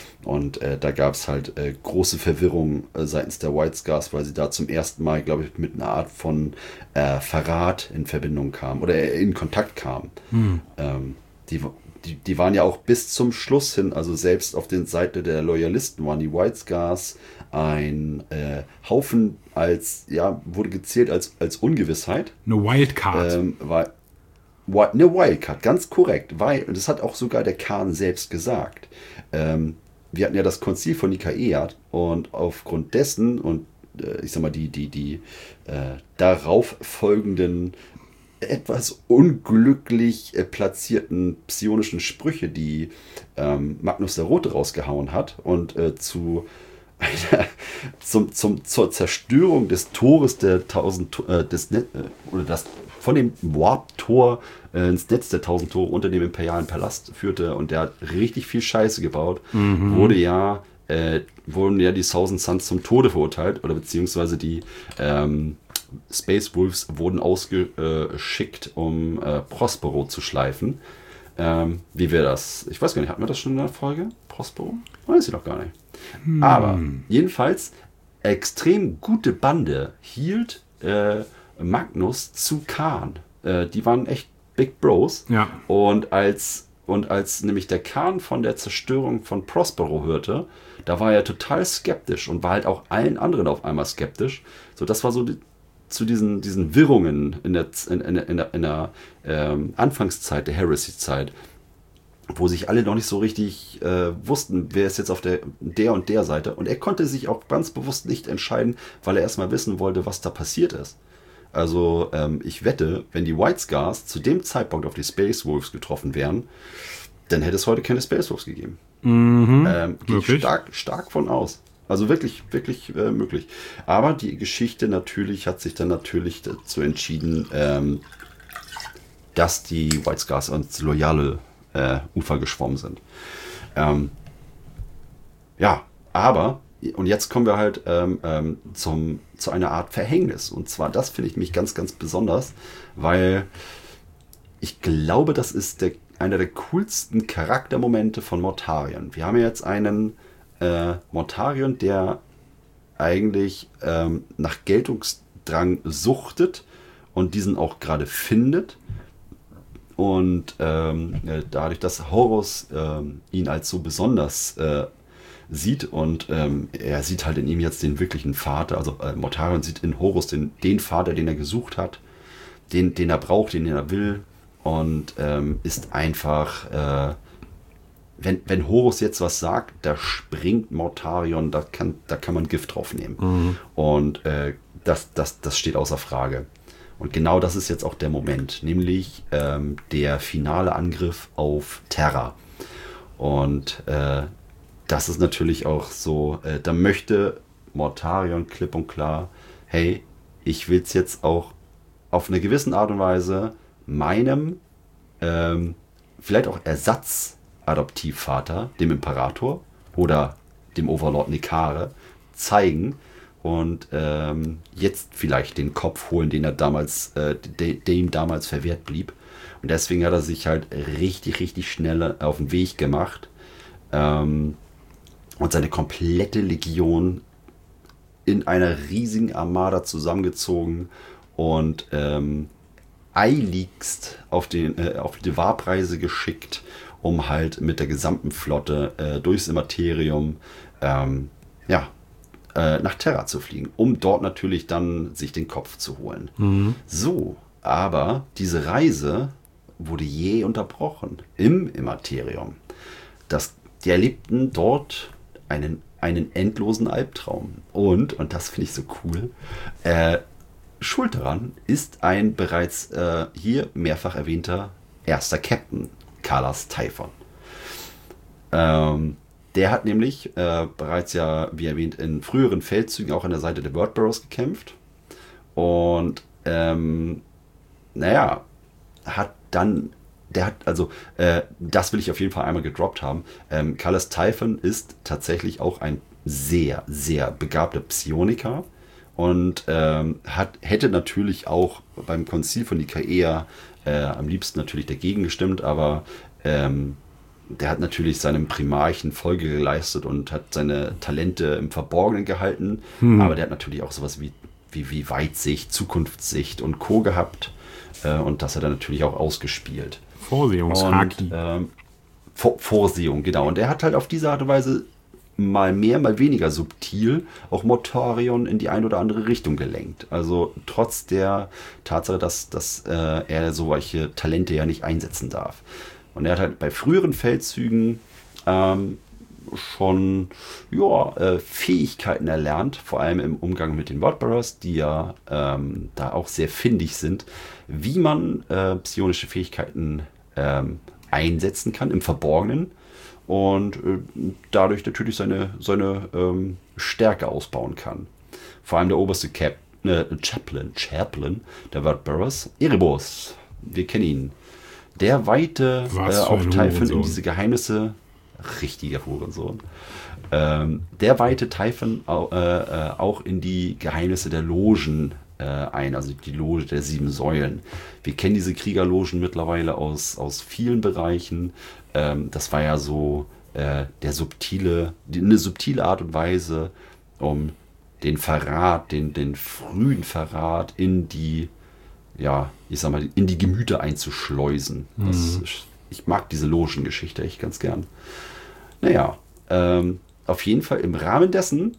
Und äh, da gab es halt äh, große Verwirrung äh, seitens der White Scars, weil sie da zum ersten Mal, glaube ich, mit einer Art von äh, Verrat in Verbindung kamen oder äh, in Kontakt kamen. Hm. Ähm, die, die, die waren ja auch bis zum Schluss hin, also selbst auf den Seite der Loyalisten waren die White Scars ein äh, Haufen als, ja, wurde gezählt als, als Ungewissheit. Eine Wildcard. Ähm, weil, eine Wildcard, ganz korrekt, weil, das hat auch sogar der Khan selbst gesagt, ähm, wir hatten ja das Konzil von Nikaea und aufgrund dessen und äh, ich sag mal die, die, die äh, darauf folgenden etwas unglücklich äh, platzierten psionischen Sprüche, die ähm, Magnus der Rote rausgehauen hat und äh, zu einer, zum, zum, zur Zerstörung des Tores der tausend äh, des Net, äh, oder das von dem Warp-Tor äh, ins Netz der tausend Tore unter dem imperialen Palast führte und der hat richtig viel Scheiße gebaut, mhm. wurde ja äh, wurden ja die Thousand Suns zum Tode verurteilt oder beziehungsweise die ähm, Space Wolves wurden ausgeschickt, um äh, Prospero zu schleifen. Ähm, wie wir das, ich weiß gar nicht, hatten wir das schon in der Folge? Prospero? Weiß ich doch gar nicht. Hm. Aber jedenfalls extrem gute Bande hielt äh, Magnus zu Khan. Äh, die waren echt Big Bros. Ja. Und als, und als nämlich der Khan von der Zerstörung von Prospero hörte, da war er total skeptisch und war halt auch allen anderen auf einmal skeptisch. So, das war so die, zu diesen, diesen Wirrungen in der, in, in, in der, in der ähm, Anfangszeit, der Heresy-Zeit, wo sich alle noch nicht so richtig äh, wussten, wer ist jetzt auf der, der und der Seite. Und er konnte sich auch ganz bewusst nicht entscheiden, weil er erstmal wissen wollte, was da passiert ist. Also ähm, ich wette, wenn die White Scars zu dem Zeitpunkt auf die Space Wolves getroffen wären, dann hätte es heute keine Space Wolves gegeben. Mhm, ähm, Gehe ich stark, stark von aus. Also wirklich, wirklich äh, möglich. Aber die Geschichte natürlich hat sich dann natürlich dazu entschieden, ähm, dass die White Scars ans loyale äh, Ufer geschwommen sind. Ähm, ja, aber, und jetzt kommen wir halt ähm, ähm, zum, zu einer Art Verhängnis. Und zwar, das finde ich mich ganz, ganz besonders, weil ich glaube, das ist der, einer der coolsten Charaktermomente von Mortarion. Wir haben ja jetzt einen äh, Mortarion, der eigentlich ähm, nach Geltungsdrang suchtet und diesen auch gerade findet. Und ähm, dadurch, dass Horus ähm, ihn als so besonders äh, sieht und ähm, er sieht halt in ihm jetzt den wirklichen Vater, also äh, Mortarion sieht in Horus den, den Vater, den er gesucht hat, den, den er braucht, den er will und ähm, ist einfach, äh, wenn, wenn Horus jetzt was sagt, da springt Mortarion, da kann, da kann man Gift drauf nehmen. Mhm. Und äh, das, das, das steht außer Frage. Und genau das ist jetzt auch der Moment, nämlich ähm, der finale Angriff auf Terra. Und äh, das ist natürlich auch so, äh, da möchte Mortarion klipp und klar, hey, ich will es jetzt auch auf eine gewisse Art und Weise meinem, ähm, vielleicht auch Ersatz-Adoptivvater, dem Imperator oder dem Overlord Nekare, zeigen, und ähm, jetzt vielleicht den Kopf holen, den er damals, äh, de, der ihm damals verwehrt blieb. Und deswegen hat er sich halt richtig, richtig schnell auf den Weg gemacht ähm, und seine komplette Legion in einer riesigen Armada zusammengezogen und ähm, eiligst auf, den, äh, auf die Warpreise geschickt, um halt mit der gesamten Flotte äh, durchs Immaterium ähm, ja, nach Terra zu fliegen, um dort natürlich dann sich den Kopf zu holen. Mhm. So, aber diese Reise wurde je unterbrochen im Immaterium. Das, die erlebten dort einen einen endlosen Albtraum. Und, und das finde ich so cool, äh, schuld daran ist ein bereits äh, hier mehrfach erwähnter erster Captain, Kalas Typhon. Ähm, der hat nämlich äh, bereits ja, wie erwähnt, in früheren Feldzügen auch an der Seite der Wordbearers gekämpft. Und ähm, naja, hat dann, der hat, also, äh, das will ich auf jeden Fall einmal gedroppt haben. Ähm, Kalas Typhon ist tatsächlich auch ein sehr, sehr begabter Psioniker und ähm, hat, hätte natürlich auch beim Konzil von Nikaea äh, am liebsten natürlich dagegen gestimmt, aber ähm, der hat natürlich seinem Primarchen Folge geleistet und hat seine Talente im Verborgenen gehalten, hm. aber der hat natürlich auch sowas wie, wie, wie Weitsicht, Zukunftssicht und Co. gehabt äh, und das hat er natürlich auch ausgespielt. Vorsehungshaki. Ähm, Vor Vorsehung, genau. Und er hat halt auf diese Art und Weise mal mehr, mal weniger subtil auch Mortarion in die eine oder andere Richtung gelenkt. Also trotz der Tatsache, dass, dass äh, er solche Talente ja nicht einsetzen darf. Und er hat halt bei früheren Feldzügen ähm, schon ja, äh, Fähigkeiten erlernt, vor allem im Umgang mit den Wordbearers, die ja ähm, da auch sehr findig sind, wie man äh, psionische Fähigkeiten ähm, einsetzen kann im Verborgenen und äh, dadurch natürlich seine, seine ähm, Stärke ausbauen kann. Vor allem der oberste Cap äh, Chaplain, Chaplain der Wordbearers, Erebos, wir kennen ihn. Der weihte äh, auch Typhon in diese Geheimnisse, richtiger Hurensohn, ähm, der weihte Typhon äh, äh, auch in die Geheimnisse der Logen äh, ein, also die Loge der sieben Säulen. Wir kennen diese Kriegerlogen mittlerweile aus, aus vielen Bereichen. Ähm, das war ja so äh, der subtile, die, eine subtile Art und Weise, um den Verrat, den, den frühen Verrat in die ja, ich sag mal, in die Gemüter einzuschleusen. Mhm. Das, ich mag diese Logengeschichte echt ganz gern. Naja, ähm, auf jeden Fall im Rahmen dessen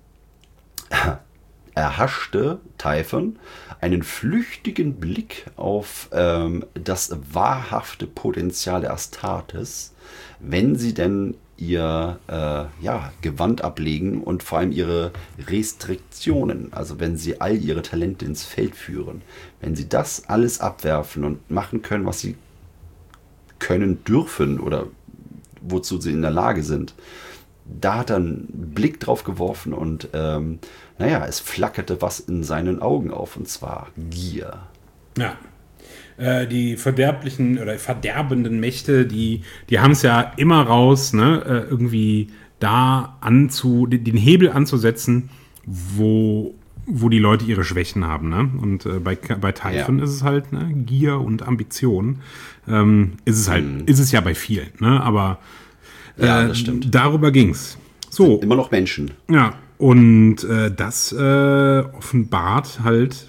erhaschte Typhon einen flüchtigen Blick auf ähm, das wahrhafte Potenzial der Astartes, wenn sie denn ihr äh, ja, Gewand ablegen und vor allem ihre Restriktionen, also wenn sie all ihre Talente ins Feld führen, wenn sie das alles abwerfen und machen können, was sie können dürfen oder wozu sie in der Lage sind, da hat er einen Blick drauf geworfen und ähm, naja, es flackerte was in seinen Augen auf, und zwar Gier. Ja. Die verderblichen oder verderbenden Mächte, die, die haben es ja immer raus, ne, irgendwie da anzu, den Hebel anzusetzen, wo, wo die Leute ihre Schwächen haben. Ne? Und äh, bei, bei Typhon ja. ist es halt ne, Gier und Ambition. Ähm, ist es halt, hm. ist es ja bei vielen, ne? Aber äh, ja, das stimmt. Darüber ging's. So. Sind immer noch Menschen. Ja, und äh, das äh, offenbart halt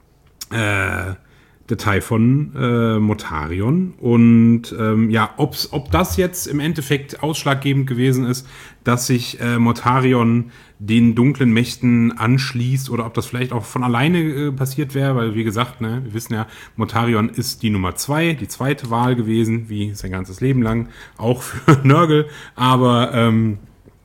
äh, der Typhon äh, Mortarion und ähm, ja, ob's, ob das jetzt im Endeffekt ausschlaggebend gewesen ist, dass sich äh, Mortarion den dunklen Mächten anschließt oder ob das vielleicht auch von alleine äh, passiert wäre, weil wie gesagt, ne, wir wissen ja, Mortarion ist die Nummer zwei, die zweite Wahl gewesen, wie sein ganzes Leben lang, auch für Nörgel, aber ähm,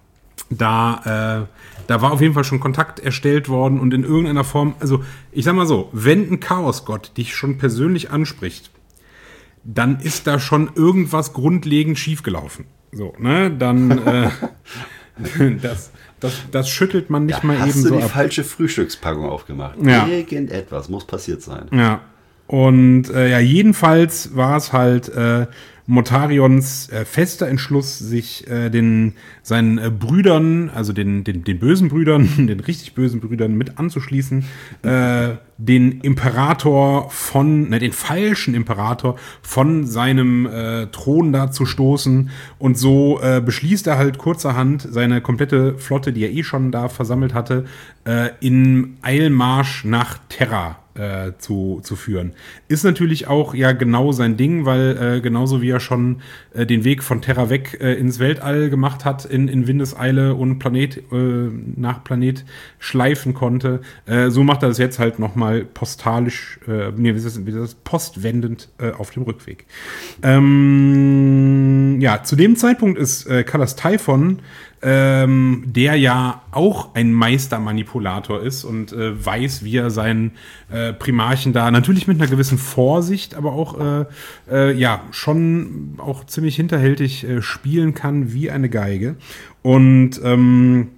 da äh, Da war auf jeden Fall schon Kontakt erstellt worden und in irgendeiner Form, also ich sag mal so, wenn ein Chaosgott dich schon persönlich anspricht, dann ist da schon irgendwas grundlegend schiefgelaufen. So, ne, dann äh, das, das, das schüttelt man nicht ja, mal eben so ab. Hast du die falsche Frühstückspackung aufgemacht? Ja. Irgendetwas muss passiert sein. Ja, und äh, ja, jedenfalls war es halt äh, Mortarions äh, fester Entschluss, sich äh, den seinen äh, Brüdern, also den, den, den bösen Brüdern, den richtig bösen Brüdern mit anzuschließen, äh, den Imperator von, ne, den falschen Imperator von seinem äh, Thron da zu stoßen. Und so äh, beschließt er halt kurzerhand seine komplette Flotte, die er eh schon da versammelt hatte, äh, in Eilmarsch nach Terra Äh, zu, zu führen. Ist natürlich auch ja genau sein Ding, weil äh, genauso wie er schon äh, den Weg von Terra weg äh, ins Weltall gemacht hat, in, in Windeseile und Planet äh, nach Planet schleifen konnte, äh, so macht er das jetzt halt nochmal postalisch, äh, nee, wie ist das, wie ist das postwendend äh, auf dem Rückweg. Ähm, ja, zu dem Zeitpunkt ist äh, Kalas Typhon ähm, der ja auch ein Meistermanipulator ist und äh, weiß, wie er seinen äh, Primarchen da, natürlich mit einer gewissen Vorsicht, aber auch äh, äh, ja schon auch ziemlich hinterhältig äh, spielen kann wie eine Geige. Und ähm,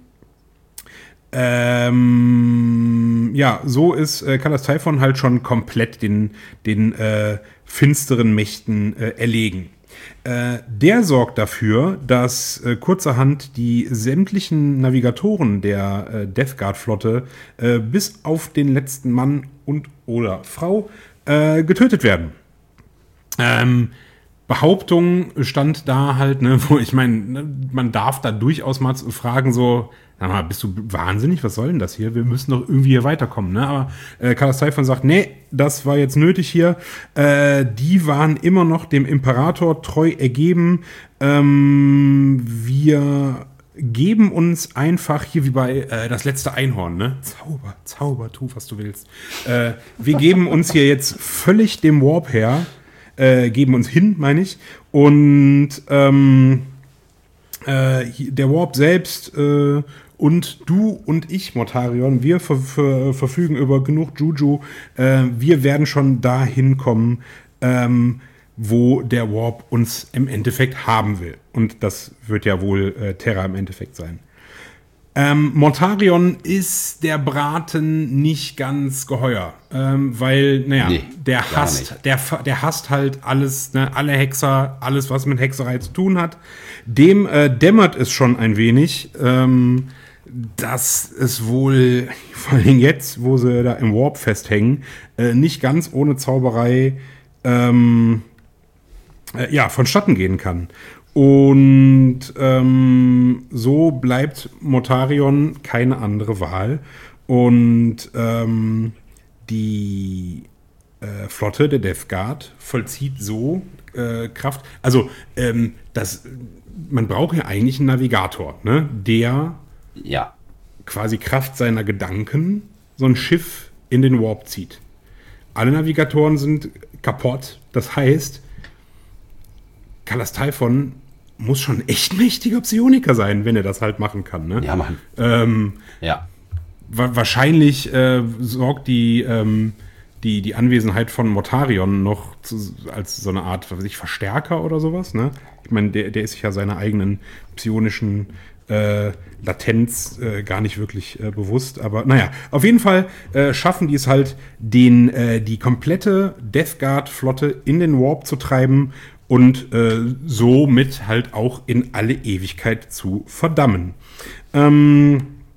Ähm, ja, so ist äh, Kalas Typhon halt schon komplett den, den äh, finsteren Mächten äh, erlegen. Äh, der sorgt dafür, dass äh, kurzerhand die sämtlichen Navigatoren der äh, Death Guard-Flotte äh, bis auf den letzten Mann und oder Frau äh, getötet werden. Ähm, Behauptung stand da halt, ne, wo ich meine, ne, man darf da durchaus mal fragen, so, sag mal, bist du wahnsinnig? Was soll denn das hier? Wir müssen doch irgendwie hier weiterkommen, ne? Aber äh, Kalas Typhon sagt, nee, das war jetzt nötig hier. Äh, die waren immer noch dem Imperator treu ergeben. Ähm, wir geben uns einfach hier wie bei äh, das letzte Einhorn, ne? Zauber, Zauber, tu, was du willst. Äh, wir geben uns hier jetzt völlig dem Warp her. Äh, geben uns hin, meine ich. Und ähm, äh, der Warp selbst äh, und du und ich, Mortarion, wir ver ver verfügen über genug Juju. Äh, wir werden schon dahin kommen, ähm, wo der Warp uns im Endeffekt haben will. Und das wird ja wohl äh, Terra im Endeffekt sein. Ähm, Mortarion ist der Braten nicht ganz geheuer, ähm, weil, naja, nee, der hasst, der, der hasst halt alles, ne, alle Hexer, alles, was mit Hexerei zu tun hat. Dem äh, dämmert es schon ein wenig, ähm, dass es wohl, vor allem jetzt, wo sie da im Warp festhängen, äh, nicht ganz ohne Zauberei, ähm, äh, ja, vonstatten gehen kann. Und ähm, so bleibt Mortarion keine andere Wahl. Und ähm, die äh, Flotte der Death Guard vollzieht so äh, Kraft. Also ähm, das, man braucht ja eigentlich einen Navigator, ne? Der ja. quasi Kraft seiner Gedanken so ein Schiff in den Warp zieht. Alle Navigatoren sind kaputt. Das heißt, Kalas Typhon muss schon echt mächtiger Psioniker sein, wenn er das halt machen kann. Ne? Ja, Mann. Ähm, ja. Wa wahrscheinlich äh, sorgt die, ähm, die, die Anwesenheit von Mortarion noch zu, als so eine Art, was weiß ich, Verstärker oder sowas. Ne? Ich meine, der, der ist sich ja seiner eigenen psionischen äh, Latenz äh, gar nicht wirklich äh, bewusst. Aber naja, auf jeden Fall äh, schaffen die es halt, den, äh, die komplette Death Guard-Flotte in den Warp zu treiben und äh, somit halt auch in alle Ewigkeit zu verdammen. Ähm,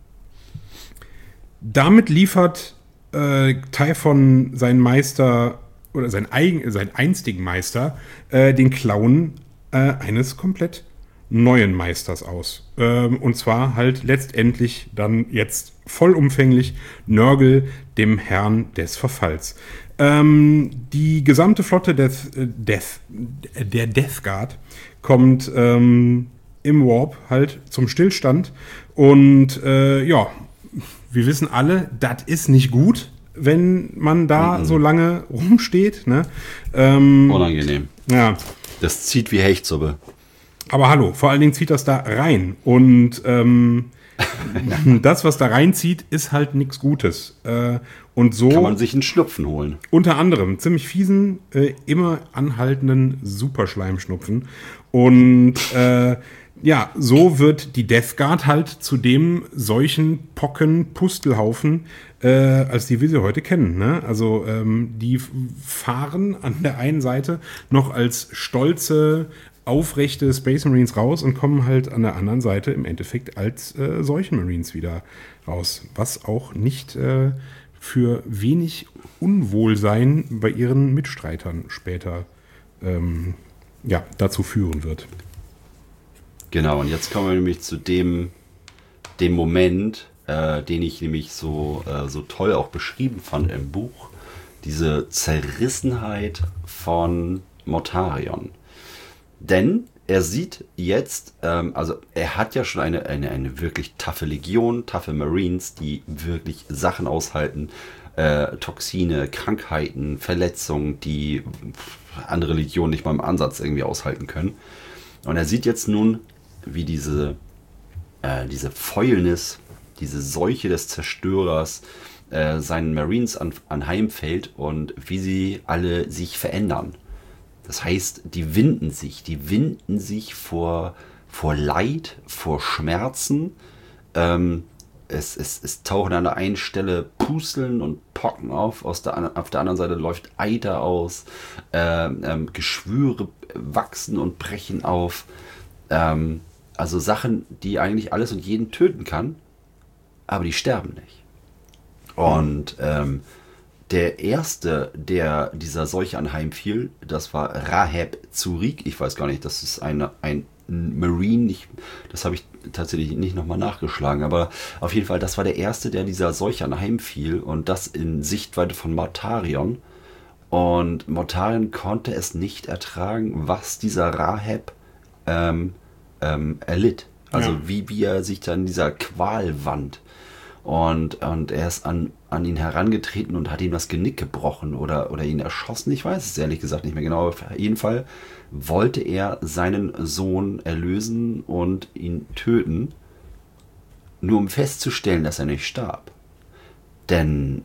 damit liefert äh, Typhon seinen Meister oder sein eigen, seinen einstigen Meister äh, den Klauen äh, eines komplett neuen Meisters aus. Ähm, und zwar halt letztendlich dann jetzt vollumfänglich Nörgel, dem Herrn des Verfalls. Ähm, die gesamte Flotte des, äh, Death, der Death Guard kommt ähm, im Warp halt zum Stillstand. Und äh, ja, wir wissen alle, das ist nicht gut, wenn man da mhm. so lange rumsteht. Ne? Ähm, Unangenehm. Ja. Das zieht wie Hechtsuppe. Aber hallo, vor allen Dingen zieht das da rein. Und ähm, das, was da reinzieht, ist halt nichts Gutes. Äh, und so kann man sich einen Schnupfen holen. Unter anderem ziemlich fiesen, äh, immer anhaltenden Superschleimschnupfen. Und äh, ja, so wird die Death Guard halt zu dem solchen Pocken-Pustelhaufen, äh, als die wir sie heute kennen. Ne? Also ähm, die fahren an der einen Seite noch als stolze, aufrechte Space Marines raus und kommen halt an der anderen Seite im Endeffekt als äh, solche Marines wieder raus. Was auch nicht äh, für wenig Unwohlsein bei ihren Mitstreitern später ähm, ja, dazu führen wird. Genau, und jetzt kommen wir nämlich zu dem, dem Moment, äh, den ich nämlich so, äh, so toll auch beschrieben fand im Buch. Diese Zerrissenheit von Mortarion. Denn er sieht jetzt, ähm, also er hat ja schon eine, eine, eine wirklich taffe Legion, taffe Marines, die wirklich Sachen aushalten, äh, Toxine, Krankheiten, Verletzungen, die andere Legionen nicht mal im Ansatz irgendwie aushalten können. Und er sieht jetzt nun, wie diese äh, diese Fäulnis, diese Seuche des Zerstörers äh, seinen Marines an, anheimfällt und wie sie alle sich verändern. Das heißt, die winden sich, die winden sich vor, vor Leid, vor Schmerzen. Ähm, es, es, es tauchen an der einen Stelle Pusteln und Pocken auf, aus der, auf der anderen Seite läuft Eiter aus, ähm, ähm, Geschwüre wachsen und brechen auf. Ähm, also Sachen, die eigentlich alles und jeden töten kann, aber die sterben nicht. Und ähm, der erste, der dieser Seuche anheimfiel, das war Rahab Zurik. Ich weiß gar nicht, das ist eine, ein Marine, nicht, das habe ich tatsächlich nicht nochmal nachgeschlagen, aber auf jeden Fall, das war der erste, der dieser Seuche anheimfiel und das in Sichtweite von Mortarion. Und Mortarion konnte es nicht ertragen, was dieser Rahab ähm, ähm, erlitt. Also ja. wie, wie er sich dann in dieser Qual wand. Und, und er ist an, an ihn herangetreten und hat ihm das Genick gebrochen oder, oder ihn erschossen. Ich weiß es ehrlich gesagt nicht mehr genau. Auf jeden Fall wollte er seinen Sohn erlösen und ihn töten, nur um festzustellen, dass er nicht starb. Denn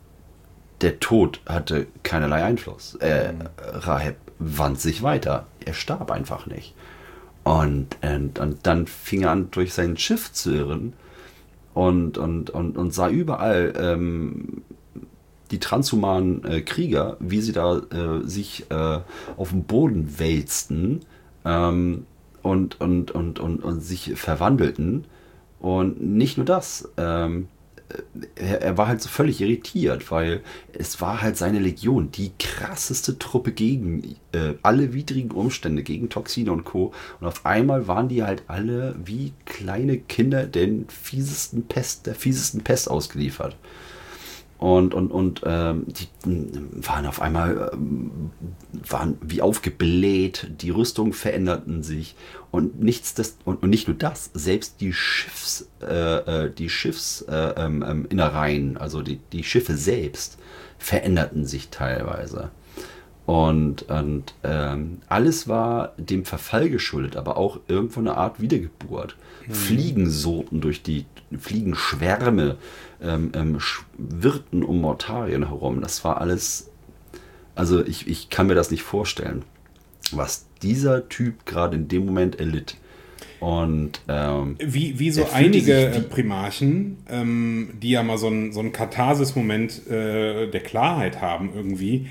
der Tod hatte keinerlei Einfluss. Äh, Rahab wand sich weiter. Er starb einfach nicht. Und, und, und dann fing er an, durch sein Schiff zu irren. Und, und, und, und sah überall ähm, die transhumanen äh, Krieger, wie sie da äh, sich äh, auf dem Boden wälzten ähm, und, und, und, und, und sich verwandelten. Und nicht nur das, ähm, er, er war halt so völlig irritiert, weil es war halt seine Legion, die krasseste Truppe gegen äh, alle widrigen Umstände, gegen Toxine und Co. Und auf einmal waren die halt alle wie kleine Kinder den fiesesten Pest, der fiesesten Pest ausgeliefert. Und, und, und ähm, die waren auf einmal ähm, waren wie aufgebläht, die Rüstungen veränderten sich und nichts das, und, und nicht nur das, selbst die Schiffs äh, die Schiffsinnereien, äh, ähm, also die, die Schiffe selbst veränderten sich teilweise. Und, und ähm, alles war dem Verfall geschuldet, aber auch irgendwo eine Art Wiedergeburt. Mhm. Fliegen surrten durch die Fliegenschwärme, ähm, ähm, schwirrten um Mortarion herum. Das war alles, also ich, ich kann mir das nicht vorstellen, was dieser Typ gerade in dem Moment erlitt. Und ähm, wie, wie so einige wie Primarchen, ähm, die ja mal so einen so einen Katharsis-Moment äh, der Klarheit haben irgendwie,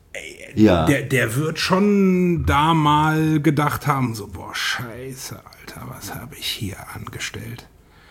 ja. Der, der wird schon da mal gedacht haben, so, boah, scheiße, Alter, was habe ich hier angestellt?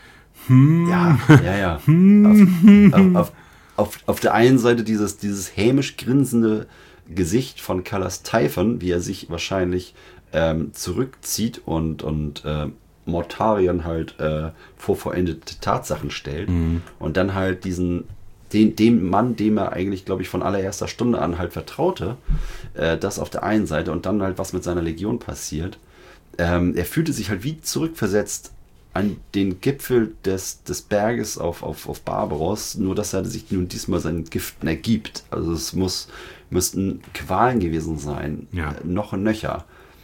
Hm. Ja, ja, ja. Hm. Auf, auf, auf, auf der einen Seite dieses, dieses hämisch grinsende Gesicht von Kalas Typhon, wie er sich wahrscheinlich ähm, zurückzieht und, und äh, Mortarion halt äh, vor vollendete Tatsachen stellt. Mhm. Und dann halt diesen Den, dem Mann, dem er eigentlich, glaube ich, von allererster Stunde an halt vertraute, äh, das auf der einen Seite und dann halt, was mit seiner Legion passiert. Ähm, er fühlte sich halt wie zurückversetzt an den Gipfel des, des Berges auf, auf, auf Barbaros, nur dass er sich nun diesmal seinen Giften ergibt. Also es muss, müssten Qualen gewesen sein, ja. äh, noch und nöcher.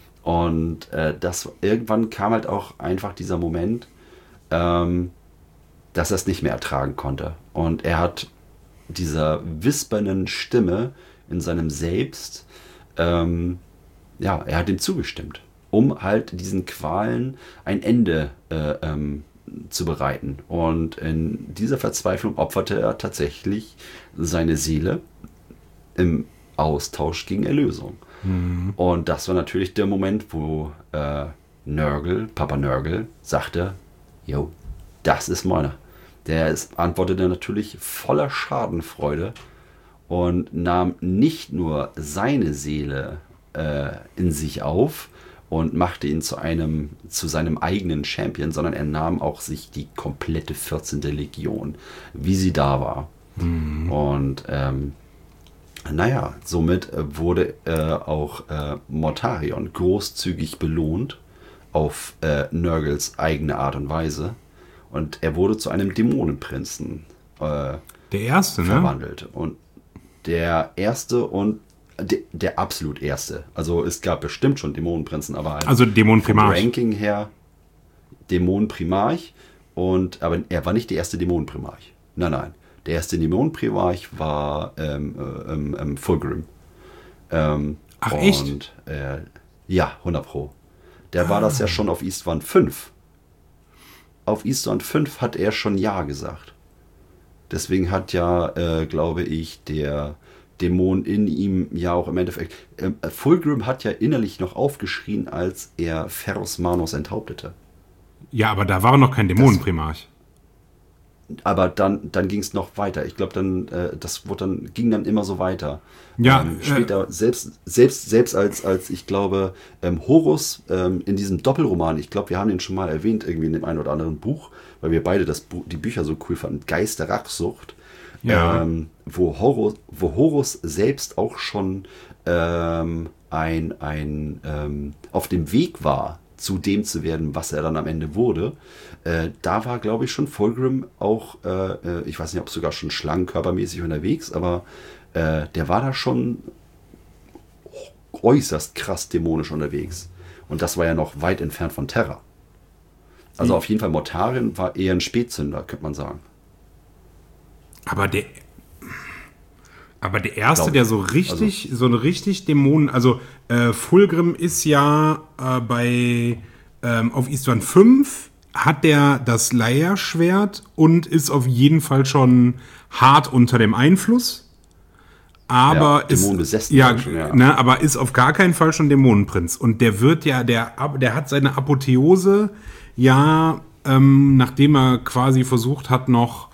Und äh, das irgendwann kam halt auch einfach dieser Moment, ähm, dass er es nicht mehr ertragen konnte. Und er hat dieser wispernden Stimme in seinem Selbst, ähm, ja, er hat ihm zugestimmt, um halt diesen Qualen ein Ende äh, ähm, zu bereiten. Und in dieser Verzweiflung opferte er tatsächlich seine Seele im Austausch gegen Erlösung. Mhm. Und das war natürlich der Moment, wo äh, Nurgle, Papa Nurgle, sagte, jo, das ist meiner. Der ist, antwortete natürlich voller Schadenfreude und nahm nicht nur seine Seele äh, in sich auf und machte ihn zu einem zu seinem eigenen Champion, sondern er nahm auch sich die komplette vierzehnte Legion, wie sie da war. Mhm. Und ähm, naja, somit wurde äh, auch äh, Mortarion großzügig belohnt auf äh, Nurgles eigene Art und Weise. Und er wurde zu einem Dämonenprinzen äh, der erste, verwandelt. Ne? Und der erste und de, der absolut erste. Also es gab bestimmt schon Dämonenprinzen, aber halt also Dämonenprimarch. vom Ranking her Dämonenprimarch. Und, aber er war nicht der erste Dämonenprimarch. Nein, nein. Der erste Dämonenprimarch war ähm, ähm, ähm, Fulgrim. Ähm, Ach, und, echt? Äh, ja, hundert Pro. Der ah. war das ja schon auf Eastwand fünf. Auf Eastwand fünf hat er schon Ja gesagt. Deswegen hat ja, äh, glaube ich, der Dämon in ihm ja auch im Endeffekt... Äh, Fulgrim hat ja innerlich noch aufgeschrien, als er Ferrus Manus enthauptete. Ja, aber da war noch kein Dämonenprimarch. Aber dann, dann ging es noch weiter. Ich glaube, dann, äh, das wurde dann, ging dann immer so weiter. Ja, ähm, später, äh, selbst, selbst, selbst als, als ich glaube, ähm, Horus ähm, in diesem Doppelroman, ich glaube, wir haben den schon mal erwähnt, irgendwie in dem einen oder anderen Buch, weil wir beide das Buch, die Bücher so cool fanden, Geist der Rachsucht, ja. ähm, wo, Horus, wo Horus selbst auch schon ähm, ein, ein ähm, auf dem Weg war, zu dem zu werden, was er dann am Ende wurde. Äh, da war, glaube ich, schon Fulgrim auch, äh, ich weiß nicht, ob sogar schon schlangenkörpermäßig unterwegs, aber äh, der war da schon äußerst krass dämonisch unterwegs. Und das war ja noch weit entfernt von Terra. Also mhm. auf jeden Fall Mortarion war eher ein Spätzünder, könnte man sagen. Aber der aber der erste, der so richtig, also, so eine richtig Dämonen, also äh, Fulgrim ist ja äh, bei ähm, auf Eastwand fünf hat der das Leierschwert und ist auf jeden Fall schon hart unter dem Einfluss. Aber ja, ist ja, schon, ja. Ne, aber ist auf gar keinen Fall schon Dämonenprinz. Und der wird ja, der, der hat seine Apotheose ja, ähm, nachdem er quasi versucht hat, noch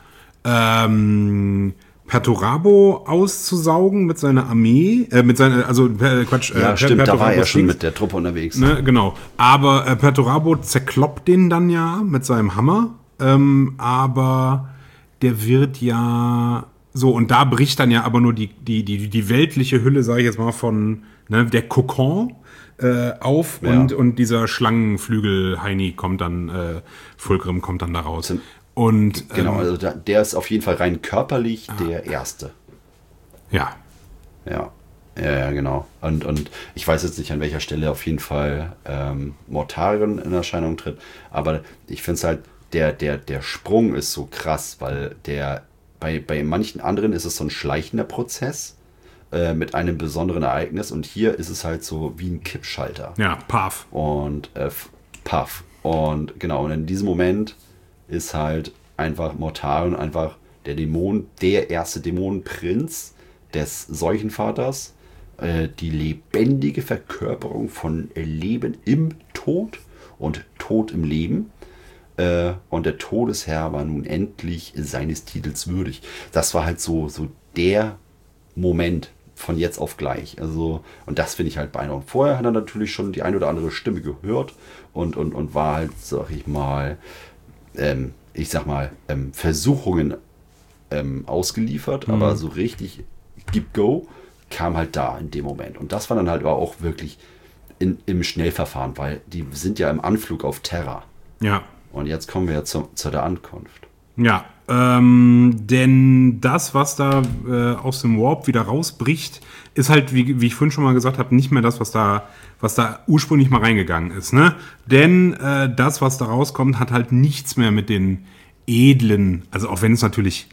ähm, Perturabo auszusaugen mit seiner Armee, äh, mit seiner, also äh, Quatsch. Ja, äh, stimmt, Perturabo da war er schon Sphinx. mit der Truppe unterwegs. Ne, genau. Aber äh, Perturabo zerkloppt den dann ja mit seinem Hammer. Ähm, aber der wird ja so, und da bricht dann ja aber nur die, die, die, die weltliche Hülle, sage ich jetzt mal, von ne, der Kokon äh, auf ja. und, und dieser Schlangenflügel-Heini kommt dann, äh, Fulgrim kommt dann da raus. Zum Und, genau, ähm, also da, der ist auf jeden Fall rein körperlich ah. der Erste. Ja. Ja, ja, ja, genau. Und, und ich weiß jetzt nicht, an welcher Stelle auf jeden Fall ähm, Mortarion in Erscheinung tritt, aber ich finde es halt, der, der, der Sprung ist so krass, weil der bei, bei manchen anderen ist es so ein schleichender Prozess äh, mit einem besonderen Ereignis und hier ist es halt so wie ein Kippschalter. Ja, paff. Und äh, paff. Und genau, und in diesem Moment ist halt einfach Mortarion, einfach der Dämon, der erste Dämonenprinz des Seuchenvaters, äh, die lebendige Verkörperung von Leben im Tod und Tod im Leben. Äh, und der Todesherr war nun endlich seines Titels würdig. Das war halt so, so der Moment von jetzt auf gleich. Also, und das finde ich halt beinahe. Und vorher hat er natürlich schon die eine oder andere Stimme gehört und, und, und war halt, sag ich mal, Ähm, ich sag mal, ähm, Versuchungen ähm, ausgeliefert, mhm. aber so richtig Gib Go kam halt da in dem Moment. Und das war dann halt aber auch wirklich in, im Schnellverfahren, weil die sind ja im Anflug auf Terra. Ja. Und jetzt kommen wir ja zu, zu der Ankunft. Ja, ähm, denn das, was da äh, aus dem Warp wieder rausbricht, ist halt, wie, wie ich vorhin schon mal gesagt habe, nicht mehr das, was da, was da ursprünglich mal reingegangen ist. Ne? Denn äh, das, was da rauskommt, hat halt nichts mehr mit den edlen, also auch wenn es natürlich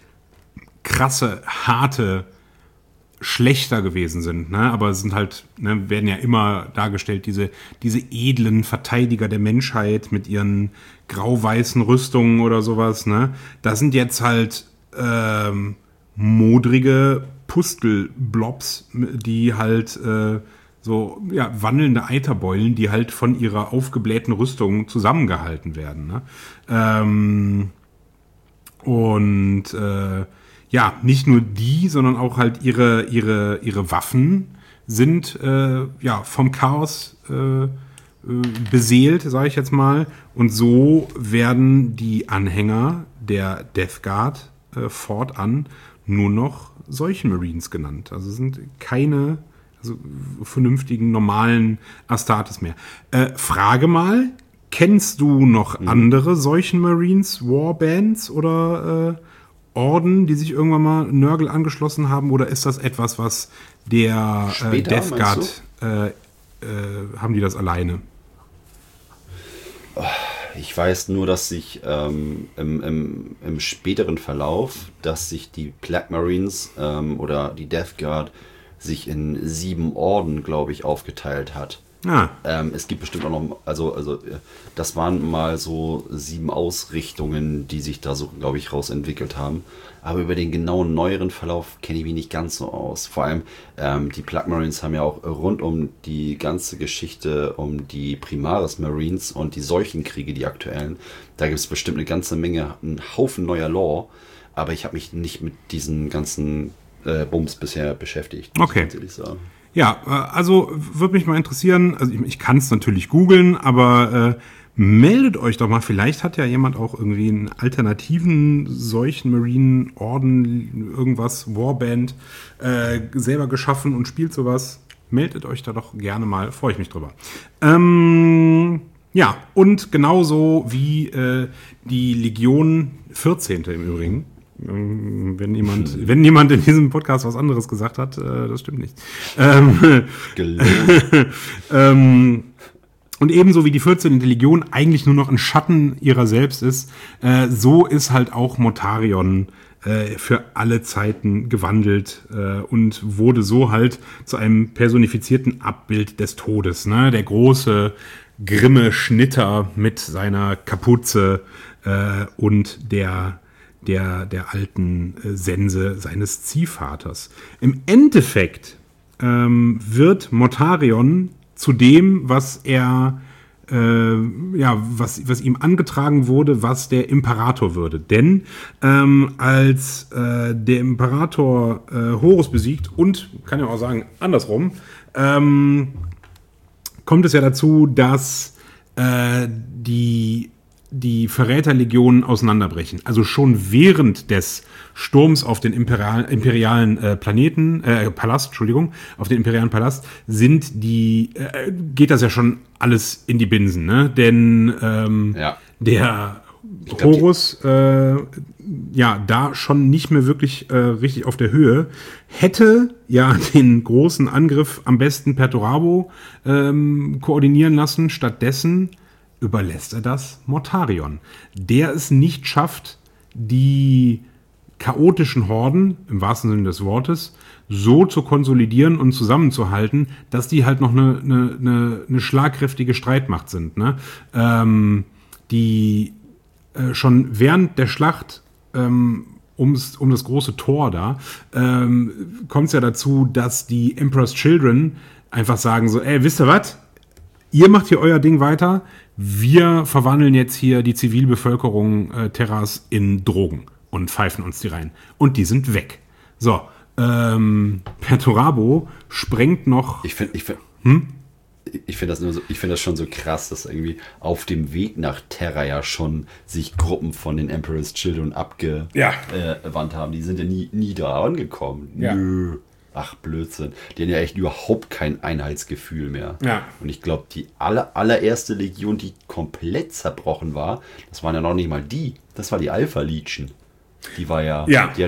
krasse, harte Schlechter gewesen sind, ne? Aber es sind halt, ne, werden ja immer dargestellt, diese, diese edlen Verteidiger der Menschheit mit ihren grau-weißen Rüstungen oder sowas, ne? Das sind jetzt halt ähm, modrige Pustelblobs, die halt äh, so, ja, wandelnde Eiterbeulen, die halt von ihrer aufgeblähten Rüstung zusammengehalten werden, ne? Ähm, und äh, ja, nicht nur die, sondern auch halt ihre, ihre, ihre Waffen sind äh, ja, vom Chaos äh, beseelt, sage ich jetzt mal. Und so werden die Anhänger der Death Guard äh, fortan nur noch Seuchenmarines genannt. Also sind keine also, vernünftigen, normalen Astartes mehr. Äh, Frage mal, kennst du noch mhm. andere Seuchenmarines, Warbands oder äh, Orden, die sich irgendwann mal Nörgel angeschlossen haben, oder ist das etwas, was der äh, Death Guard, äh, äh, haben die das alleine? Ich weiß nur, dass sich ähm, im, im, im späteren Verlauf, dass sich die Black Marines ähm, oder die Death Guard sich in sieben Orden, glaube ich, aufgeteilt hat. Ah. Ähm, es gibt bestimmt auch noch, also, also das waren mal so sieben Ausrichtungen, die sich da so, glaube ich, rausentwickelt haben. Aber über den genauen neueren Verlauf kenne ich mich nicht ganz so aus. Vor allem, ähm, die Black Marines haben ja auch rund um die ganze Geschichte um die Primaris Marines und die Seuchenkriege, die aktuellen, da gibt es bestimmt eine ganze Menge, einen Haufen neuer Lore. Aber ich habe mich nicht mit diesen ganzen äh, Bums bisher beschäftigt, muss okay. ich ganz ehrlich sagen. Ja, also würde mich mal interessieren, also ich, ich kann es natürlich googeln, aber äh, meldet euch doch mal, vielleicht hat ja jemand auch irgendwie einen alternativen solchen Marine-Orden, irgendwas, Warband, äh, selber geschaffen und spielt sowas. Meldet euch da doch gerne mal, freue ich mich drüber. Ähm, ja, und genauso wie äh, die Legion vierzehnte im Übrigen. Wenn jemand, wenn jemand in diesem Podcast was anderes gesagt hat, äh, das stimmt nicht. Ähm, ähm, und ebenso wie die vierzehnte Legion eigentlich nur noch ein Schatten ihrer selbst ist, äh, so ist halt auch Mortarion äh, für alle Zeiten gewandelt äh, und wurde so halt zu einem personifizierten Abbild des Todes. Ne? Der große, grimme Schnitter mit seiner Kapuze äh, und der Der, der alten äh, Sense seines Ziehvaters. Im Endeffekt ähm, wird Mortarion zu dem, was er, äh, ja, was, was ihm angetragen wurde, was der Imperator würde. Denn ähm, als äh, der Imperator äh, Horus besiegt und, kann ja auch sagen, andersrum, ähm, kommt es ja dazu, dass äh, die die Verräterlegionen auseinanderbrechen. Also schon während des Sturms auf den imperial, imperialen äh, Planeten, äh, Palast, Entschuldigung, auf den imperialen Palast, sind die, äh, geht das ja schon alles in die Binsen, ne? Denn ähm, ja. der glaub, Horus, äh, ja, da schon nicht mehr wirklich äh, richtig auf der Höhe, hätte ja den großen Angriff am besten Perturabo ähm, koordinieren lassen. Stattdessen überlässt er das Mortarion, der es nicht schafft, die chaotischen Horden, im wahrsten Sinne des Wortes, so zu konsolidieren und zusammenzuhalten, dass die halt noch eine, eine, eine, eine schlagkräftige Streitmacht sind. Ne? Ähm, die äh, schon während der Schlacht ähm, ums, um das große Tor da, ähm, kommt es ja dazu, dass die Emperor's Children einfach sagen so, ey, wisst ihr was? Ihr macht hier euer Ding weiter, wir verwandeln jetzt hier die Zivilbevölkerung äh, Terras in Drogen und pfeifen uns die rein. Und die sind weg. So, ähm, Perturabo sprengt noch... Ich finde ich find, hm? ich find das, so, find das schon so krass, dass irgendwie auf dem Weg nach Terra ja schon sich Gruppen von den Emperor's Children abgewandt ja. äh, haben. Die sind ja nie, nie da angekommen. Ja. Nö. Ach, Blödsinn. Die haben ja echt überhaupt kein Einheitsgefühl mehr. Ja. Und ich glaube, die aller, allererste Legion, die komplett zerbrochen war, das waren ja noch nicht mal die. Das war die Alpha Legion. Die war ja, ja. Die,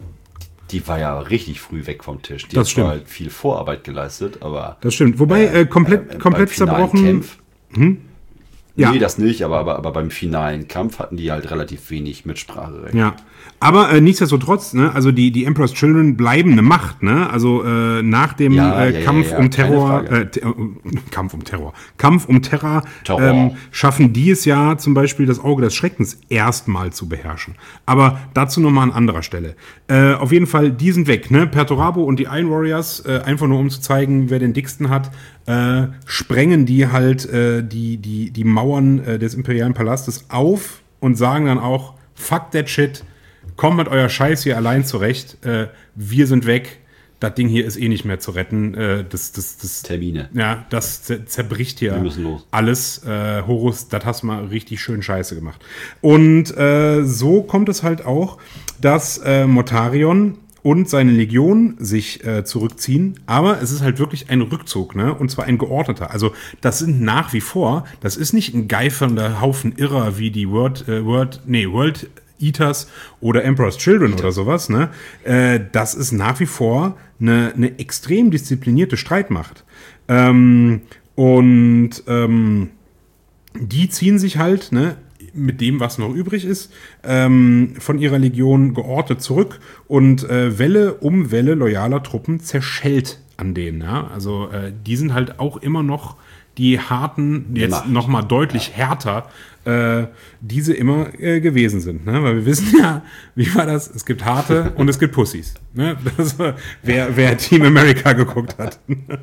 die war ja richtig früh weg vom Tisch. Die das hat stimmt. halt viel Vorarbeit geleistet, aber... Das stimmt. Wobei, äh, komplett, äh, komplett zerbrochen... Kampf, hm? Ja. Nee, das nicht, aber, aber, aber beim finalen Kampf hatten die halt relativ wenig Mitspracherecht. Ja, aber äh, nichtsdestotrotz, ne, also die, die Emperor's Children bleiben eine Macht, ne, also äh, nach dem ja, äh, ja, Kampf ja, ja, um Terror, äh, te- äh, Kampf um Terror, Kampf um Terra, Terror. Ähm, schaffen die es ja zum Beispiel das Auge des Schreckens erstmal zu beherrschen. Aber dazu nochmal an anderer Stelle. Äh, auf jeden Fall, die sind weg, ne, Perturabo und die Iron Warriors, äh, einfach nur um zu zeigen, wer den dicksten hat, äh, sprengen die halt äh, die, die, die Mauern äh, des imperialen Palastes auf und sagen dann auch, fuck that shit, kommt mit euer Scheiß hier allein zurecht, äh, wir sind weg, das Ding hier ist eh nicht mehr zu retten, äh, das, das, das, Termine. Ja, das zer- zerbricht hier Wir müssen los. alles, äh, Horus, das hast du mal richtig schön scheiße gemacht. Und äh, so kommt es halt auch, dass äh, Mortarion und seine Legion sich äh, zurückziehen, aber es ist halt wirklich ein Rückzug, ne? Und zwar ein geordneter. Also das sind nach wie vor, das ist nicht ein geifernder Haufen Irrer wie die World, äh, World, nee, World Eaters oder Emperor's Children oder sowas, ne? Äh, das ist nach wie vor eine, eine extrem disziplinierte Streitmacht. Ähm, und ähm, die ziehen sich halt, ne, mit dem, was noch übrig ist, ähm, von ihrer Legion geordnet zurück und äh, Welle um Welle loyaler Truppen zerschellt an denen. Ja? Also äh, die sind halt auch immer noch die harten, jetzt nochmal deutlich ja. härter, äh, diese immer äh, gewesen sind. Ne? Weil wir wissen ja, wie war das? Es gibt harte und es gibt Pussys. Ne? Das, wer, wer Team America geguckt hat.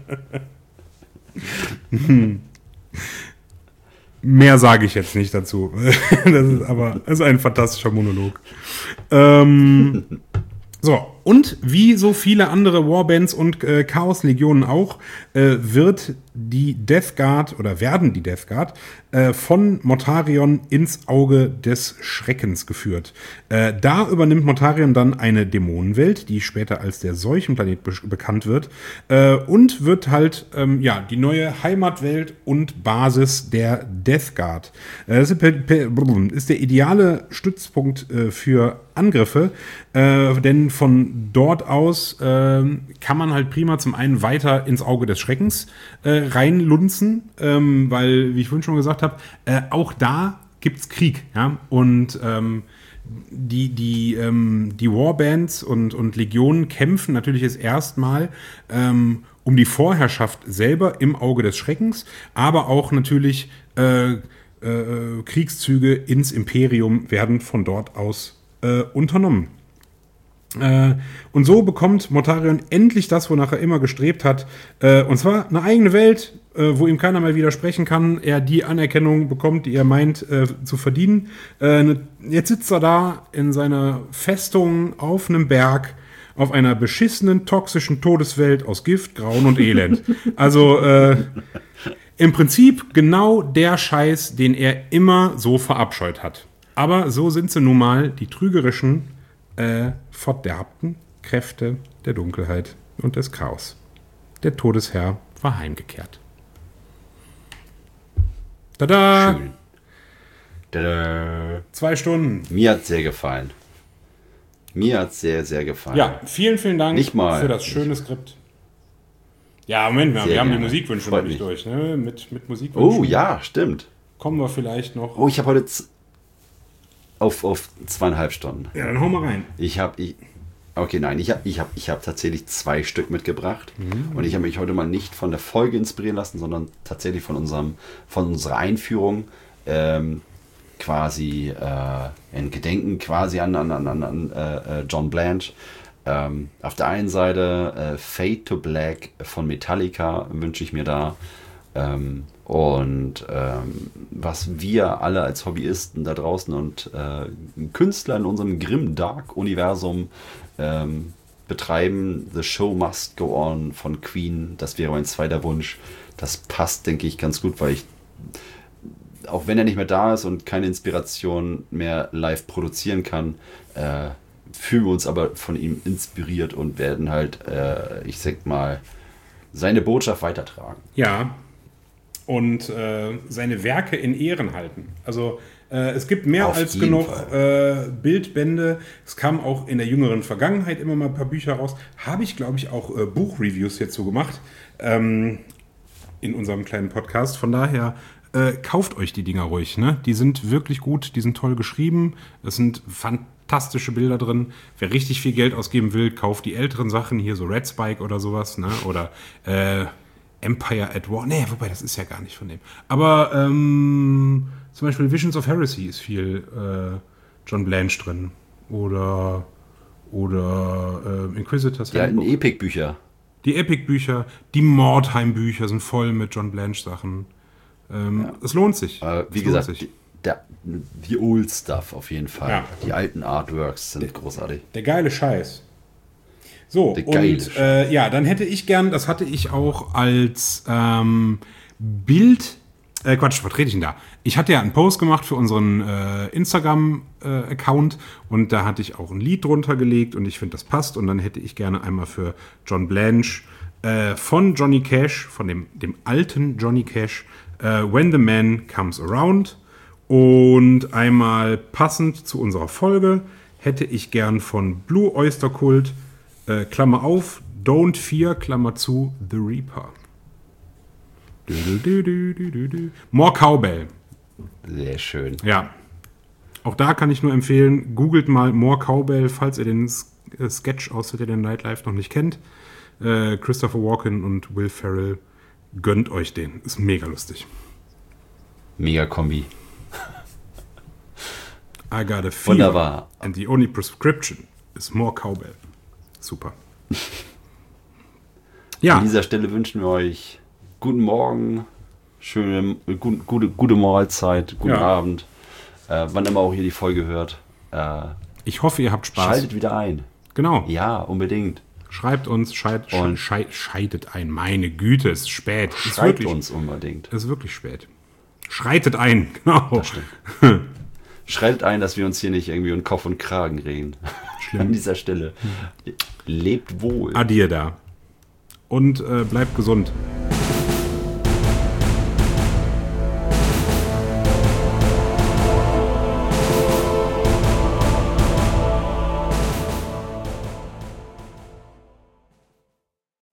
Mehr sage ich jetzt nicht dazu. Das ist aber das ist ein fantastischer Monolog. Ähm, so, und wie so viele andere Warbands und äh, Chaos-Legionen auch, äh, wird die Death Guard oder werden die Death Guard äh, von Mortarion ins Auge des Schreckens geführt. Äh, da übernimmt Mortarion dann eine Dämonenwelt, die später als der Seuchenplanet be- bekannt wird, äh, und wird halt ähm, ja die neue Heimatwelt und Basis der Death Guard. Äh, das ist, ist der ideale Stützpunkt äh, für Angriffe, äh, denn von dort aus äh, kann man halt prima zum einen weiter ins Auge des Schreckens äh, reinlunzen, ähm, weil, wie ich vorhin schon gesagt habe, äh, auch da gibt's Krieg, ja, und ähm, die, die, ähm, die Warbands und, und Legionen kämpfen natürlich jetzt erstmal ähm, um die Vorherrschaft selber im Auge des Schreckens, aber auch natürlich äh, äh, Kriegszüge ins Imperium werden von dort aus äh, unternommen. Äh, und so bekommt Mortarion endlich das, wonach er immer gestrebt hat, äh, und zwar eine eigene Welt, äh, wo ihm keiner mehr widersprechen kann, er die Anerkennung bekommt, die er meint äh, zu verdienen. Äh, ne, jetzt sitzt er da in seiner Festung auf einem Berg, auf einer beschissenen, toxischen Todeswelt aus Gift, Grauen und Elend. Also äh, im Prinzip genau der Scheiß, den er immer so verabscheut hat. Aber so sind sie nun mal, die trügerischen, äh, verderbten Kräfte der Dunkelheit und des Chaos. Der Todesherr war heimgekehrt. Tada! Schön. Tada. Zwei Stunden. Mir hat es sehr gefallen. Mir hat es sehr, sehr gefallen. Ja, vielen, vielen Dank Nicht mal. für das schöne Skript. Ja, Moment, wir, wir haben gerne. die Musikwünsche Freut noch nicht mich. durch. Ne? Mit, mit Musikwünschen Oh ja, stimmt. kommen wir vielleicht noch. Oh, ich habe heute z- auf, auf zweieinhalb Stunden. Ja, dann hau mal rein. Ich habe, ich, okay, nein, ich habe ich hab, ich hab tatsächlich zwei Stück mitgebracht. Mhm. Und ich habe mich heute mal nicht von der Folge inspirieren lassen, sondern tatsächlich von, unserem, von unserer Einführung. Ähm, quasi äh, in Gedenken quasi an, an, an, an äh, John Blanche. Ähm, auf der einen Seite äh, Fade to Black von Metallica wünsche ich mir da. Ähm, und ähm, was wir alle als Hobbyisten da draußen und äh, Künstler in unserem Grim Dark Universum ähm, betreiben, The Show Must Go On von Queen, das wäre mein zweiter Wunsch. Das passt, denke ich, ganz gut, weil ich, auch wenn er nicht mehr da ist und keine Inspiration mehr live produzieren kann, äh, fühlen wir uns aber von ihm inspiriert und werden halt, äh, ich sag mal, seine Botschaft weitertragen. Ja, und äh, seine Werke in Ehren halten. Also äh, es gibt mehr Auf als jeden genug Fall. äh, Bildbände. Es kam auch in der jüngeren Vergangenheit immer mal ein paar Bücher raus. Habe ich, glaube ich, auch äh, Buchreviews hierzu gemacht ähm, in unserem kleinen Podcast. Von daher äh, kauft euch die Dinger ruhig. Ne? Die sind wirklich gut, die sind toll geschrieben. Es sind fantastische Bilder drin. Wer richtig viel Geld ausgeben will, kauft die älteren Sachen, hier so Red Spike oder sowas. Ne? Oder äh, Empire at War. Nee, wobei, das ist ja gar nicht von dem. Aber ähm, zum Beispiel Visions of Heresy ist viel äh, John Blanche drin. Oder oder äh, Inquisitors. Die alten Handbook. Epic-Bücher. Die Epic-Bücher, die Mordheim-Bücher sind voll mit John Blanche-Sachen. Ähm, Ja. Es lohnt sich. Äh, wie Es gesagt, lohnt sich. die, der, die Old Stuff auf jeden Fall. Ja. Die alten Artworks sind großartig. Der geile Scheiß. So, Der geile und äh, ja, dann hätte ich gern, das hatte ich auch als ähm, Bild, äh, Quatsch, was rede ich denn da? Ich hatte ja einen Post gemacht für unseren äh, Instagram-Account äh, und da hatte ich auch ein Lied drunter gelegt und ich finde, das passt und dann hätte ich gerne einmal für John Blanche äh, von Johnny Cash, von dem, dem alten Johnny Cash, äh, When the Man Comes Around, und einmal passend zu unserer Folge hätte ich gern von Blue Oyster Cult, Äh, Klammer auf, Don't Fear, Klammer zu, The Reaper. Du, du, du, du, du, du. More Cowbell. Sehr schön. Ja. Auch da kann ich nur empfehlen, googelt mal More Cowbell, falls ihr den Sketch aus Saturday Night Live noch nicht kennt. Äh, Christopher Walken und Will Ferrell, gönnt euch den. Ist mega lustig. Mega Kombi. I got a fever. Wunderbar. And the only prescription is more Cowbell. Super. Ja. An dieser Stelle wünschen wir euch guten Morgen, schöne, gut, gute, gute Mahlzeit, guten Ja. Abend, äh, wann immer auch ihr die Folge hört. Äh, Ich hoffe, ihr habt Spaß. Schaltet wieder ein. Genau. Ja, unbedingt. Schreibt uns, scheid, Und- scheid, scheidet ein. Meine Güte, es ist spät. Es ist Schreibt wirklich, uns unbedingt. Es ist wirklich spät. Schreitet ein, genau. Das stimmt. Schreibt ein, dass wir uns hier nicht irgendwie um Kopf und Kragen reden. Schlimm. An dieser Stelle. Lebt wohl. Adieu da. Und äh, bleibt gesund.